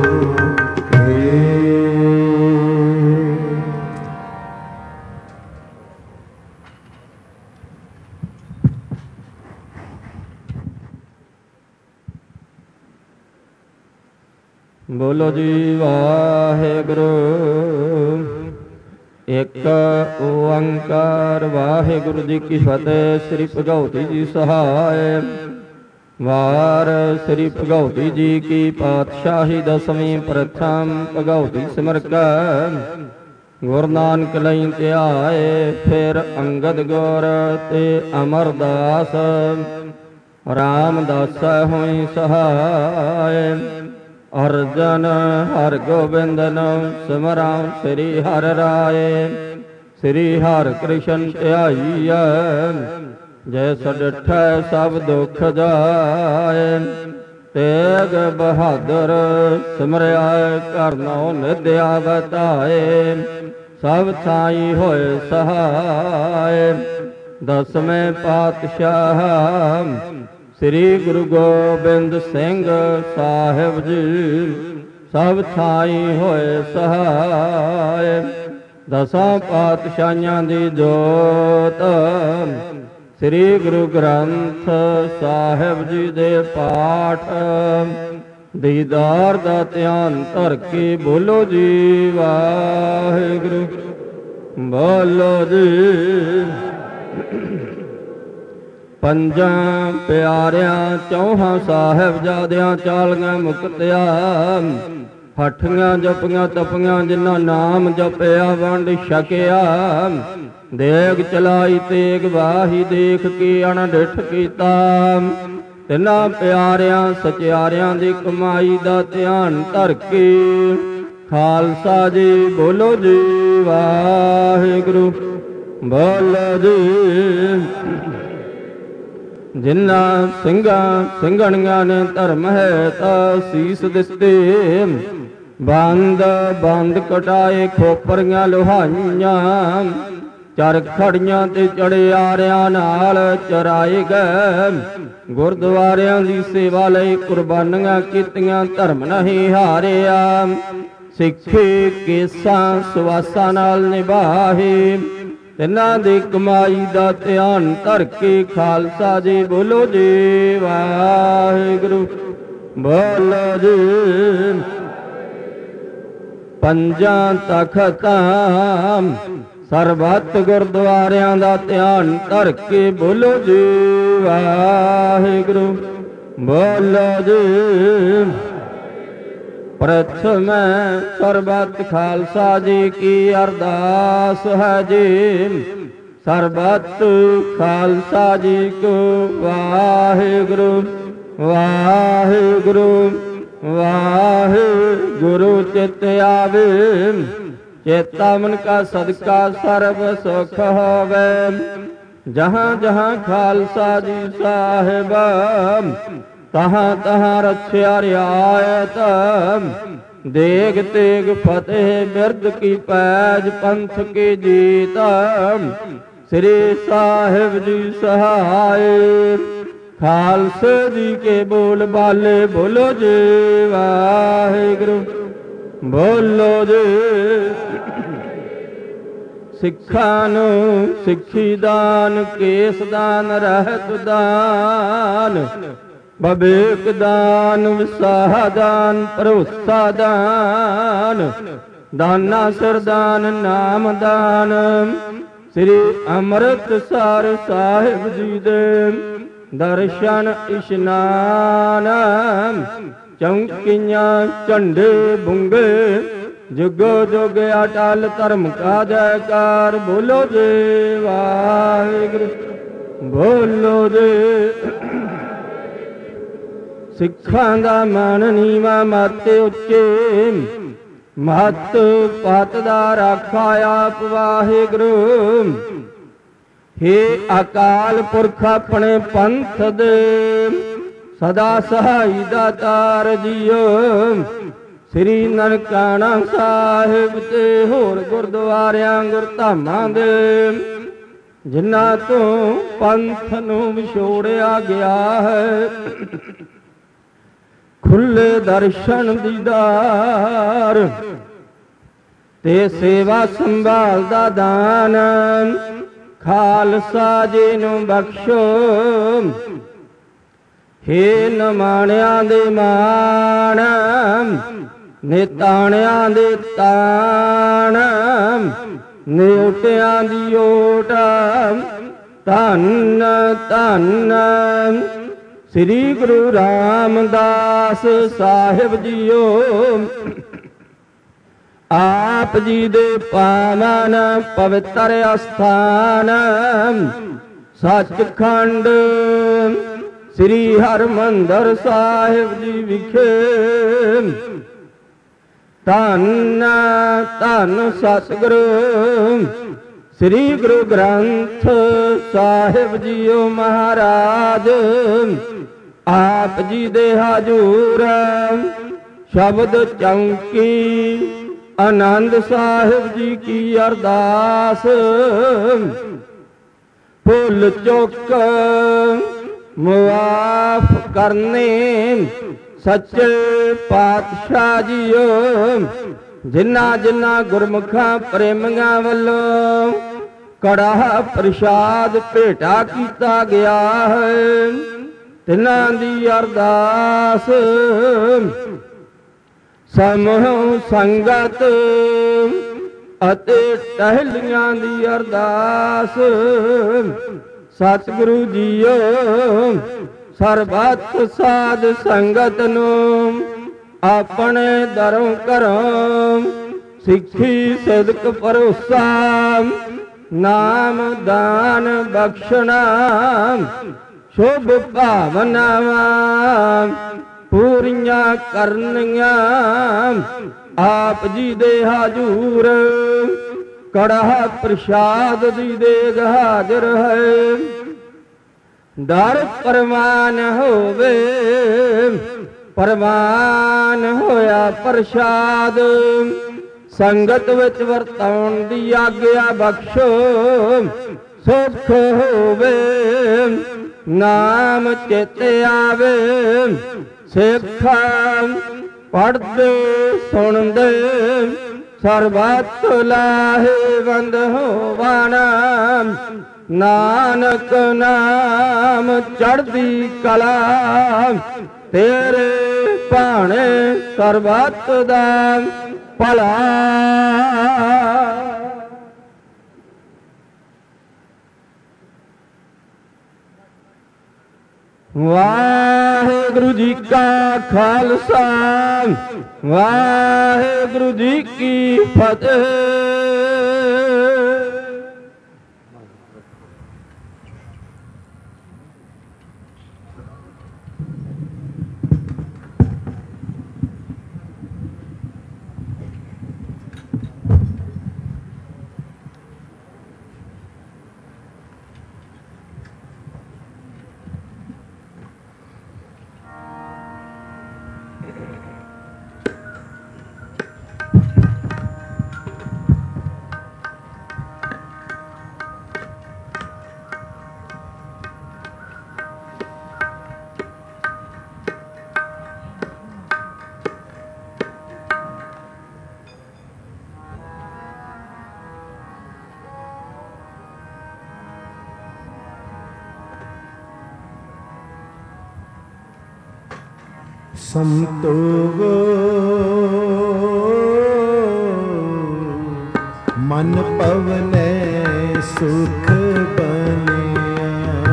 ਬੋਲੋ ਜੀ ਵਾਹਿਗੁਰੂ ਇੱਕ ਓੰਕਾਰ ਵਾਹਿਗੁਰੂ ਜੀ ਕੀ ਫਤਿਹ। ਸ੍ਰੀ ਭਗਉਤੀ ਜੀ ਸਹਾਇ ਵਾਰ ਸ੍ਰੀ ਭਗਉਤੀ ਜੀ ਕੀ ਪਾਤਸ਼ਾਹੀ ਦਸਵੀਂ ਪ੍ਰਥਮ ਭਗਉਤੀ ਸਿਮਰ ਕੈ ਗੁਰੂ ਨਾਨਕ ਲਈ ਧਿਆਏ ਫਿਰ ਅੰਗਦ ਗੁਰ ਤੇ ਅਮਰਦਾਸ ਰਾਮਦਾਸ ਹੋਈ ਸਹਾਇ ਅਰਜਨ ਹਰ ਗੋਬਿੰਦਨ ਸਿਮਰਾਂ ਸ੍ਰੀ ਹਰਿ ਰਾਏ ਸ੍ਰੀ ਹਰਿ ਕ੍ਰਿਸ਼ਨ ਧਿਆਈਐ ਜੈਸ ਡਿਠੈ ਸਭ ਦੁਖ ਜਾਏ ਤੇਗ ਬਹਾਦਰ ਸਿਮਰਿਆ ਕਰਨੋ ਨਿਦਿਆ ਬਤਾਏ ਸਭ ਥਾਈ ਹੋਏ ਸਹਾਇ। ਦਸਵੇਂ ਪਾਤਸ਼ਾਹ ਸ੍ਰੀ ਗੁਰੂ ਗੋਬਿੰਦ ਸਿੰਘ ਸਾਹਿਬ ਜੀ ਸਭ ਥਾਈ ਹੋਏ ਸਹਾਇ। ਦਸਾਂ ਪਾਤਸ਼ਾਹਾਂ ਦੀ ਜੋਤ ਸ੍ਰੀ ਗੁਰੂ ਗ੍ਰੰਥ ਸਾਹਿਬ ਜੀ ਦੇ ਪਾਠ ਦੀਦਾਰ ਦਾ ਧਿਆਨ ਧਰ ਕੇ ਬੋਲੋ ਜੀ ਵਾਹਿਗੁਰੂ। ਬੋਲੋ ਜੀ। ਪੰਜਾਂ ਪਿਆਰਿਆਂ ਚੌਹਾਂ ਸਾਹਿਬਜ਼ਾਦਿਆਂ ਚਾਲੀਆਂ ਮੁਕਤਿਆਂ ਹੱਠੀਆਂ ਜਪੀਆਂ ਤਪੀਆਂ ਜਿਨ੍ਹਾਂ ਨਾਮ ਜਪਿਆ ਵੰਡ ਛਕਿਆ। ਦੇਗ ਚਲਾਈ ਤੇਗ ਵਾਹੀ ਦੇਖ ਕੇ ਅਣਡਿੱਠ ਕੀਤਾ। ਤਿੰਨਾਂ ਪਿਆਰਿਆਂ ਸਚਿਆਰਿਆਂ ਦੀ ਕਮਾਈ ਦਾ ਧਿਆਨ ਧਰ ਕੇ ਖਾਲਸਾ ਜੀ ਬੋਲੋ ਜੀ ਵਾਹਿਗੁਰੂ। ਬੋਲੋ ਜੀ। ਜਿਨ੍ਹਾਂ ਸਿੰਘਾਂ ਸਿੰਘਣੀਆਂ ਨੇ ਧਰਮ ਹੈ ਤਾਂ ਸੀਸ ਦਿੱਤੇ। ਬੰਦ ਬੰਦ ਕਟਾਏ ਖੋਪਰੀਆਂ ਲੋਹਾਈਆਂ। ਚਰਖੜੀਆਂ ਤੇ ਚੜਿਆਰਿਆਂ ਨਾਲ ਚਰਾਏ ਗਏ। ਗੁਰਦੁਆਰਿਆਂ ਦੀ ਸੇਵਾ ਲਈ ਕੁਰਬਾਨੀਆਂ ਕੀਤੀਆਂ ਧਰਮ ਨਹੀਂ ਹਾਰਿਆ। ਸਿੱਖੀ ਕੇਸਾਂ ਸਵਾਸਾਂ ਨਾਲ ਨਿਭਾਹੇ। ਤਿੰਨਾਂ ਦੀ ਕਮਾਈ ਦਾ ਧਿਆਨ ਧਰ ਕੇ ਖਾਲਸਾ ਜੀ ਬੋਲੋ ਜੀ ਵਾਹਿਗੁਰੂ। ਬੋਲੋ ਜੀ। ਪੰਜਾਂ ਤਖਤਾਂ ਸਰਬੱਤ ਗੁਰਦੁਆਰਿਆਂ ਦਾ ਧਿਆਨ ਧਰ ਕੇ ਬੋਲੋ ਜੀ ਵਾਹਿਗੁਰੂ। ਬੋਲੋ ਜੀ। ਪ੍ਰਥਮ ਸਰਬੱਤ ਖਾਲਸਾ ਜੀ ਕੀ ਅਰਦਾਸ ਹੈ ਜੀ। ਸਰਬੱਤ ਖਾਲਸਾ ਜੀ ਕੋ ਵਾਹਿਗੁਰੂ ਵਾਹਿਗੁਰੂ ਵਾਹਿਗੁਰੂ ਚਿਤ ਆਵੇ। ਚੇਤਾ ਮਨ ਕਾ ਸਦਕਾ ਸਰਬ ਸੁਖ ਹੋਵੇ। ਜਹਾਂ ਜਹਾਂ ਖਾਲਸਾ ਜੀ ਸਾਹਿਬ ਤਹਾਂ ਤਹਾਂ ਰਛਿਆ ਰਿਆਇਤ। ਦੇਗ ਤੇਗ ਫਤਿਹ ਬਿਰਦ ਕੀ ਪੈਜ ਪੰਥ ਕੀ ਜੀਤ। ਸ੍ਰੀ ਸਾਹਿਬ ਜੀ ਸਹਾਇ ਖਾਲਸੇ ਜੀ ਕੇ ਬੋਲ ਬਾਲੇ ਬੋਲੋ ਜੀ ਵਾਹਿਗੁਰੂ। ਬੋਲੋ ਜੀ। ਸਿੱਖਾਂ ਨੂੰ ਸਿੱਖੀ ਦਾਨ ਕੇਸ ਦਾਨ ਰਹਿਤ ਦਾਨ ਬਵੇਕ ਦਾਨ ਵਿਸਾਹ ਦਾਨ ਭਰੋਸਾ ਦਾਨ ਦਾਨਾ ਸਰਦਾਨ ਨਾਮ ਦਾਨ। ਸ੍ਰੀ ਅੰਮ੍ਰਿਤਸਰ ਸਾਹਿਬ ਜੀ ਦੇ ਦਰਸ਼ਨ ਇਸ਼ਨਾਨ। ਚੌਂਕੀਆਂ ਝੰਡੇ ਬੁੰਗੇ ਜੁਗੋ ਜੁਗ ਅਟਲ ਧਰਮ ਕਾ ਜੈਕਾਰ ਬੋਲੋ ਜੀ ਵਾਹਿਗੁਰੂ। ਬੋਲੋ ਜੀ। ਸਿੱਖਾਂ ਦਾ ਮਨ ਨੀਵਾ ਮਤ ਉੱਚੇ ਮਹਤ ਪਤ ਦਾ ਰਾਖਾ ਆਪ ਵਾਹਿਗੁਰੂ। ਹੇ ਅਕਾਲ ਪੁਰਖ ਆਪਣੇ ਪੰਥ ਦੇ ਸਦਾ ਸਹਾਈ ਦਾਤਾਰ ਜੀਓ। ਸ੍ਰੀ ਨਨਕਾਣਾ ਸਾਹਿਬ ਤੇ ਹੋਰ ਗੁਰਦੁਆਰਿਆਂ ਗੁਰਧਾਮਾਂ ਦੇ ਜਿਨ੍ਹਾਂ ਤੋਂ ਪੰਥ ਨੂੰ ਵਿਛੋੜਿਆ ਗਿਆ ਹੈ ਖੁੱਲੇ ਦਰਸ਼ਨ ਦੀਦਾਰ ਤੇ ਸੇਵਾ ਸੰਭਾਲ ਦਾ ਦਾਨ ਖਾਲਸਾ ਜੀ ਨੂੰ ਬਖਸ਼ੋ। ਹੇ ਨਮਾਣਿਆਂ ਦੇ ਮਾਣ ਨਿਤਾਣਿਆਂ ਦੇ ਤਾਣ ਨਿਉਟਿਆਂ ਦੀ ਓਟ ਧੰਨ ਧੰਨ ਸ੍ਰੀ ਗੁਰੂ ਰਾਮਦਾਸ ਸਾਹਿਬ ਜੀਓ। ਆਪ ਜੀ ਦੇ ਪਾਵਨ ਪਵਿੱਤਰ ਅਸਥਾਨ ਸੱਚਖੰਡ ਸ੍ਰੀ ਹਰਿਮੰਦਰ ਸਾਹਿਬ ਜੀ ਵਿਖੇ ਧੰਨ ਧੰਨ ਸਤਿਗੁਰੂ ਸ੍ਰੀ ਗੁਰੂ ਗ੍ਰੰਥ ਸਾਹਿਬ ਜੀਓ ਮਹਾਰਾਜ। ਆਪ ਜੀ ਦੇ ਹਜੂਰ ਸ਼ਬਦ ਚੌਂਕੀ ਆਨੰਦ ਸਾਹਿਬ ਜੀ ਕੀ ਅਰਦਾਸ। ਭੁੱਲ ਚੁੱਕ ਮੁਆਫ ਕਰਨੇ ਸੱਚੇ ਪਾਤਸ਼ਾਹ ਜੀਓ। ਜਿਨ੍ਹਾਂ ਜਿਨ੍ਹਾਂ ਗੁਰਮੁਖਾਂ ਪ੍ਰੇਮੀਆਂ ਵੱਲੋਂ ਕੜਾ ਪ੍ਰਸ਼ਾਦ ਭੇਟਾ ਕੀਤਾ ਗਿਆ ਹੈ, ਤਿਨਾਂ ਦੀ ਅਰਦਾਸ। ਸਮੂਹ ਸੰਗਤ ਅਤੇ ਟਹਿਲੀਆਂ ਦੀ ਅਰਦਾਸ। ਸਤਿਗੁਰੂ ਜੀਓ ਸਰਬੱਤ ਸਾਧ ਸੰਗਤ ਨੂੰ ਆਪਣੇ ਦਰੋਂ ਘਰੋਂ ਸਿੱਖੀ ਸਿਦਕ ਭਰੋਸਾ ਨਾਮ ਦਾਨ ਬਖਸ਼ਣਾ ਸ਼ੁਭ ਭਾਵਨਾਵਾਂ ਪੂਰੀਆਂ ਕਰਨੀਆਂ। ਆਪ ਜੀ ਦੇ ਹਾਜ਼ੂਰ ਕੜਾ ਪ੍ਰਸ਼ਾਦ ਦੀ ਦੇਗ ਹਾਜ਼ਰ ਹੈ। ਦਰ ਪ੍ਰਵਾਨ ਹੋਵੇ, ਪ੍ਰਵਾਨ ਹੋਇਆ ਪ੍ਰਸ਼ਾਦ। ਸੰਗਤ ਵਿੱਚ ਵਰਤਾਉਣ ਦੀ ਆਗਿਆ ਬਖਸ਼ੋ, ਸੁਖ ਹੋਵੇ ਨਾਮ ਚੇਤੇ ਆਵੇ। ਸਿੱਖਾਂ ਪੜ੍ਹਦੇ ਸੁਣਦੇ ਸਰਬੱਤ ਲਾਹੇਵੰਦ ਹੋਵਣ। ਨਾਨਕ ਨਾਮ ਚੜ੍ਹਦੀ ਕਲਾ ਤੇਰੇ ਭਾਣੇ ਸਰਬੱਤ ਦਾ ਭਲਾ। ਵਾਹਿਗੁਰੂ ਜੀ ਕਾ ਖਾਲਸਾ, ਵਾਹਿਗੁਰੂ ਜੀ ਕੀ ਫਤਿਹ। ਸੰਤੋਖ ਮਨ ਪਵਨੇ ਸੁਖ ਬਨਿਆ।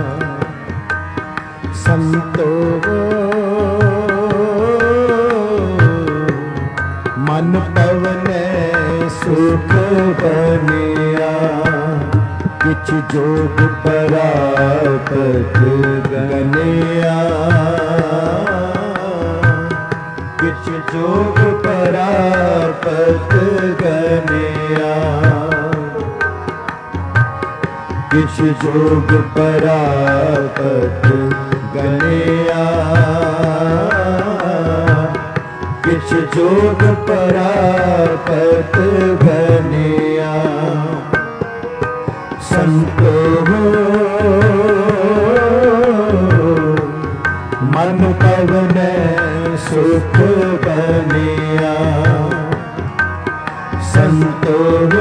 ਸੰਤੋਖ ਮਨ ਪਵਨੇ ਸੁਖ ਬਨਿਆ। ਕਿਛ ਜੋਗ ਪਰਾਪਤ ਗਨਿਆ। ਕਿਛ ਜੋਗ ਪਰਾਪਤ ਗਨਿਆ। ਕਿਛ ਜੋਗ ਪਰਾਪਤ ਗਨਿਆ। ਕਿਛ ਜੋਗ ਪਰਾਪਤ ਗਨਿਆ। ਸੰਤੋਖ ਮਨ ਪਵਨੇ ਸੁਖ ਬਨਿਆ। ਸੰਤੋਖ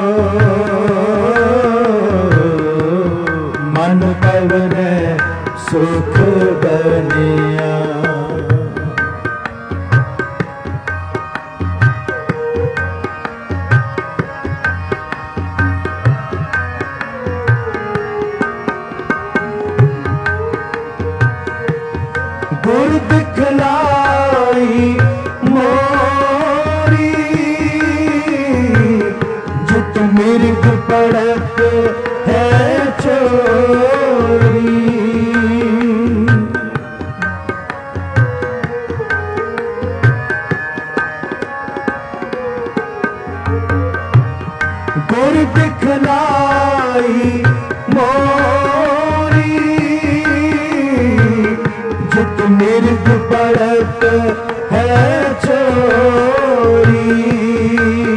ਮਨ ਪਵਨੇ ਸੁਖ ਬਨਿਆ। ਗੁਰ ਦਿਖਲਾਈ ਮੋਰੀ ਜਿਤ ਮਿਰਗ ਪੜਤ ਹੈ ਚੋਰੀ। ਗੁਰ ਦਿਖਲਾਈ ਮੋਰੀ ਜਿਤ ਮਿਰਗ ਪੜਤ ਹੈ ਚੋਰੀ।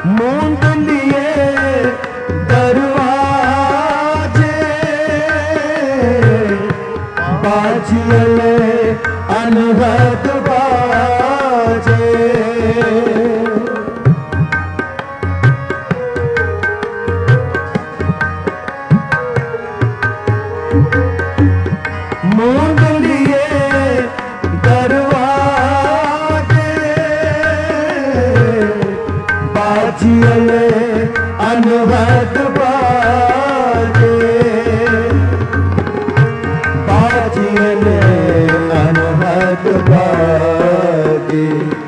मूंद लिए दरवाजे बाजियले अनहद बाजे मूंद लिए दरवाजे बाजियले अनहद बाजे बाजियले अनहद बाजे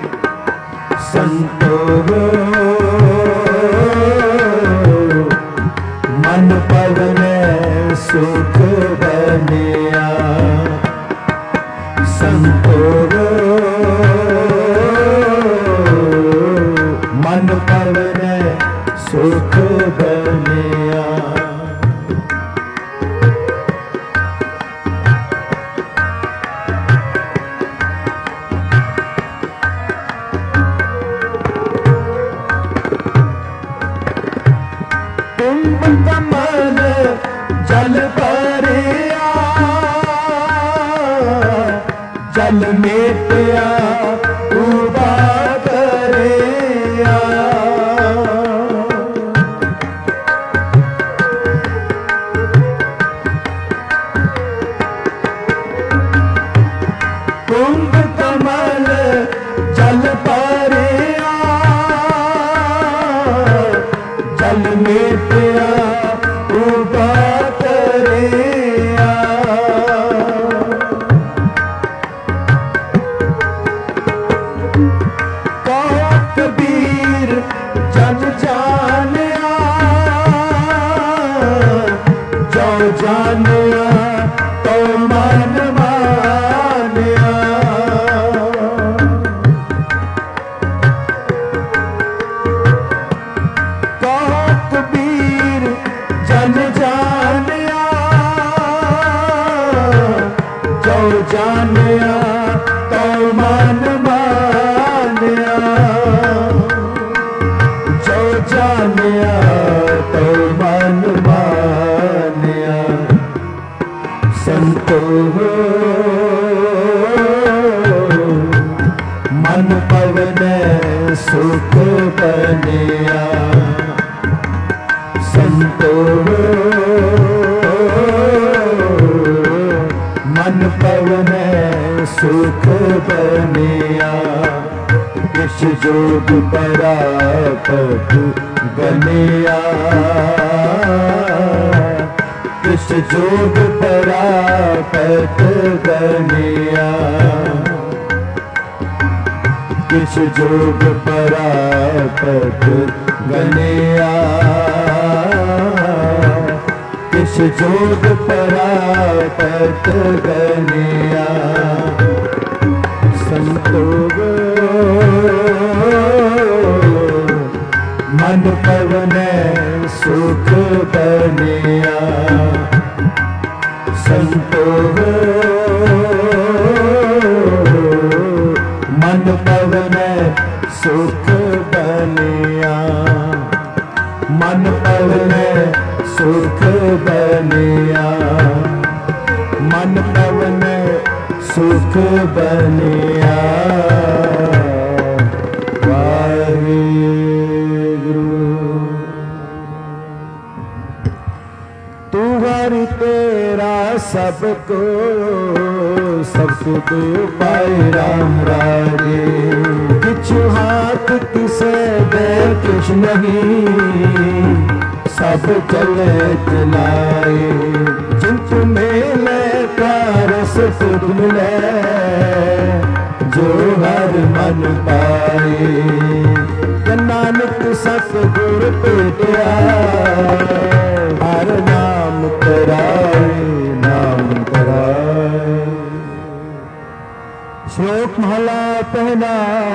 संतो मन पवने सुख बनिया संतो मन पवने सुख बनिया कुंभ कमल जल भरिया जल मेटिया उबा करिया कुंभ कमल जल भरिया जल मेटिया उबा करिया कहो कबीर जन जानिया जो जानिया तो मन मानिया कहो कबीर जन जानिया जो जानिया तो मन मानिया जो जानिया तो मन मानिया संतो मन पवने सुख बनिया संतो मन पवने सुख बनिया किस जोग परापत बनिया किस जोग परापत बनिया किस जोग परापत बनिया किस जोग परापत बनिया संतोग मन पवने सुख बनिया संतोग मन पवने सुख बनिया मन पवने सुख बनिया मन पवने सुख बनिया वाहिगुरु तू हरि तेरा सबको सब सुख पाए राम राजे किछु हाथ किसे दे कुछ नहीं सब चले चलाए चिंत मेले का रस सुख मिले जो हर मन पाए नानक सतगुर पेटिया हर नाम कराए नाम कराए। श्लोक महला पहला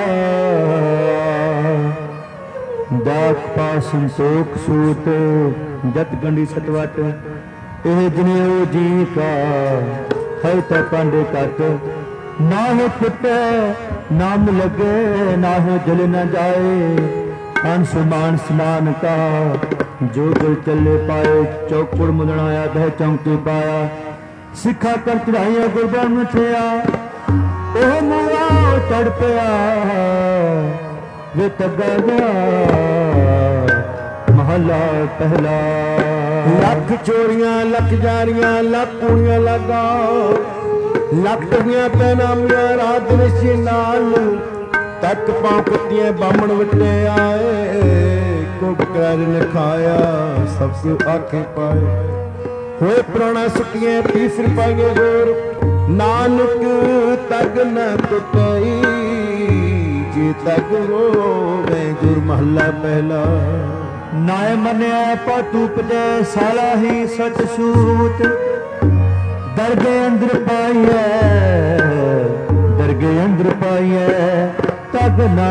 दात पा संतोख सूत जत गंडी सतवट एह जनेऊ जी का है तो पांडे कट ना हो फुटे नाम लगे ना हो जल न जाए अनसुमान स्नान का जो दिल चले पाए चौकुड़ मुदनाया बह चौंके पाया सिखा कर चढ़ाइया गुरबान थिया ओह मुआ चढ़ पिया वे तगा गया महला पहला लख चोरियां लख जारियां लख कूड़ियां लगा लख टगियां पैनामियां रात निशी नाल तक पांपतियां बामण विटे आए कुब कर लिखाया सब कुछ आखे पाए होए पुराना सुटियां 20 रुपये गोर नानक तग न टुटई जी तग वो मैं गुर महला पहला नाय मनिया पातूप दे साला ही सच सूत दरगे अंदर पाइए दरगे अंदर पाइए तगना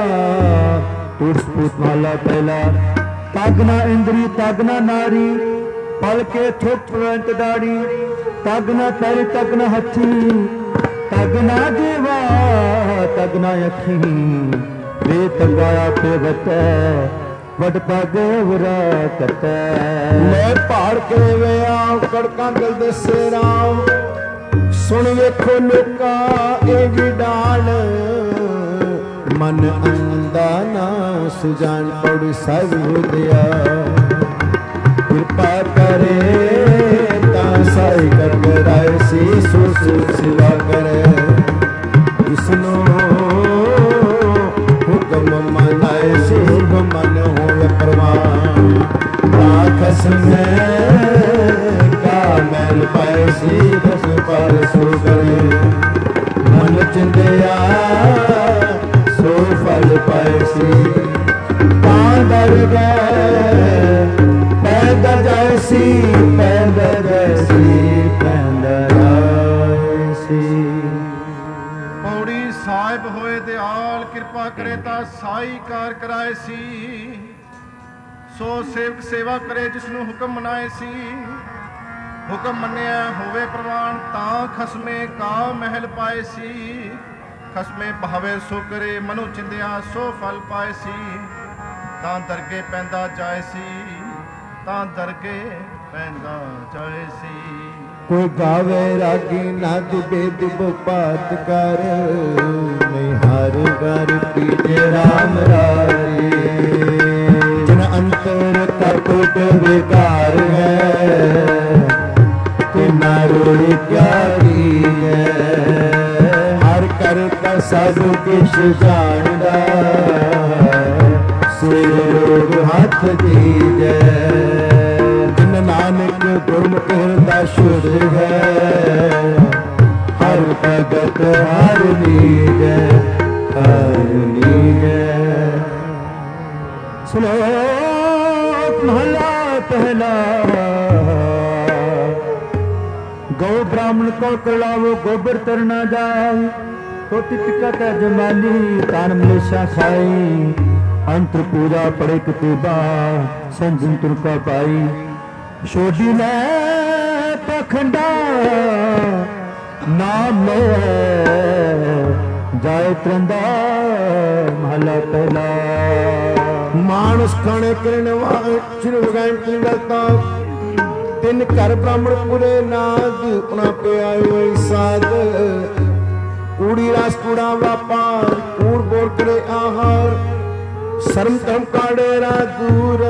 टूट महला पहला तगना इंद्री तगना नारी पल के थुक प्रवंत दाड़ी तगना पैर तगना हथी तगना देवा तगना अखी वे तगाया पे बत वड पग वरा कत मैं पहाड़ के वे आओ कड़का गल दसे राम सुन वेखो लोका ए जी डाल मन अंदा ना सुजान पौड़ी साहिब हो दिया कृपा करे ता साई कर कराए सी सुस सिवा करे जिसनो हुक्म मनाए सी मन होवे परवान आखस में का मैल पाए सी दस पर सो करे मन चिंदिया सो फल पाए सी पांदर गए पैदा जैसी पैदा जैसी पैदा जैसी पौड़ी साहिब होए दयाल कृपा करे ता साई कार कराए सी सो सेवक सेवा करे जिसनु हुक्म मनाए सी हुक्म मन्निया होवे प्रवान ता खसमे का महल पाए सी खसमे भावे सो करे मनु चिंदिया सो फल पाए सी ता दरगे पैंदा जाए सी ता दरगे पैंदा जाए सी कोई गावे रागी नाद बेद बात कर नहीं हर घर पीजे राम राजे जिन अंतर कपट बेकार है कि नारोड़ी क्या की है हर करता सब किश जानदा सिर रोग हाथ दीजे जिन नानक गुरमुख हृदय शुद्ध है हर भगत हर नीज श्लोक महला पहला गौ ब्राह्मण को कलावो गोबर तरना जाए तो तिटकत जमाली तान मलेशा खाई अंतर पूजा पड़े कितबा संजन तुरका पाई छोड़ी ले पखंडा नाम ले जाए त्रंदा महला पहला मानस खाने करने श्री भगवान की गलता तिन घर ब्राह्मण पूरे नाद उना पे आयो साध कूड़ी रास कूड़ा व्यापार कूड़ बोर करे आहार शर्म धर्म का डेरा दूर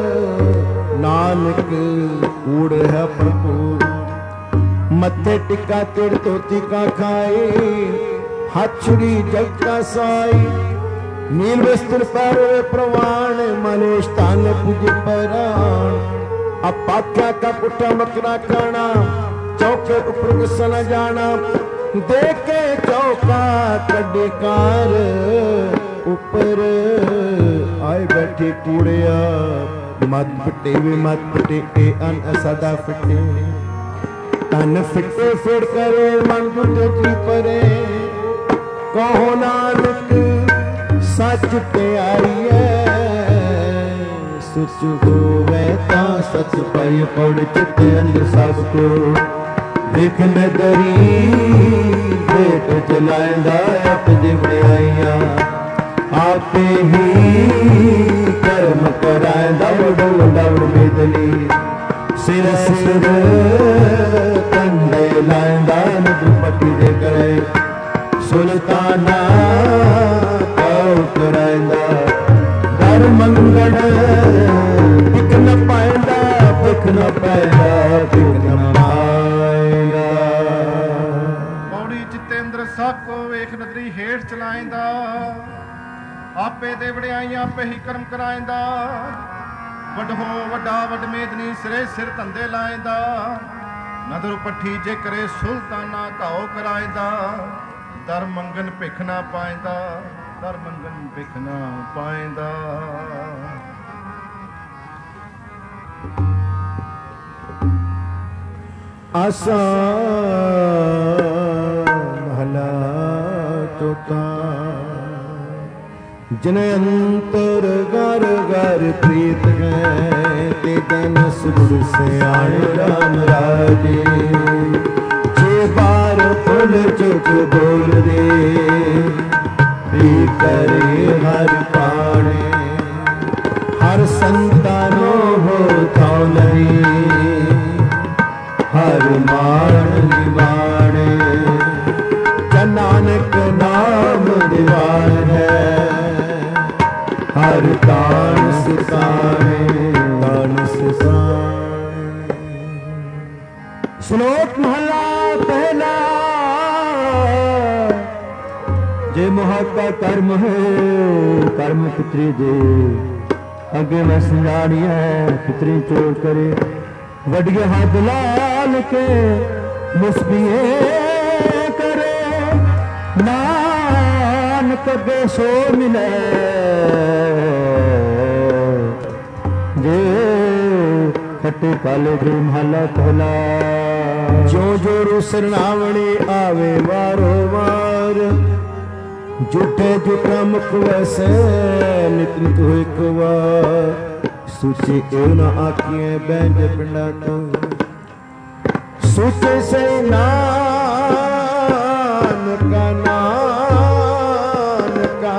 नानक कूड़ है भरपूर मत्थे टिक्का तिड़ तोती का खाए हाथ छुरी जग का साई नील वस्त्र पैरों प्रवाण मलेश तान पूज पराण अब पाख्या का पुट्ठा मकरा खाना चौके ऊपर गुस्सा जाना देखे चौका कड्डे कार ऊपर आए बैठे कूड़िया मत पिटे वे मत पिटे ए अन सदा फिटे तन फिटे फिर करे मन गुटे जी परे कहो नानक सच ते आईए सुच होवे ता सच पाई पड़ चिते अंदर सबको देख मैं दरी भेट चलाएंदा आप दिवड़े आईया आपे ही ਸਿਰ ਸਿਰ ਕੰਡੇ ਲਾਂਦਾ ਨਦਰ ਪੱਟੀ ਦੇ ਕਰੇ ਸੁਲਤਾਨਾ ਕਉ ਕਰਾਂਦਾ ਦਰ ਮੰਗੜ ਬਿਕ ਨ ਪਾਇਂਦਾ ਬਿਕ ਨ ਪਾਇਂਦਾ ਬਿਕ ਨ ਪਾਇਂਦਾ। ਪੌੜੀ ਜਿਤੇਂਦਰ ਸਾਕੋ ਵੇਖ ਨਦਰੀ ਹੇਠ ਚਲਾਇਂਦਾ ਆਪੇ ਦੇ ਵਡਿਆਈ ਆਪੇ ਹੀ ਕਰਮ ਕਰਾਇਂਦਾ ਵੱਡ ਹੋ ਵੱਡਾ ਵੱਡ ਮੇਦਨੀ ਸਿਰੇ ਸਿਰ ਧੰਦੇ ਲਾਇਂਦਾ ਨਦਰ ਪੱਠੀ ਜੇ ਕਰੇ ਸੁਲਤਾਨਾ ਘਾਓ ਕਰਾਇਂਦਾ ਦਰ ਮੰਗਨ ਭਿਖ ਨਾ ਪਾਇਂਦਾ ਦਰ ਮੰਗਨ ਭਿਖ ਨਾ ਪਾਇਂਦਾ। ਆਸਾ ਮਹਲਾ ਚੌਥਾ। ਜਿਨ ਅੰਤਰ ਗਰ ਗਰ ਪ੍ਰੀਤ ਹੈ ਤੇ ਜਨ ਸੁਰ ਸਿਆਣੇ ਰਾਮ ਰਾਜੇ ਜੇ ਬਾਰ ਫੁੱਲ ਚੁੱਕ ਬੋਲਦੇ ਵੀ ਕਰੇ ਹਰ ਪਾਣੇ ਹਰ ਸੰਤਾਨੋ ਹੋ ਥਾਉ ਲਈ ਹਰ ਮਾਣ ਨਿਵਾਣੇ ਜਨ ਨਾਨਕ ਨਾਮ ਨਿਵਾਰ ਹੈ ਹਰ ਤਾਣ ਸਿਸਾਣੇ ਤਾਣ ਸਿਸਾਣੇ। ਸ਼ਲੋਕ ਮਹਲਾ ਪਹਿਲਾ। ਜੇ ਮੋਹਕਾ ਕਰਮ ਹੈ ਕਰਮ ਪਿਤਰੀ ਦੇ ਅੱਗੇ ਮੈਂ ਸੰਜਾਣੀਐ ਪਿਤਰੀ ਚੋਰ ਕਰੇ ਵੱਡੀਆਂ ਹੱਥ ਲਾਲ ਕੇ ਮੁਸਬੀਏ ਕਰੇ ਨਾਨਕ ਅੱਗੇ ਸੋ ਮਿਲੇ ਜੇ ਖੱਟੇ ਕਾਲੇ ਦੇ ਮਹਲਾ ਪਹਿਲਾ। ਜੋ ਜੋ ਰੁਸਰ ਨਾਵਣੀ ਆਵੇ ਵਾਰੋ ਵਾਰ ਝੂਠੇ ਝੂਠਾ ਮੁਖ ਵੈਸੇ ਨਿਤ ਨਿਤ ਹੋ ਇੱਕ ਵਾਰ ਸੂਚੇ ਇਹ ਨਾ ਆਖੀਏ ਬੈਂਜ ਪਿੰਡਾਂ ਤੋਂ ਸੂਚੇ ਸੇ ਨਾਨਕਾ ਨਾਨਕਾ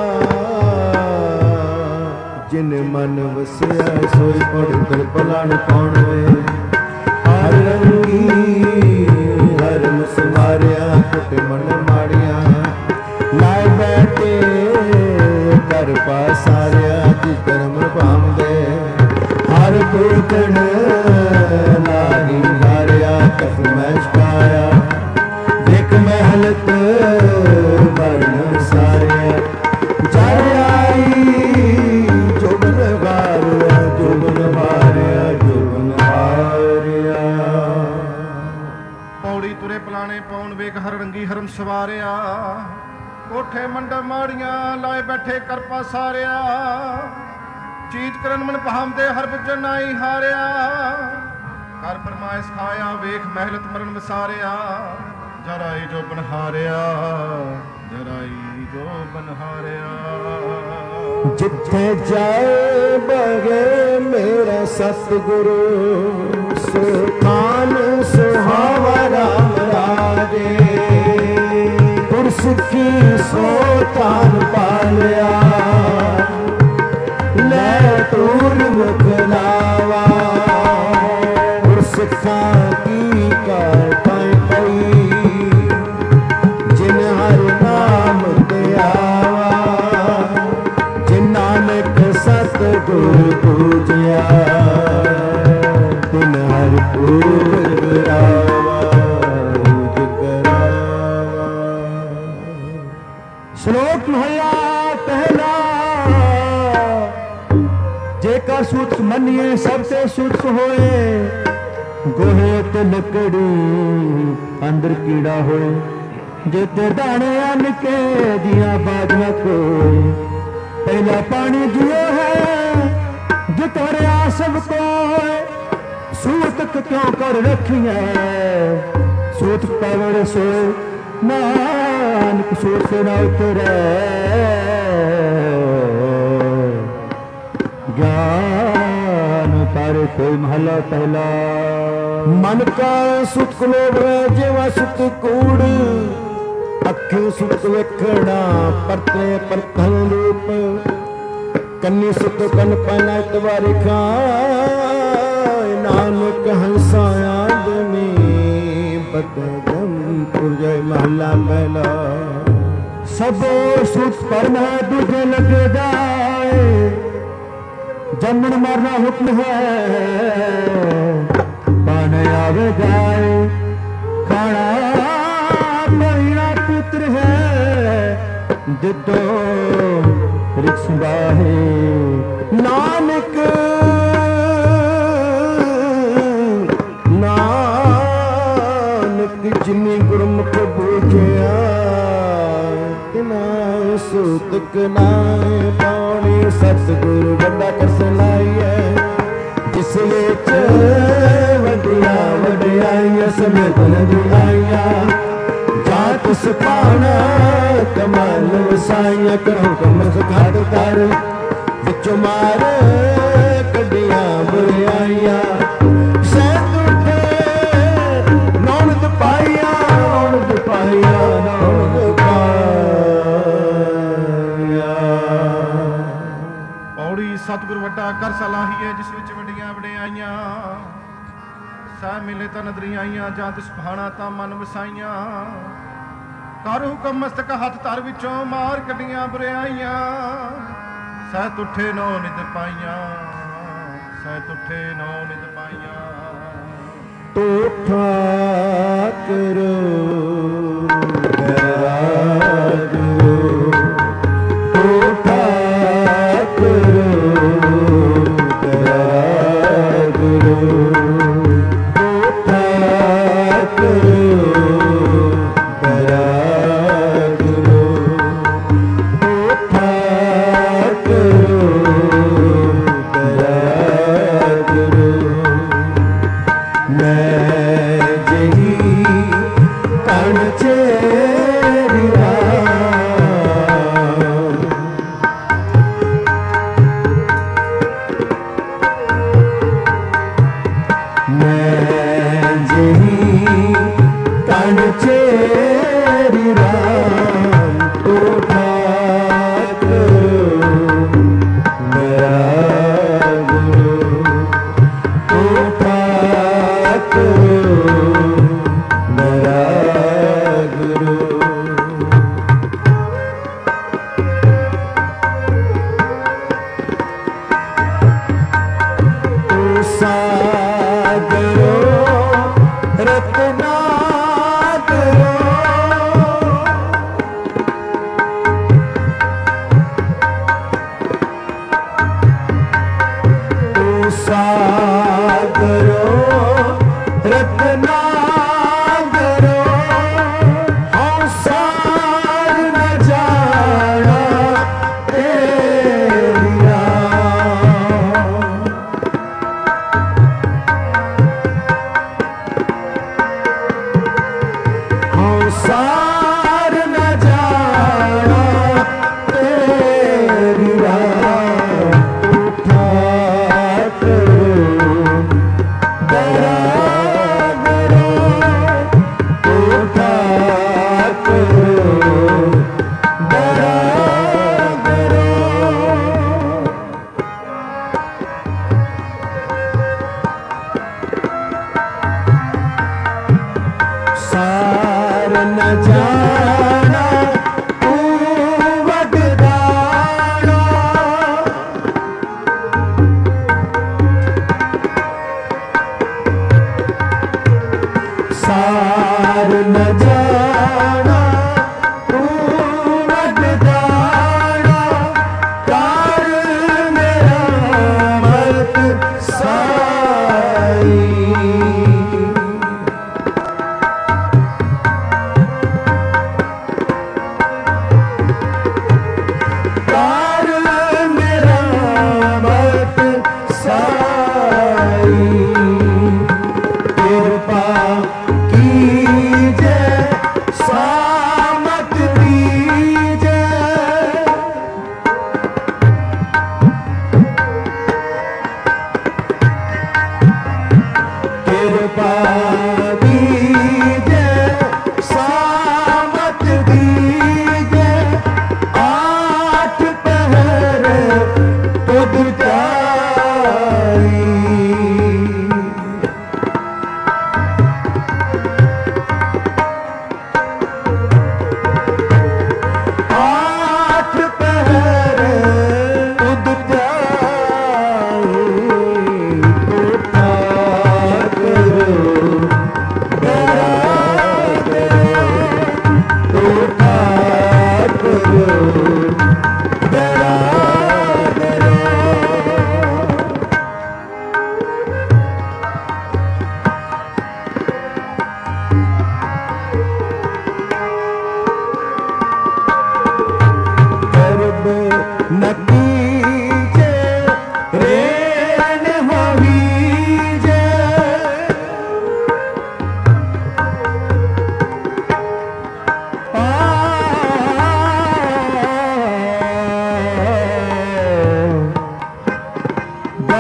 ਜਿਨ ਮਨ ਵਸਿਆ ਸੋਈ ਪੜ ਕਰ ਭਲਾਣ ਕੌਣ ਵੇ ਹਰ ਰੰਗੀ ਹਰ ਮੁਸਮਾਰਿਆ ਟੁੱਟੇ ਮਨ ਮਾੜਿਆ ਲਾਇ ਬੈਠੇ ਕਰ ਪਾਸਾਰਿਆ ਜਿਸ ਕਰਮ ਭਾਂਦੇ ਹਰ ਕੋਟਣ ਲਾਗੀ ਹਾਰਿਆ ਕਫ ਮੈਂ ਛਕਾਇਆ ਦੇਖ ਮਹਿਲਤ ਮਰਨ ਸਾਰਿਆ ਜਰ ਆਈ ਜੋਬਨ ਵਾਰਿਆ ਜੋਬਨ ਵਾਰਿਆ ਜੋਬਨ ਵਾਰਿਆ। ਪੌੜੀ ਤੁਰੇ ਪਲਾਣੇ ਪੌਣ ਵੇਖ ਹਰ ਰੰਗੀ ਹਰਮ ਸਵਾਰਿਆ ਕੋਠੇ ਮੰਡ ਮਾੜੀਆਂ ਲਾਏ ਬੈਠੇ ਕਰਪਾ ਸਾਰਿਆ ਚੀਤ ਕਰਨ ਮਨ ਭਾਮਦੇ ਹਰ ਬੁੱਝਣ ਨਾਈ ਹਾਰਿਆ ਕਰ ਫਰਮਾਇਸ਼ ਖਾਇਆ ਵੇਖ ਮਹਿਲਤ ਮਰਨ ਵਿਸਾਰਿਆ ਜਰਾਈ ਜੋ ਬਨਹਾਰਿਆ ਜਰਾਈ ਜੋ ਬਨਹਾਰਿਆ। ਜਿੱਥੇ ਜਾਏ ਬਗੇ ਮੇਰਾ ਸਤਿਗੁਰੂ ਸੁਖਾਨ ਸੁਹਾਵਾ ਰਾਮ ਰਾਜੇ ਗੁਰਸਿੱਖੀ ਸੋ ਤਾਨ ਪਾਲਿਆ ਲੈ ਤੂਰ ਮੁਖ ਲਾਵਾ ਗੁਰਸਿੱਖਾਂ ਕੀ ਕਰ ਪਾਈ ਪਈ ਜਿਨ ਹਰ ਨਾਮ ਤੇ ਆਵਾ ਜਿਨ ਨਾਨਕ ਸਤਿਗੁਰ ਪੂਜਿਆ ਤਿਨ ਹਰ ਪੂਜ ਕਰਾਵਾ ਪੂਜ ਕਰਾਵਾ। ਸ਼ਲੋਕ ਮਹਲਾ ਪਹਿਲਾ। ਜੇਕਰ ਸੂਤ ਮੰਨੀਏ ਸਭ ਤੇ ਸੁਖ ਹੋਏ ਗੋਹੇ ਤੇ ਲੱਕੜੀ ਅੰਦਰ ਕੀੜਾ ਹੋਏ ਜਿੱਤੇ ਦਾਣੇ ਅੰਨ ਕੇ ਦੀਆਂ ਬਾਜ ਨਾ ਕੋਈ ਪਹਿਲਾ ਪਾਣੀ ਜਿਉ ਹੈ ਜਿਤਰਿਆ ਸਭ ਕੋਏ ਸੂਤ ਕਿਉਂ ਕਰ ਰੱਖੀਐ ਸੂਤ ਪਵੜ ਸੋਏ ਨਾਨਕ ਸੂਤ ਸੇ ਨਾ ਉਤਰੈ ਗਿਆਨ ਤਾਰੇ ਕੋਈ ਮਹਲਾ ਪਹਿਲਾ। ਮਨ ਕਾ ਸੁਖ ਲੋਭ ਜਿਵਾ ਸੁਖ ਕੂੜ ਅੱਖੀ ਸੁਖ ਵੇਖਣਾ ਪਰਤੇ ਪਰਤਨ ਰੂਪ ਕੰਨੀ ਸੁਖ ਕਨ ਪਹਿਲਾ ਇਤਵਾਰੇ ਖਾਏ ਨਾਨਕ ਨਾਨਕ ਹੰਸਾ ਆਦਮੀ ਬਦਗਮ ਪੁਰਜੈ ਮਹਲਾ ਪਹਿਲਾ। ਸਭੋ ਸੁਖ ਪਰਮ ਦੂਜੇ ਲੱਗੇ ਜਾਏ, ਜੰਮਣ ਮਰਨਾ ਹੁਕਮ ਹੈ ਬਣ ਆਵੇ ਜਾਏ। ਖਾਣਾ ਪੀਣਾ ਪੁੱਤਰ ਹੈ ਦਿੱਤੋ ਰਿਕਸ ਬਾਹੇ। ਨਾਨਕ ਜਿਨੀ ਗੁਰਮੁਖ ਬੂਝਿਆ ਤਿਨਾ ਸੂਤਕ ਨਾਏ ਪਾਉਣੀ। ਸਤਿਗੁਰ ਵੱਡਾ ਕਰ ਸੁਣਾਈਐ ਜਿਸ ਵਿੱਚ ਵੱਡੀਆਂ ਵਡਿਆਈਆਂ ਸਮੇਤ ਨਦੀਆਂ। ਜਾਂ ਤਿਸ ਪਾਣਾ ਕਮਲ ਵਸਾਈਆਂ ਕਰੋ ਕਮਸ ਘਾਟ ਕਰ ਵਿੱਚੋਂ ਮਾਰ ਕੱਢੀਆਂ ਬੁਰਾਈਆਂ। ਸਤਿਗੁਰ ਵੱਡਾ ਕਰ ਸਲਾਹੀਏ ਜਿਸ ਵਿੱਚ ਵੱਡੀਆਂ ਵਡਿਆਈਆਂ। ਸਹਿ ਮਿਲੇ ਤਾਂ ਨਦਰੀ ਆਈਆਂ ਜਾਂ ਤਿਸ ਪਹਾਣਾ ਤਾਂ ਮਨ ਵਸਾਈਆਂ। ਕਰ ਹੁਕਮ ਮਸਤਕ ਹੱਥ ਧਰ ਵਿੱਚੋਂ ਮਾਰ ਕੱਢੀਆਂ ਬੁਰਾਈਆਂ। ਸਹਿ ਤੁਠੇ ਨੋ ਨਿਤ ਪਾਈਆਂ, ਸਹਿ ਤੁਠੇ ਨੋ ਨਿਤ ਪਾਈਆਂ। ਤੋਠਾ ਕਰੋ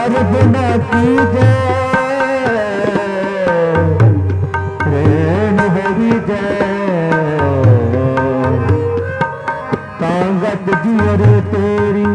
अर्घ न कीजे रेण हरि जय तांगत जियर तेरी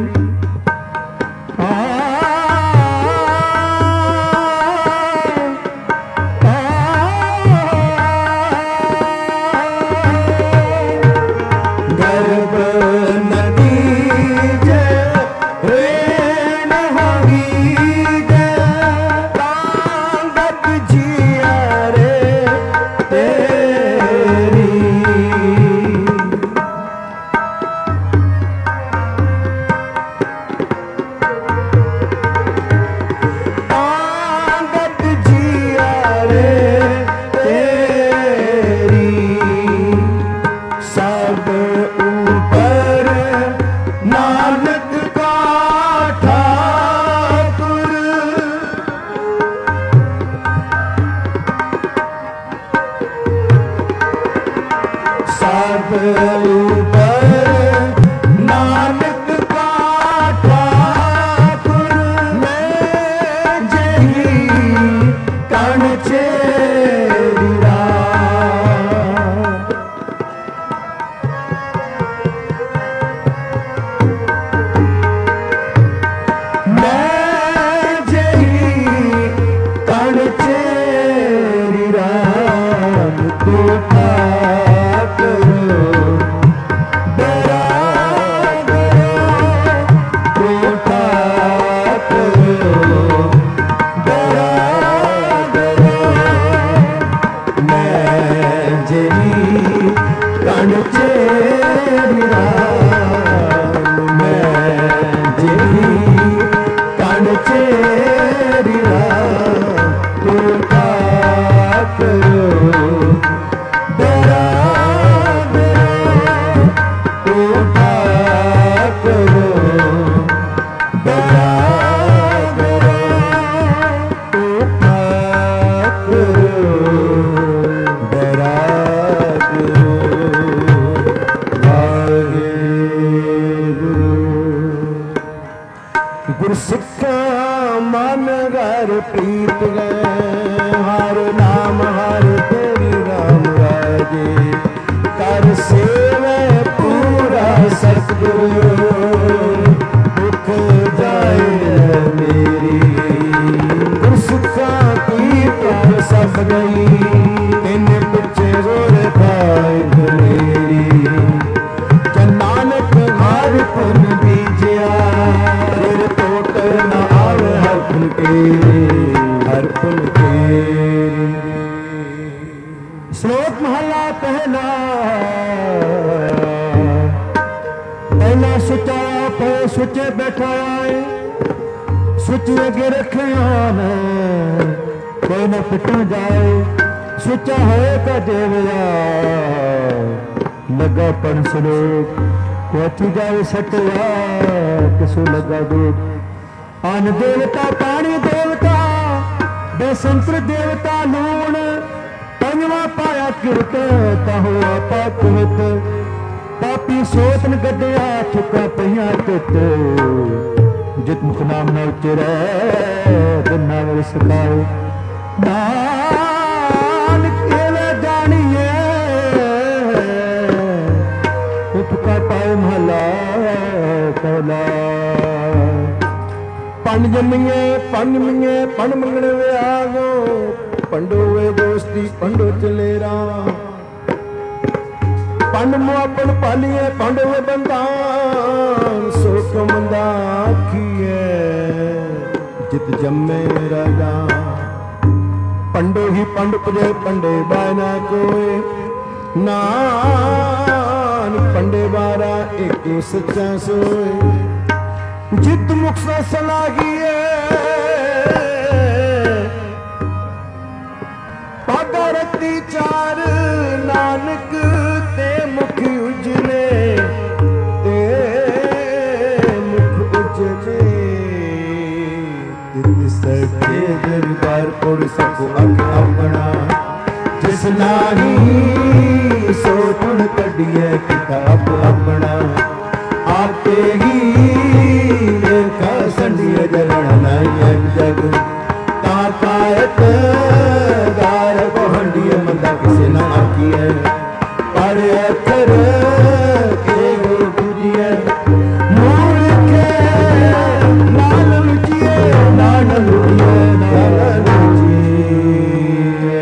आपे ही संडिया ਜਲਣ ਨਹੀਂ ਜਗ ਤਾਂ ਕਾਇਤ ਗਾਰ ਬਹੰਡੀਏ ਮੰਦਾ ਕਿਸੇ ਨਾ ਆਖੀਏ ਪਰ ਅਥਰ ਕੇ ਗੁਰੂ ਬੁਝੀਏ ਮੂਰਖੇ ਨਾਲ ਲੁਚੀਏ ਨਾਲ ਲੁਚੀਏ ਨਾਲ ਲੁਚੀਏ।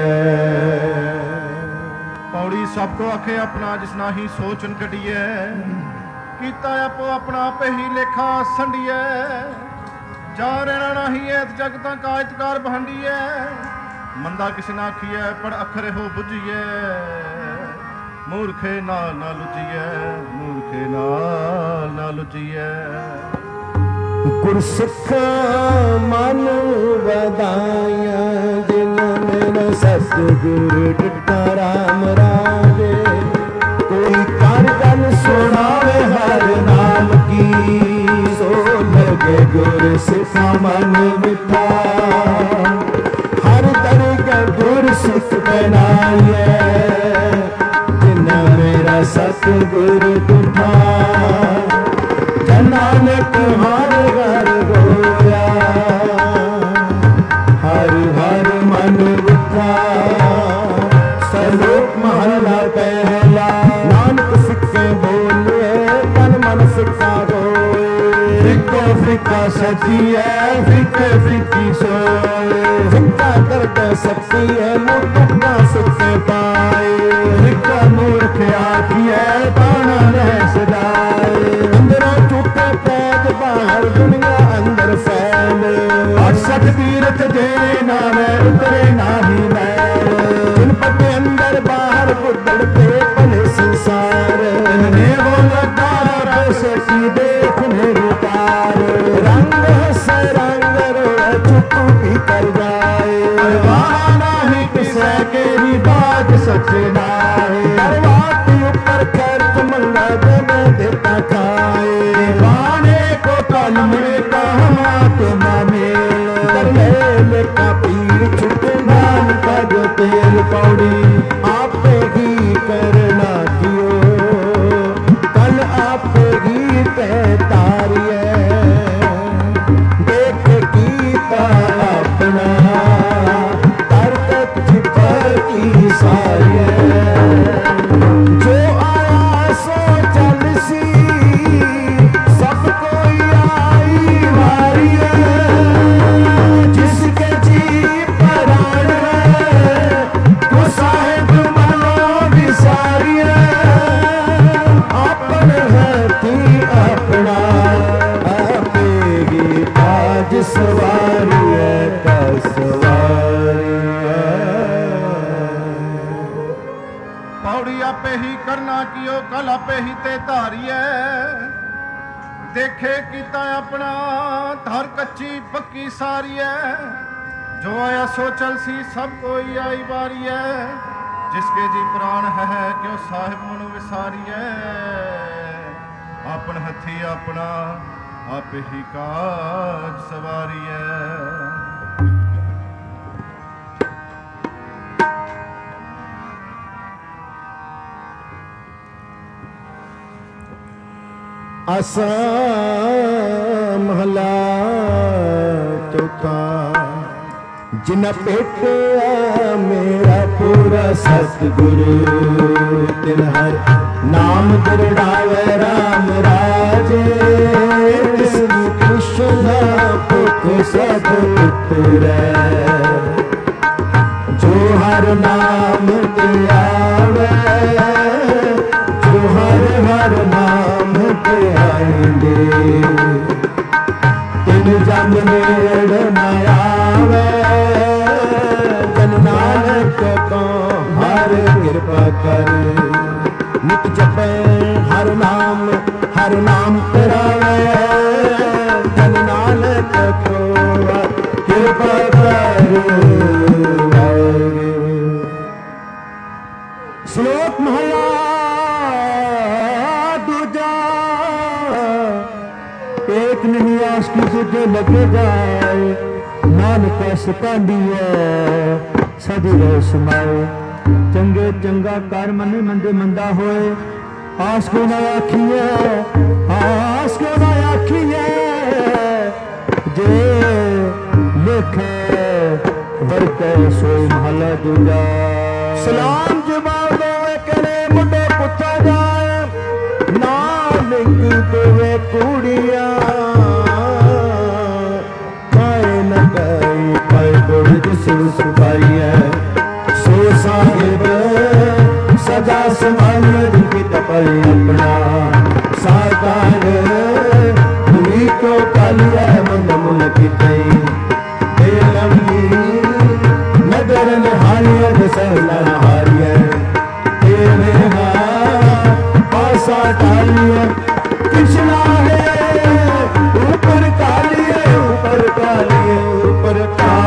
ਪੌੜੀ ਸਭ ਕੋ ਆਖੇ ਆਪਣਾ ਜਿਸ ਨਾਹੀ ਸੋਚਨ ਕਢੀਏ ਕੀਤਾ ਆਪੋ ਆਪਣਾ ਆਪੇ ਹੀ ਲੇਖਾ ਸੰਡੀਏ ਜਾ ਰਹਿਣਾ ਨਹੀਂ ਐਤ ਜਗ ਤਾਂ ਕਾਇਤਕਾਰ ਬਹੰਡੀਏ ਮੰਦਾ ਕਿਸ ਨਾ ਆਖੀਏ ਪੜ ਅਖਰੇ ਹੋ ਬੁਝੀਏ ਮੂਰਖੇ ਨਾਲ ਨਾ ਲੁਚੀਏ ਮੂਰਖੇ ਨਾਲ ਨਾ ਲੁਚੀਏ। ਗੁਰਸਿੱਖ ਮਨ ਵਧਾਇਆ ਜਿਨ ਮੇਰਾ ਸਤਿਗੁਰ ਡਿਠਾ ਰਾਮ ਰਾਜੇ ਕੋਈ ਕਰ ਗੱਲ ਸੁਣਾਵੇ ਹਰ ਨਾਮ ਕੀ ਸੋ ਲਗੇ ਗੁਰ ਸਿੱਖਾ ਮਨ ਮਿਠਾ ਹਰ ਦਰਗਹ ਗੁਰ ਸਿੱਖ ਬਣਾਏ ਜਿਨ ਮੇਰਾ ਸਤਿਗੁਰ ਡਿਠਾ ਨਾਨਕ ਹਰ ਘਰ ਗੋਇਆ ਹਰ ਹਰ ਮਨ ਵਿਠਾ। ਸਲੋਕ ਮਹਲਾ ਪਹਿਲਾ ਨਾਨਕ ਸਿੱਖੇ ਬੋਲੇ ਤਨ ਮਨ ਸਿੱਖਾ ਹੋਏ ਫਿੱਕੋ ਫਿੱਕਾ ਸੱਚੀਐ ਫਿੱਕੇ ਫਿੱਕੀ ਸੋਏ ਫਿੱਕਾ ਦਰਦ ਸੱਚੀਐ ਮੁਕਤਾ ਸਿੱਖੇ ਪਾਏ ਫਿੱਕਾ ਮੂਰਖ ਆਖੀਐ ਬਾਣਾ ਰਹਿ ਸਦਾਏ ਅੰਦਰੋਂ ਝੂਠੇ ਪੈਜ ਬਾਹਰ ਦੁਨੀਆ ਅੰਦਰ ਫੈਲ ਅਠ ਤੀਰਥ ਜੇ ਨਾਵੇਂ ਉਤਰੇ ਨਾਹੀ ਮੈਲ ਜਿਨ ਪੱਟੇ ਅੰਦਰ ਬਾਹਰ ਬੁੱਧੜ ਤੇ ਭਲੇ ਸੰਸਾਰ ਨੇ ਉਹ ਲੱਗਾ ਰਸੀ ਦੇਖਨੇ ਰੁਤਾਰ ਰੰਗ ਹਸੇ ਰੰਗ ਰੋਏ ਚੁੱਪ ਕੀ ਕਰ ਜਾਏ ਪਰਵਾਹ ਨਹੀਂ ਕਿਸੇ ਕੇ ਬਾਤ ਸੱਚੇ ਨਾਏ ਪਰਵਾਹ ਕੇ ਉੱਪਰ ਖਰਚ ਮੰਗਾ ਦੇ ਦੇਤਾ ਖਾਏ ਬਾਣੇ को कल में कहा तुम मेल का पीर छुटे नाम का जो तेल पौड़ी आपे ही करना कियो कल आपे ही तारिए देख गीता अपना तरकत छिपर की सारिए जो आया सो चल सी सब कोई आई वारी जिसके जी प्राण तो साहेब मनो विसारिए अपन हथी अपना आपेगी आज सवारिए का सवारिए। ਪੌੜੀ ਆਪੇ ਹੀ ਕਰਨਾ ਕੀਓ ਕਲ ਆਪੇ ਹੀ ਤੇ ਧਾਰੀਐ ਦੇਖੇ ਕੀਤਾ ਆਪਣਾ ਧਰ ਕੱਚੀ ਪੱਕੀ ਸਾਰੀਐ ਜੋ ਆਇਆ ਸੋ ਚਲ ਸੀ ਸਭ ਕੋਈ ਆਈ ਵਾਰੀਐ ਜਿਸਕੇ ਜੀ ਪ੍ਰਾਣ ਹੈ ਕਿਉ ਸਾਹਿਬ ਮਨੁ ਵਿਸਾਰੀਐ ਆਪਨ ਹੱਥੀ ਆਪਣਾ ਆਪੇ ਹੀ ਕਾਜ ਸਵਾਰੀਐ। ਆਸਾ ਮਹਲਾ ਚੌਥਾ ਜਿਨ ਭੇਟਿਆ ਮੇਰਾ ਪੂਰਾ ਸਤਿਗੁਰੂ ਤਿਨ ਹਰ ਨਾਮ ਦਰੜਾਵੇ ਰਾਮ ਰਾਜੇ ਤਿਸ ਕ੍ਰਿਸ਼ਨ ਪੁਖ ਸਭ ਉਤਰੈ ਜੋ ਹਰ ਨਾਮ ਤੇ ਆਵੇ ਜੋ ਹਰ ਹਰ ਨਾਮ ਤੇ ਆਇਂਦੇ ਤਿਨ ਜਨ ਨੇੜ ਨ ਆਵੇ ਜਨ ਨਾਨਕ ਕੋ ਹਰ ਕਿਰਪਾ ਕਰ ਨਿਤ ਜਪੈ ਹਰ ਨਾਮ ਕਰਾਵੇ ਜਨ ਨਾਨਕ ਕੋ ਕਿਰਪਾ ਕਰ। ਸ਼ਲੋਕ ਮਹਲਾ ਦੂਜਾ एक नहीं आस की तुझे लगे जाए नानक सतांदिए सदी रहो समाए चंगे चंगा कर मने मंदे मंदा होए आस को ना आखिए जे लिखे वर्के सोई महला दूजा। सलाम जवाब दोवे करे मुंडे पुत्ता जाए, नानक दोवे कुड़िया पाए न गई पाए गुड़ जिस सुपाई है। सो साहिब सदा समानद की तपल अपना साकार दुनी को कालिया मन मुन की तई लंबी नगर नहारिया दसला हारिया तेरे पासा टालिया कृष्णा है ऊपर कालिया ऊपर कालिया ऊपर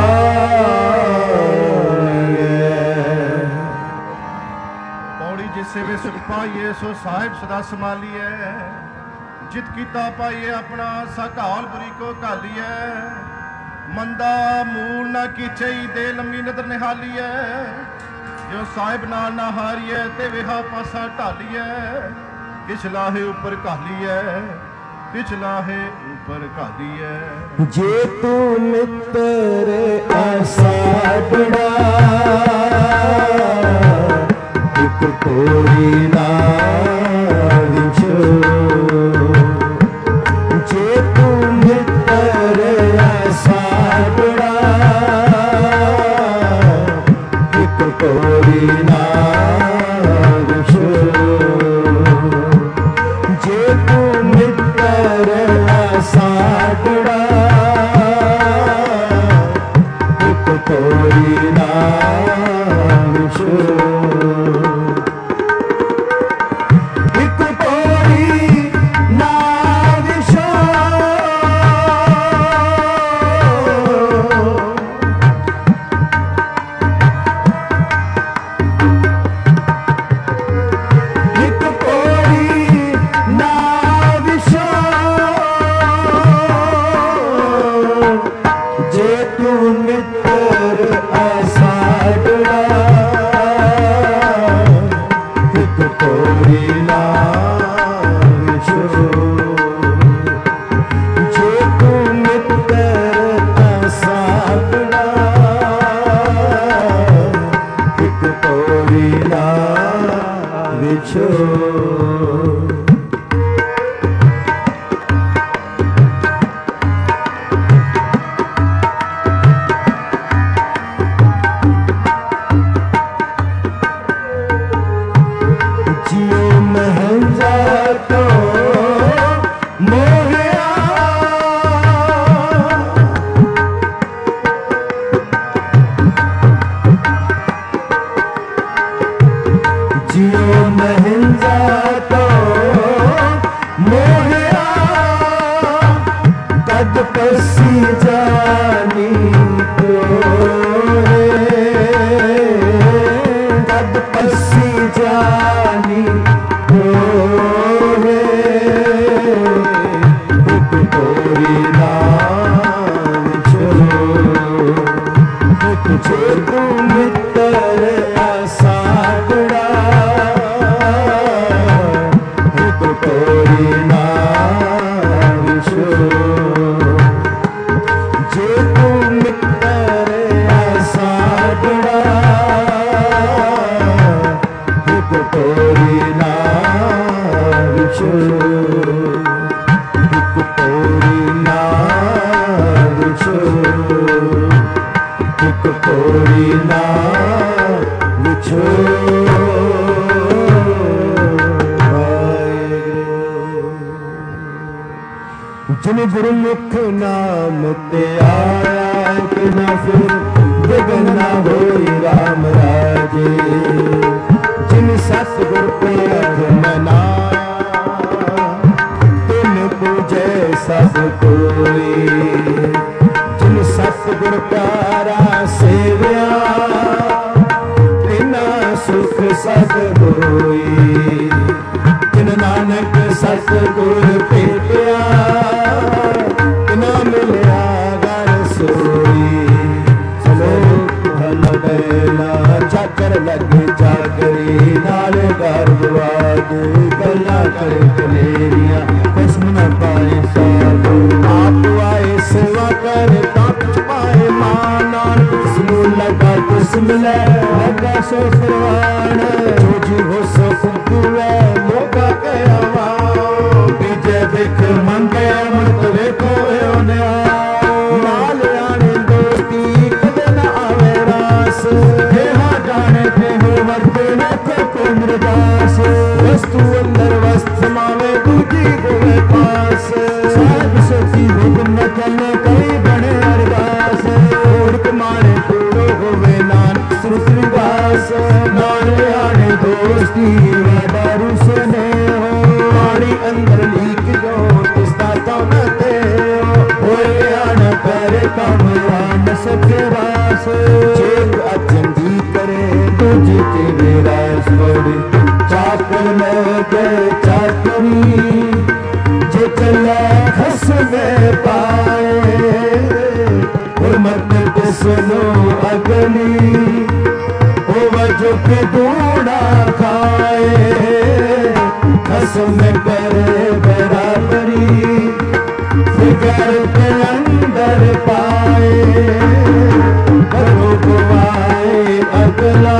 सेवे सुख पाइए सो साहिब सदा संभालिए। जित कीता पाइए अपना सकाल बुरी को घालिए। मंदा मूल ना कीचे दे लंबी नदर निहालिए। जो साहिब नाल ना हारिए ते वेहा पासा ढालिए। पिछला है ऊपर घालिए पिछला है ऊपर घालिए। जे तू मित्र ऐसा बड़ा एक कोई ना विछो। जे तू मित्र ऐसा बड़ा एक कोई ना विछो। जे तू मित्र ऐसा बड़ा एक कोई ना विछो। जिन गुरुमुख नाम ते आया कि न फिर बिगना होई राम राजे। जिन सतगुर पे अख मनाया तिन पूजे सब कोई। जिन सतगुर प्यारा सेव्या तिना सुख सद होई। जिन नानक सतगुर भेटिया मिलया घर सोई। सलोक हल बैला चाकर लगे चाकरी नाल गर्भवाद गला कर कलेरिया कसम न पाए साधु। आप आए सेवा करे ताप छुपाए माना जिसनू लगा किस मिले लगा सो परवान जो जी हो सो फुगुए मोगा कया वाओ बीजे देख मंगे मत देखो ओने नाल आने दोस्ती कदे ना आवे रास देहा जाने थे हो वर्ते न को मृदास वस्तु अंदर वस्त्र मावे दूजी गोवे पास साहब सोची हुक्म न चले कई बड़े अरदास ओढ़ मारे पूरो होवे नान सुरदास नाले आने दोस्ती दारू सुने हो पानी अंदर लीक जो तिस्ता तो न दे होए आन पर कमरान सके रास चेक अचंदी करे तुझे तेरे रास छोड़ी चाकर में के चाकरी जे चले खस में पाए हुर्मत सुनो अगली हो वजो के दूड़ा खाए खस में करे बराबरी फिगर के अंदर पाए करो गुवाए अगला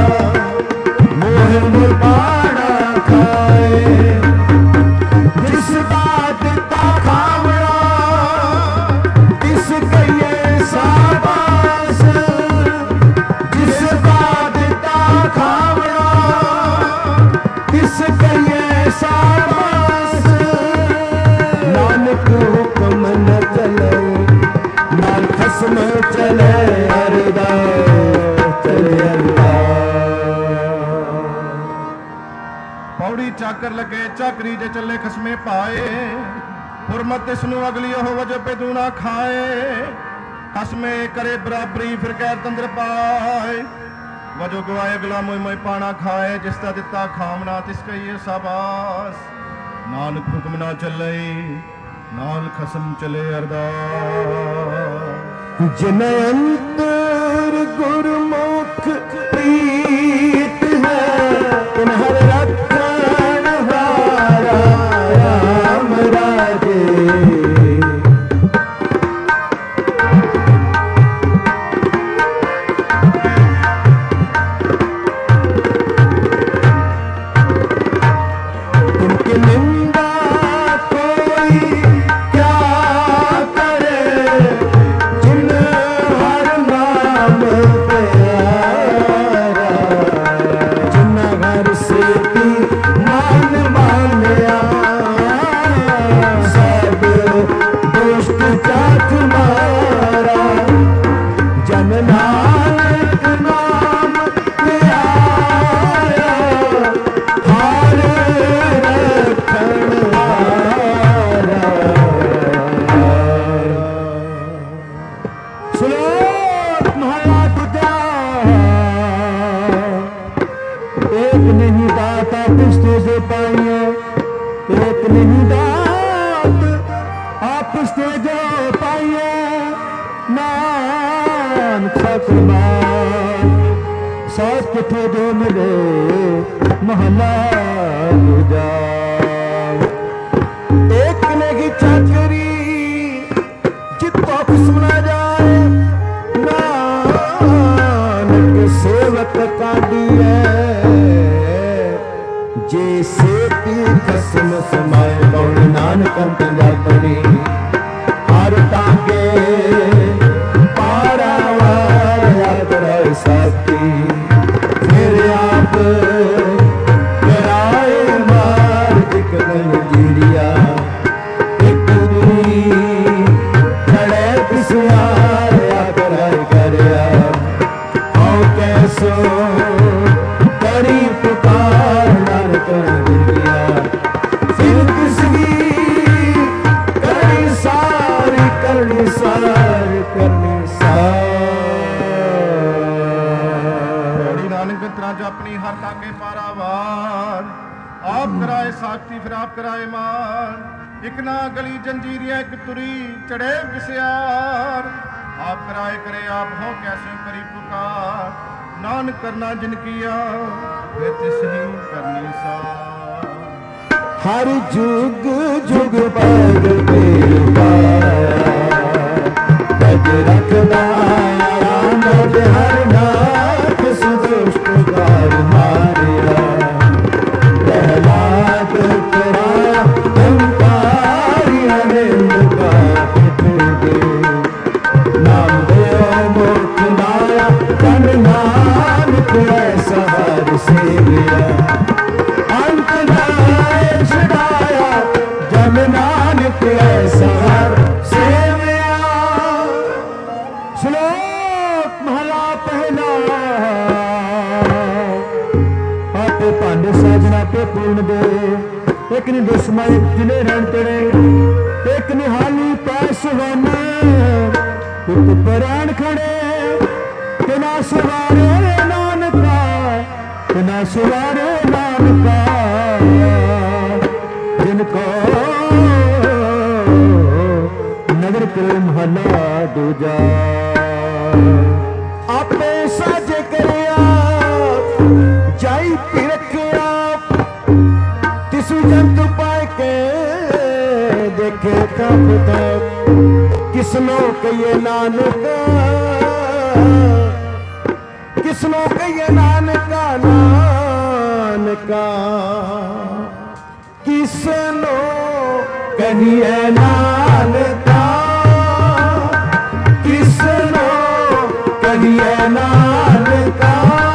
मोह मुबाड़ा खाए जिस बात का खावड़ा किस कहिए शाबाश जिस बात का खावड़ा किस कहिए शाबाश नानक हुक्म न चले नाल खस्म चले अरदास चले अरदास पौड़ी चाकर लगे चाकरी जे चले खसमे पाए हुरमत इसनू अगली हो वजह पे दूना खाए खसमे करे बराबरी फिर गैर तंद्र पाए वजो गवाए अगला मोई मोई पाना खाए जिसका दिता खामना तिसका ये शाबाश नानक हुक्म ना चले नाल खसम चले अरदास जिन अंतर गुरमुख प्रीत है तिन हर रखण हारा राम राजे उनकी निंदा कोई क्या करे जिन हर नाम प्यारा जिन हर सेती मान मानया सब दुष्ट जात मारा जन नानक नाम प्यारा हार रखण हारा श्लोक महला दूजा एक नहीं दात आपस से पाइए एक नहीं दात आपस जो पाइए नान खसमान साथ किथे जो मिले महला दूजा एक नहीं चाकरी जितो सुना जाए नानक सेवक काटी है जे सेती खसम समाए कौन नानक अंतजा करी हर ताके पारावार याद रहे साथी फिर आप कराए मार दिख गई जीरिया एक दूरी खड़े पिसयार याद रहे करया आओ कैसो करी पुकार नानक जीरिया फिर किसकी करनी सारी करनी सारी करनी बड़ी नानक तराज अपनी हर ताके पारावार आप कराए साथी फिर आप कराए मान एक ना गली जंजीरिया एक तुरी चढ़े बिस्यार आप कराए करे आप हो कैसे करी पुकार नानक करना जिन किया वे तिस ही करनी सार हर जुग जुग पग पे पाया लाज रखदा राम हर नाथ सुदुष्ट कार मारिया प्रहलाद तेरा हंकारी अनिंद का दे नाम देव मुख माया तन नानक ऐसा हर से लिया अंत नाय छुड़ाया जब नानक ऐसा हर से लिया। श्लोक महला पहला आपे भांडे साजना पे पूर्ण दे एक ने दुश्मन जिले रण तेरे एक निहाली पैस वन पुत पराण खड़े तिना सवारे नानका तिना सवारे नानका जिनको नगर के महला दूजा आपे साजे करिया जाई पिरखिया तिसु जंतु पाए के देखे तब तक किस लोक ये नानका किस लोक ये नानका नानका किस लोक कहिए नानका किस लोक कहिए नानका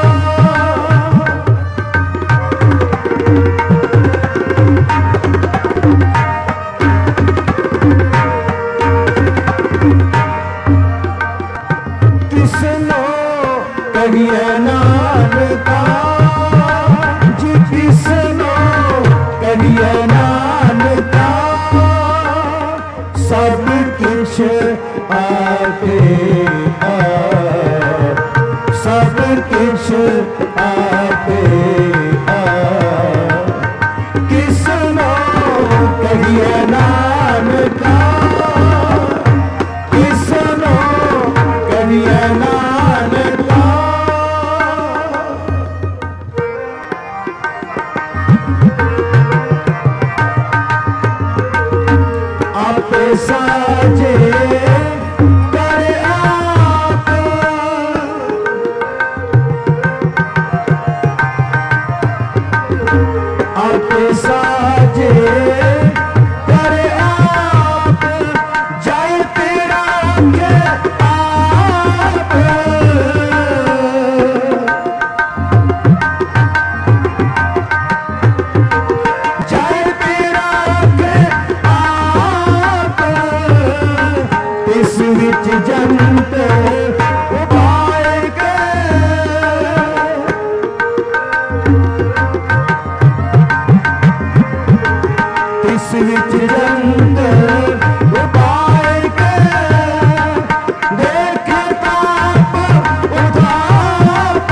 कहिए नानका जी किसनो कहिए नानका सब कुछ आपे सब कुछ आपे किसनो कहिए नानका किसनो कहिए नानका आपे साजे करे आप आपे साजे करे आप जाए तेरा के आप जाए तेरा के आप इस विच जंत उपाय के इस विच जंत उपाय के देख ताप उधाप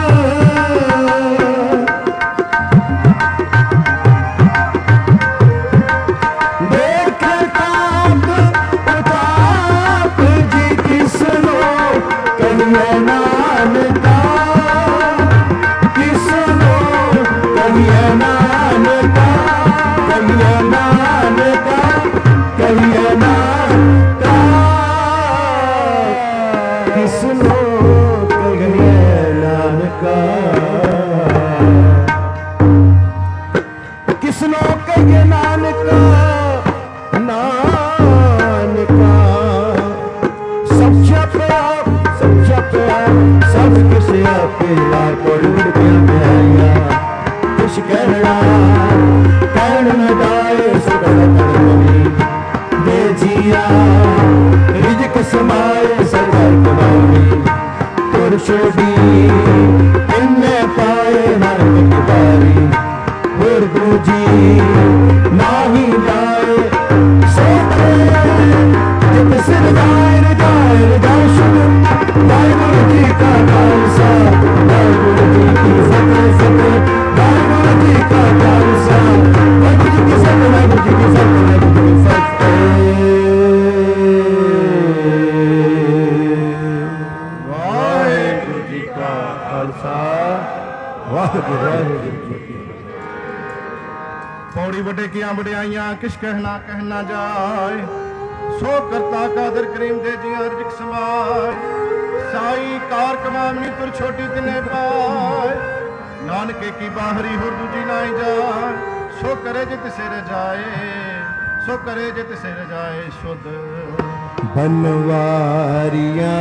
देख ताप उधाप जी किसनो कहिए नानका किसनो कहिए नानका कहिए नानका कहिए नानका किसनो कहिए नानका किसनो कहिए नानका नानका सब छपया सब किसे आपे लाखों लुड़कियां प्यारियां कुछ कहना कहन न दाए सगल करनी बेजिया रिजक समाए सरदार कमानी तुर छोड़ी इन्ने पाए नरक की बारी और दूजी नाही जाए सोते जित सिर दायर दायर दाशुन दाय गुरु जी का खालसा दाय गुरु जी की फतेह फतेह दाय गुरु जी का खालसा वाहिगुरु जी की फतेह वाहिगुरु जी की फतेह वाहिगुरु जी की फतेह वाहिगुरु जी का खालसा वाहिगुरु जी की पौड़ी बड़े किया बड़ियाइयां किस कहना कहना जाए सो करता कादर करीम दे जिया रिजक समाए साई कार कमामनी तुर छोटी तिने पाए नानके की बाहरी हो दूजी नाई जाए सो करे जित सिर जाए सो करे जित सिर जाए शुद्ध बनवारिया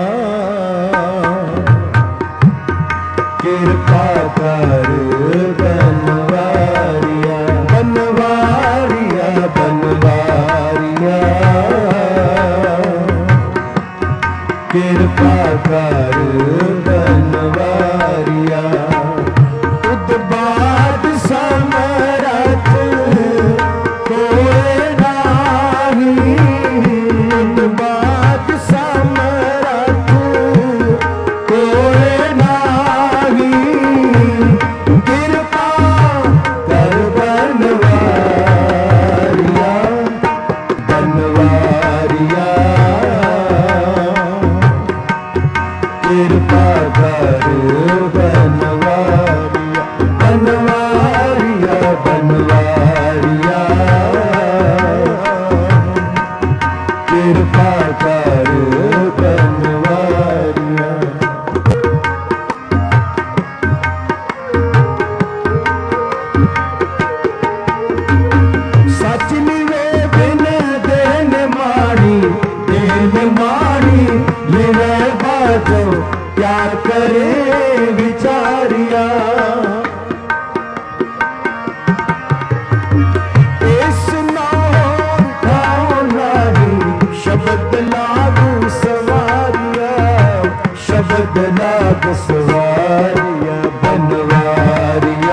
कृपा कर बनवारिया बनवारिया बनवारिया कृपा कर बनवारिया उद्बाद समरथ कोई नाही उद्बाद समरथ कोई नाही कृपा कर बनवारिया बनवारिया कृपा कर बनवारिया बनवारिया बनवारिया कृपा कर बनवारिया सच निवे बिन देन माड़ी लिवे बाजो क्या करे विचारिया इस नाम खाओ नाही शब्द लागू सवारिया शब्द लाग सवारिया बनवारिया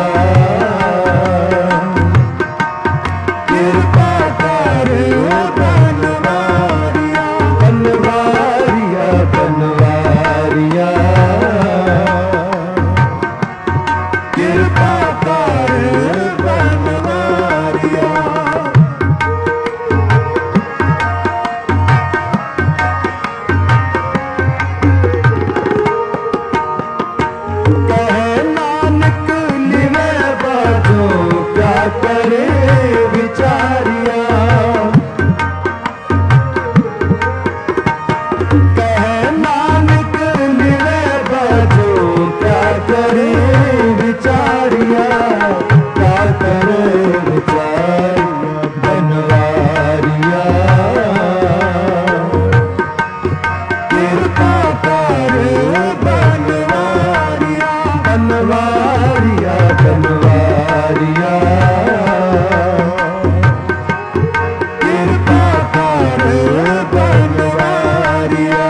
कृपा कर बनवारिया बनवारिया बनवारिया कृपा कर बनवारिया कहे नानक लिवे बाजो क्या करे विचारिया कहे नानक लिवे बाजो क्या करे विचारिया क्या करे विचारिया बनवारिया कृपा कर बनवारिया बनवारिया बनवारिया कृपा कर बनवारिया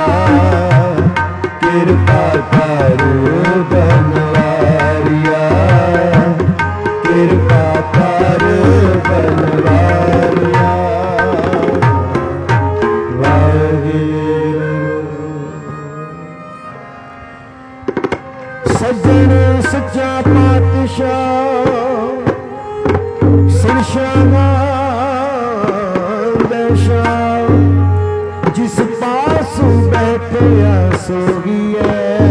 कृपा कर बनवारिया कृपा कर बनवारिया सज्जन सच्चा पातशाह सिरशाना दशा जिस पास बैठे सोगिए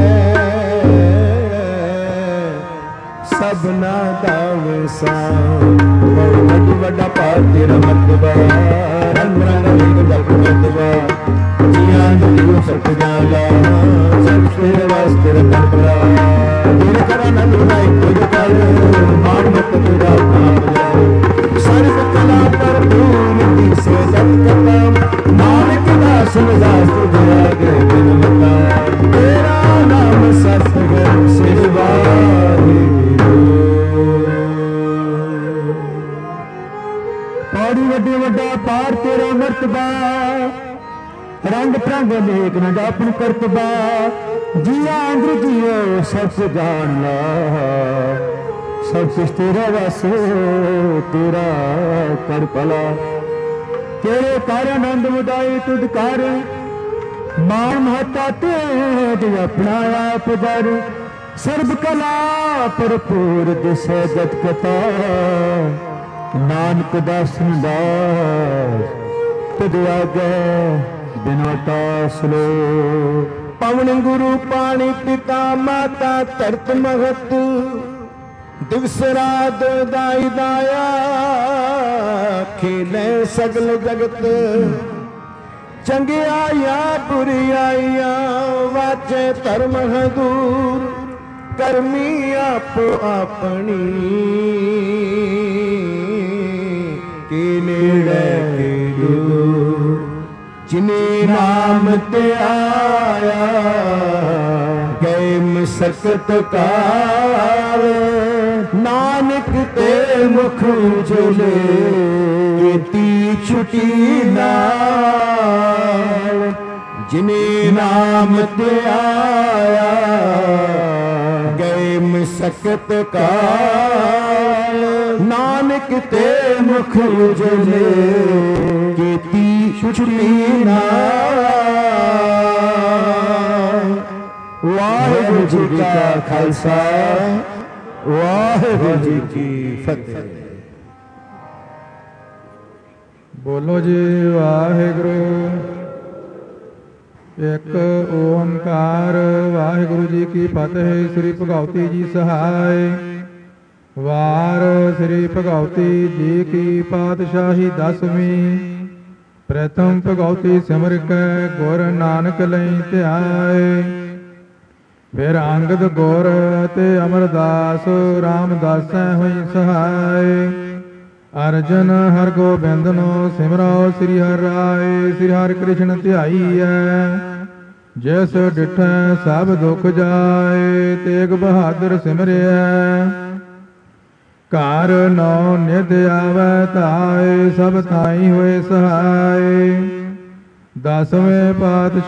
सबना दावे सा वड वड्डा तेरा मतबा रंग रंग जप मतबा जिया जो सत जाला सब तेरे वास्ते रखा तेरे करा नंद बनाई तुझ कर मान मत तेरा नाम जाए सर्व कला पर पूरी से सत करता नानक दास दास तुझे आगे बिन मता तेरा नाम सतगुर सिरवाहे पौड़ी वड्डे वड्डा पार तेरा मर्तबा रंग प्रंग नेक न जापन करतबा जिया अंदर जियो सब जान ला सब कुछ तेरा वासे तेरा कर भला तेरे कर आनंद मुदाई तुद कर मान महता तेज अपना आप दर सर्व कला भरपूर दिशे जत कथा नानक दासन दास तुद आगे बिनवटा सलो पवन गुरु पानी पिता माता धरत महत दिवस रात दाई दाया खेले सगल जगत ਚੰਗਿਆਈਆਂ ਬੁਰੀਆਈਆਂ ਵਾਜੇ ਧਰਮ ਹਦੂਰ ਕਰਮੀ ਆਪੋ ਆਪਣੀ ਕੇ ਨੇੜੇ ਕੇ ਦੂਰ ਜਿਨੇ ਨਾਮ ਤੇ ਆਇਆ ਗਏ ਮਸਕਤ ਕਾਲ ਨਾਨਕ ਤੇ ਮੁਖ ਉਜਲੇ ਕੀਤੀ ਛੁਟੀ ਨਾਲ ਜਿਨੇ ਨਾਮ ਤੇ ਆਇਆ ਗਏ ਮਸਕਤ ਕਾਲ ਨਾਨਕ ਤੇ ਮੁਖ ਉਜਲੇ ਕੀਤੀ ਛੁਟੀ ਨਾਲ। ਵਾਹਿਗੁਰੂ ਜੀ ਕਾ ਖਾਲਸਾ ਵਾਹਿਗੁਰੂ ਜੀ ਕੀ ਫਤਿਹ। ਬੋਲੋ ਜੀ ਵਾਹਿਗੁਰੂ। ਇੱਕ ਓੰਕਾਰ। ਵਾਹਿਗੁਰੂ ਜੀ ਕੀ ਫਤਿਹ। ਸ੍ਰੀ ਭਗਉਤੀ ਜੀ ਸਹਾਇ। ਵਾਰ ਸ੍ਰੀ ਭਗਉਤੀ ਜੀ ਕੀ ਪਾਤਸ਼ਾਹੀ ਦਸਵੀਂ। ਪ੍ਰਥਮ ਭਗਉਤੀ ਸਿਮਰ ਕੈ ਗੁਰ ਨਾਨਕ ਲਈ ਧਿਆਏ। ਫਿਰ ਅੰਗਦ ਗੁਰ ਅਤੇ ਅਮਰਦਾਸ ਰਾਮਦਾਸੈ ਹੋਈ ਸਹਾਇ। ਅਰਜਨ ਹਰ ਗੋਬਿੰਦਨੋ ਸਿਮਰੋ ਸ੍ਰੀ ਹਰਿ ਰਾਏ। ਸ੍ਰੀ ਹਰਿ ਕ੍ਰਿਸ਼ਨ ਧਿਆਈਐ ਜਿਸ ਡਿਠੈ ਸਭ ਦੁਖ ਜਾਏ। ਤੇਗ ਬਹਾਦਰ ਸਿਮਰਿਐ ਘਰ ਨੌ ਨਿਧ ਆਵੈ ਧਾਏ। ਸਭ ਥਾਈ ਹੋਏ ਸਹਾਏ। ਦਸਵੇਂ ਪਾਤਸ਼ਾਹ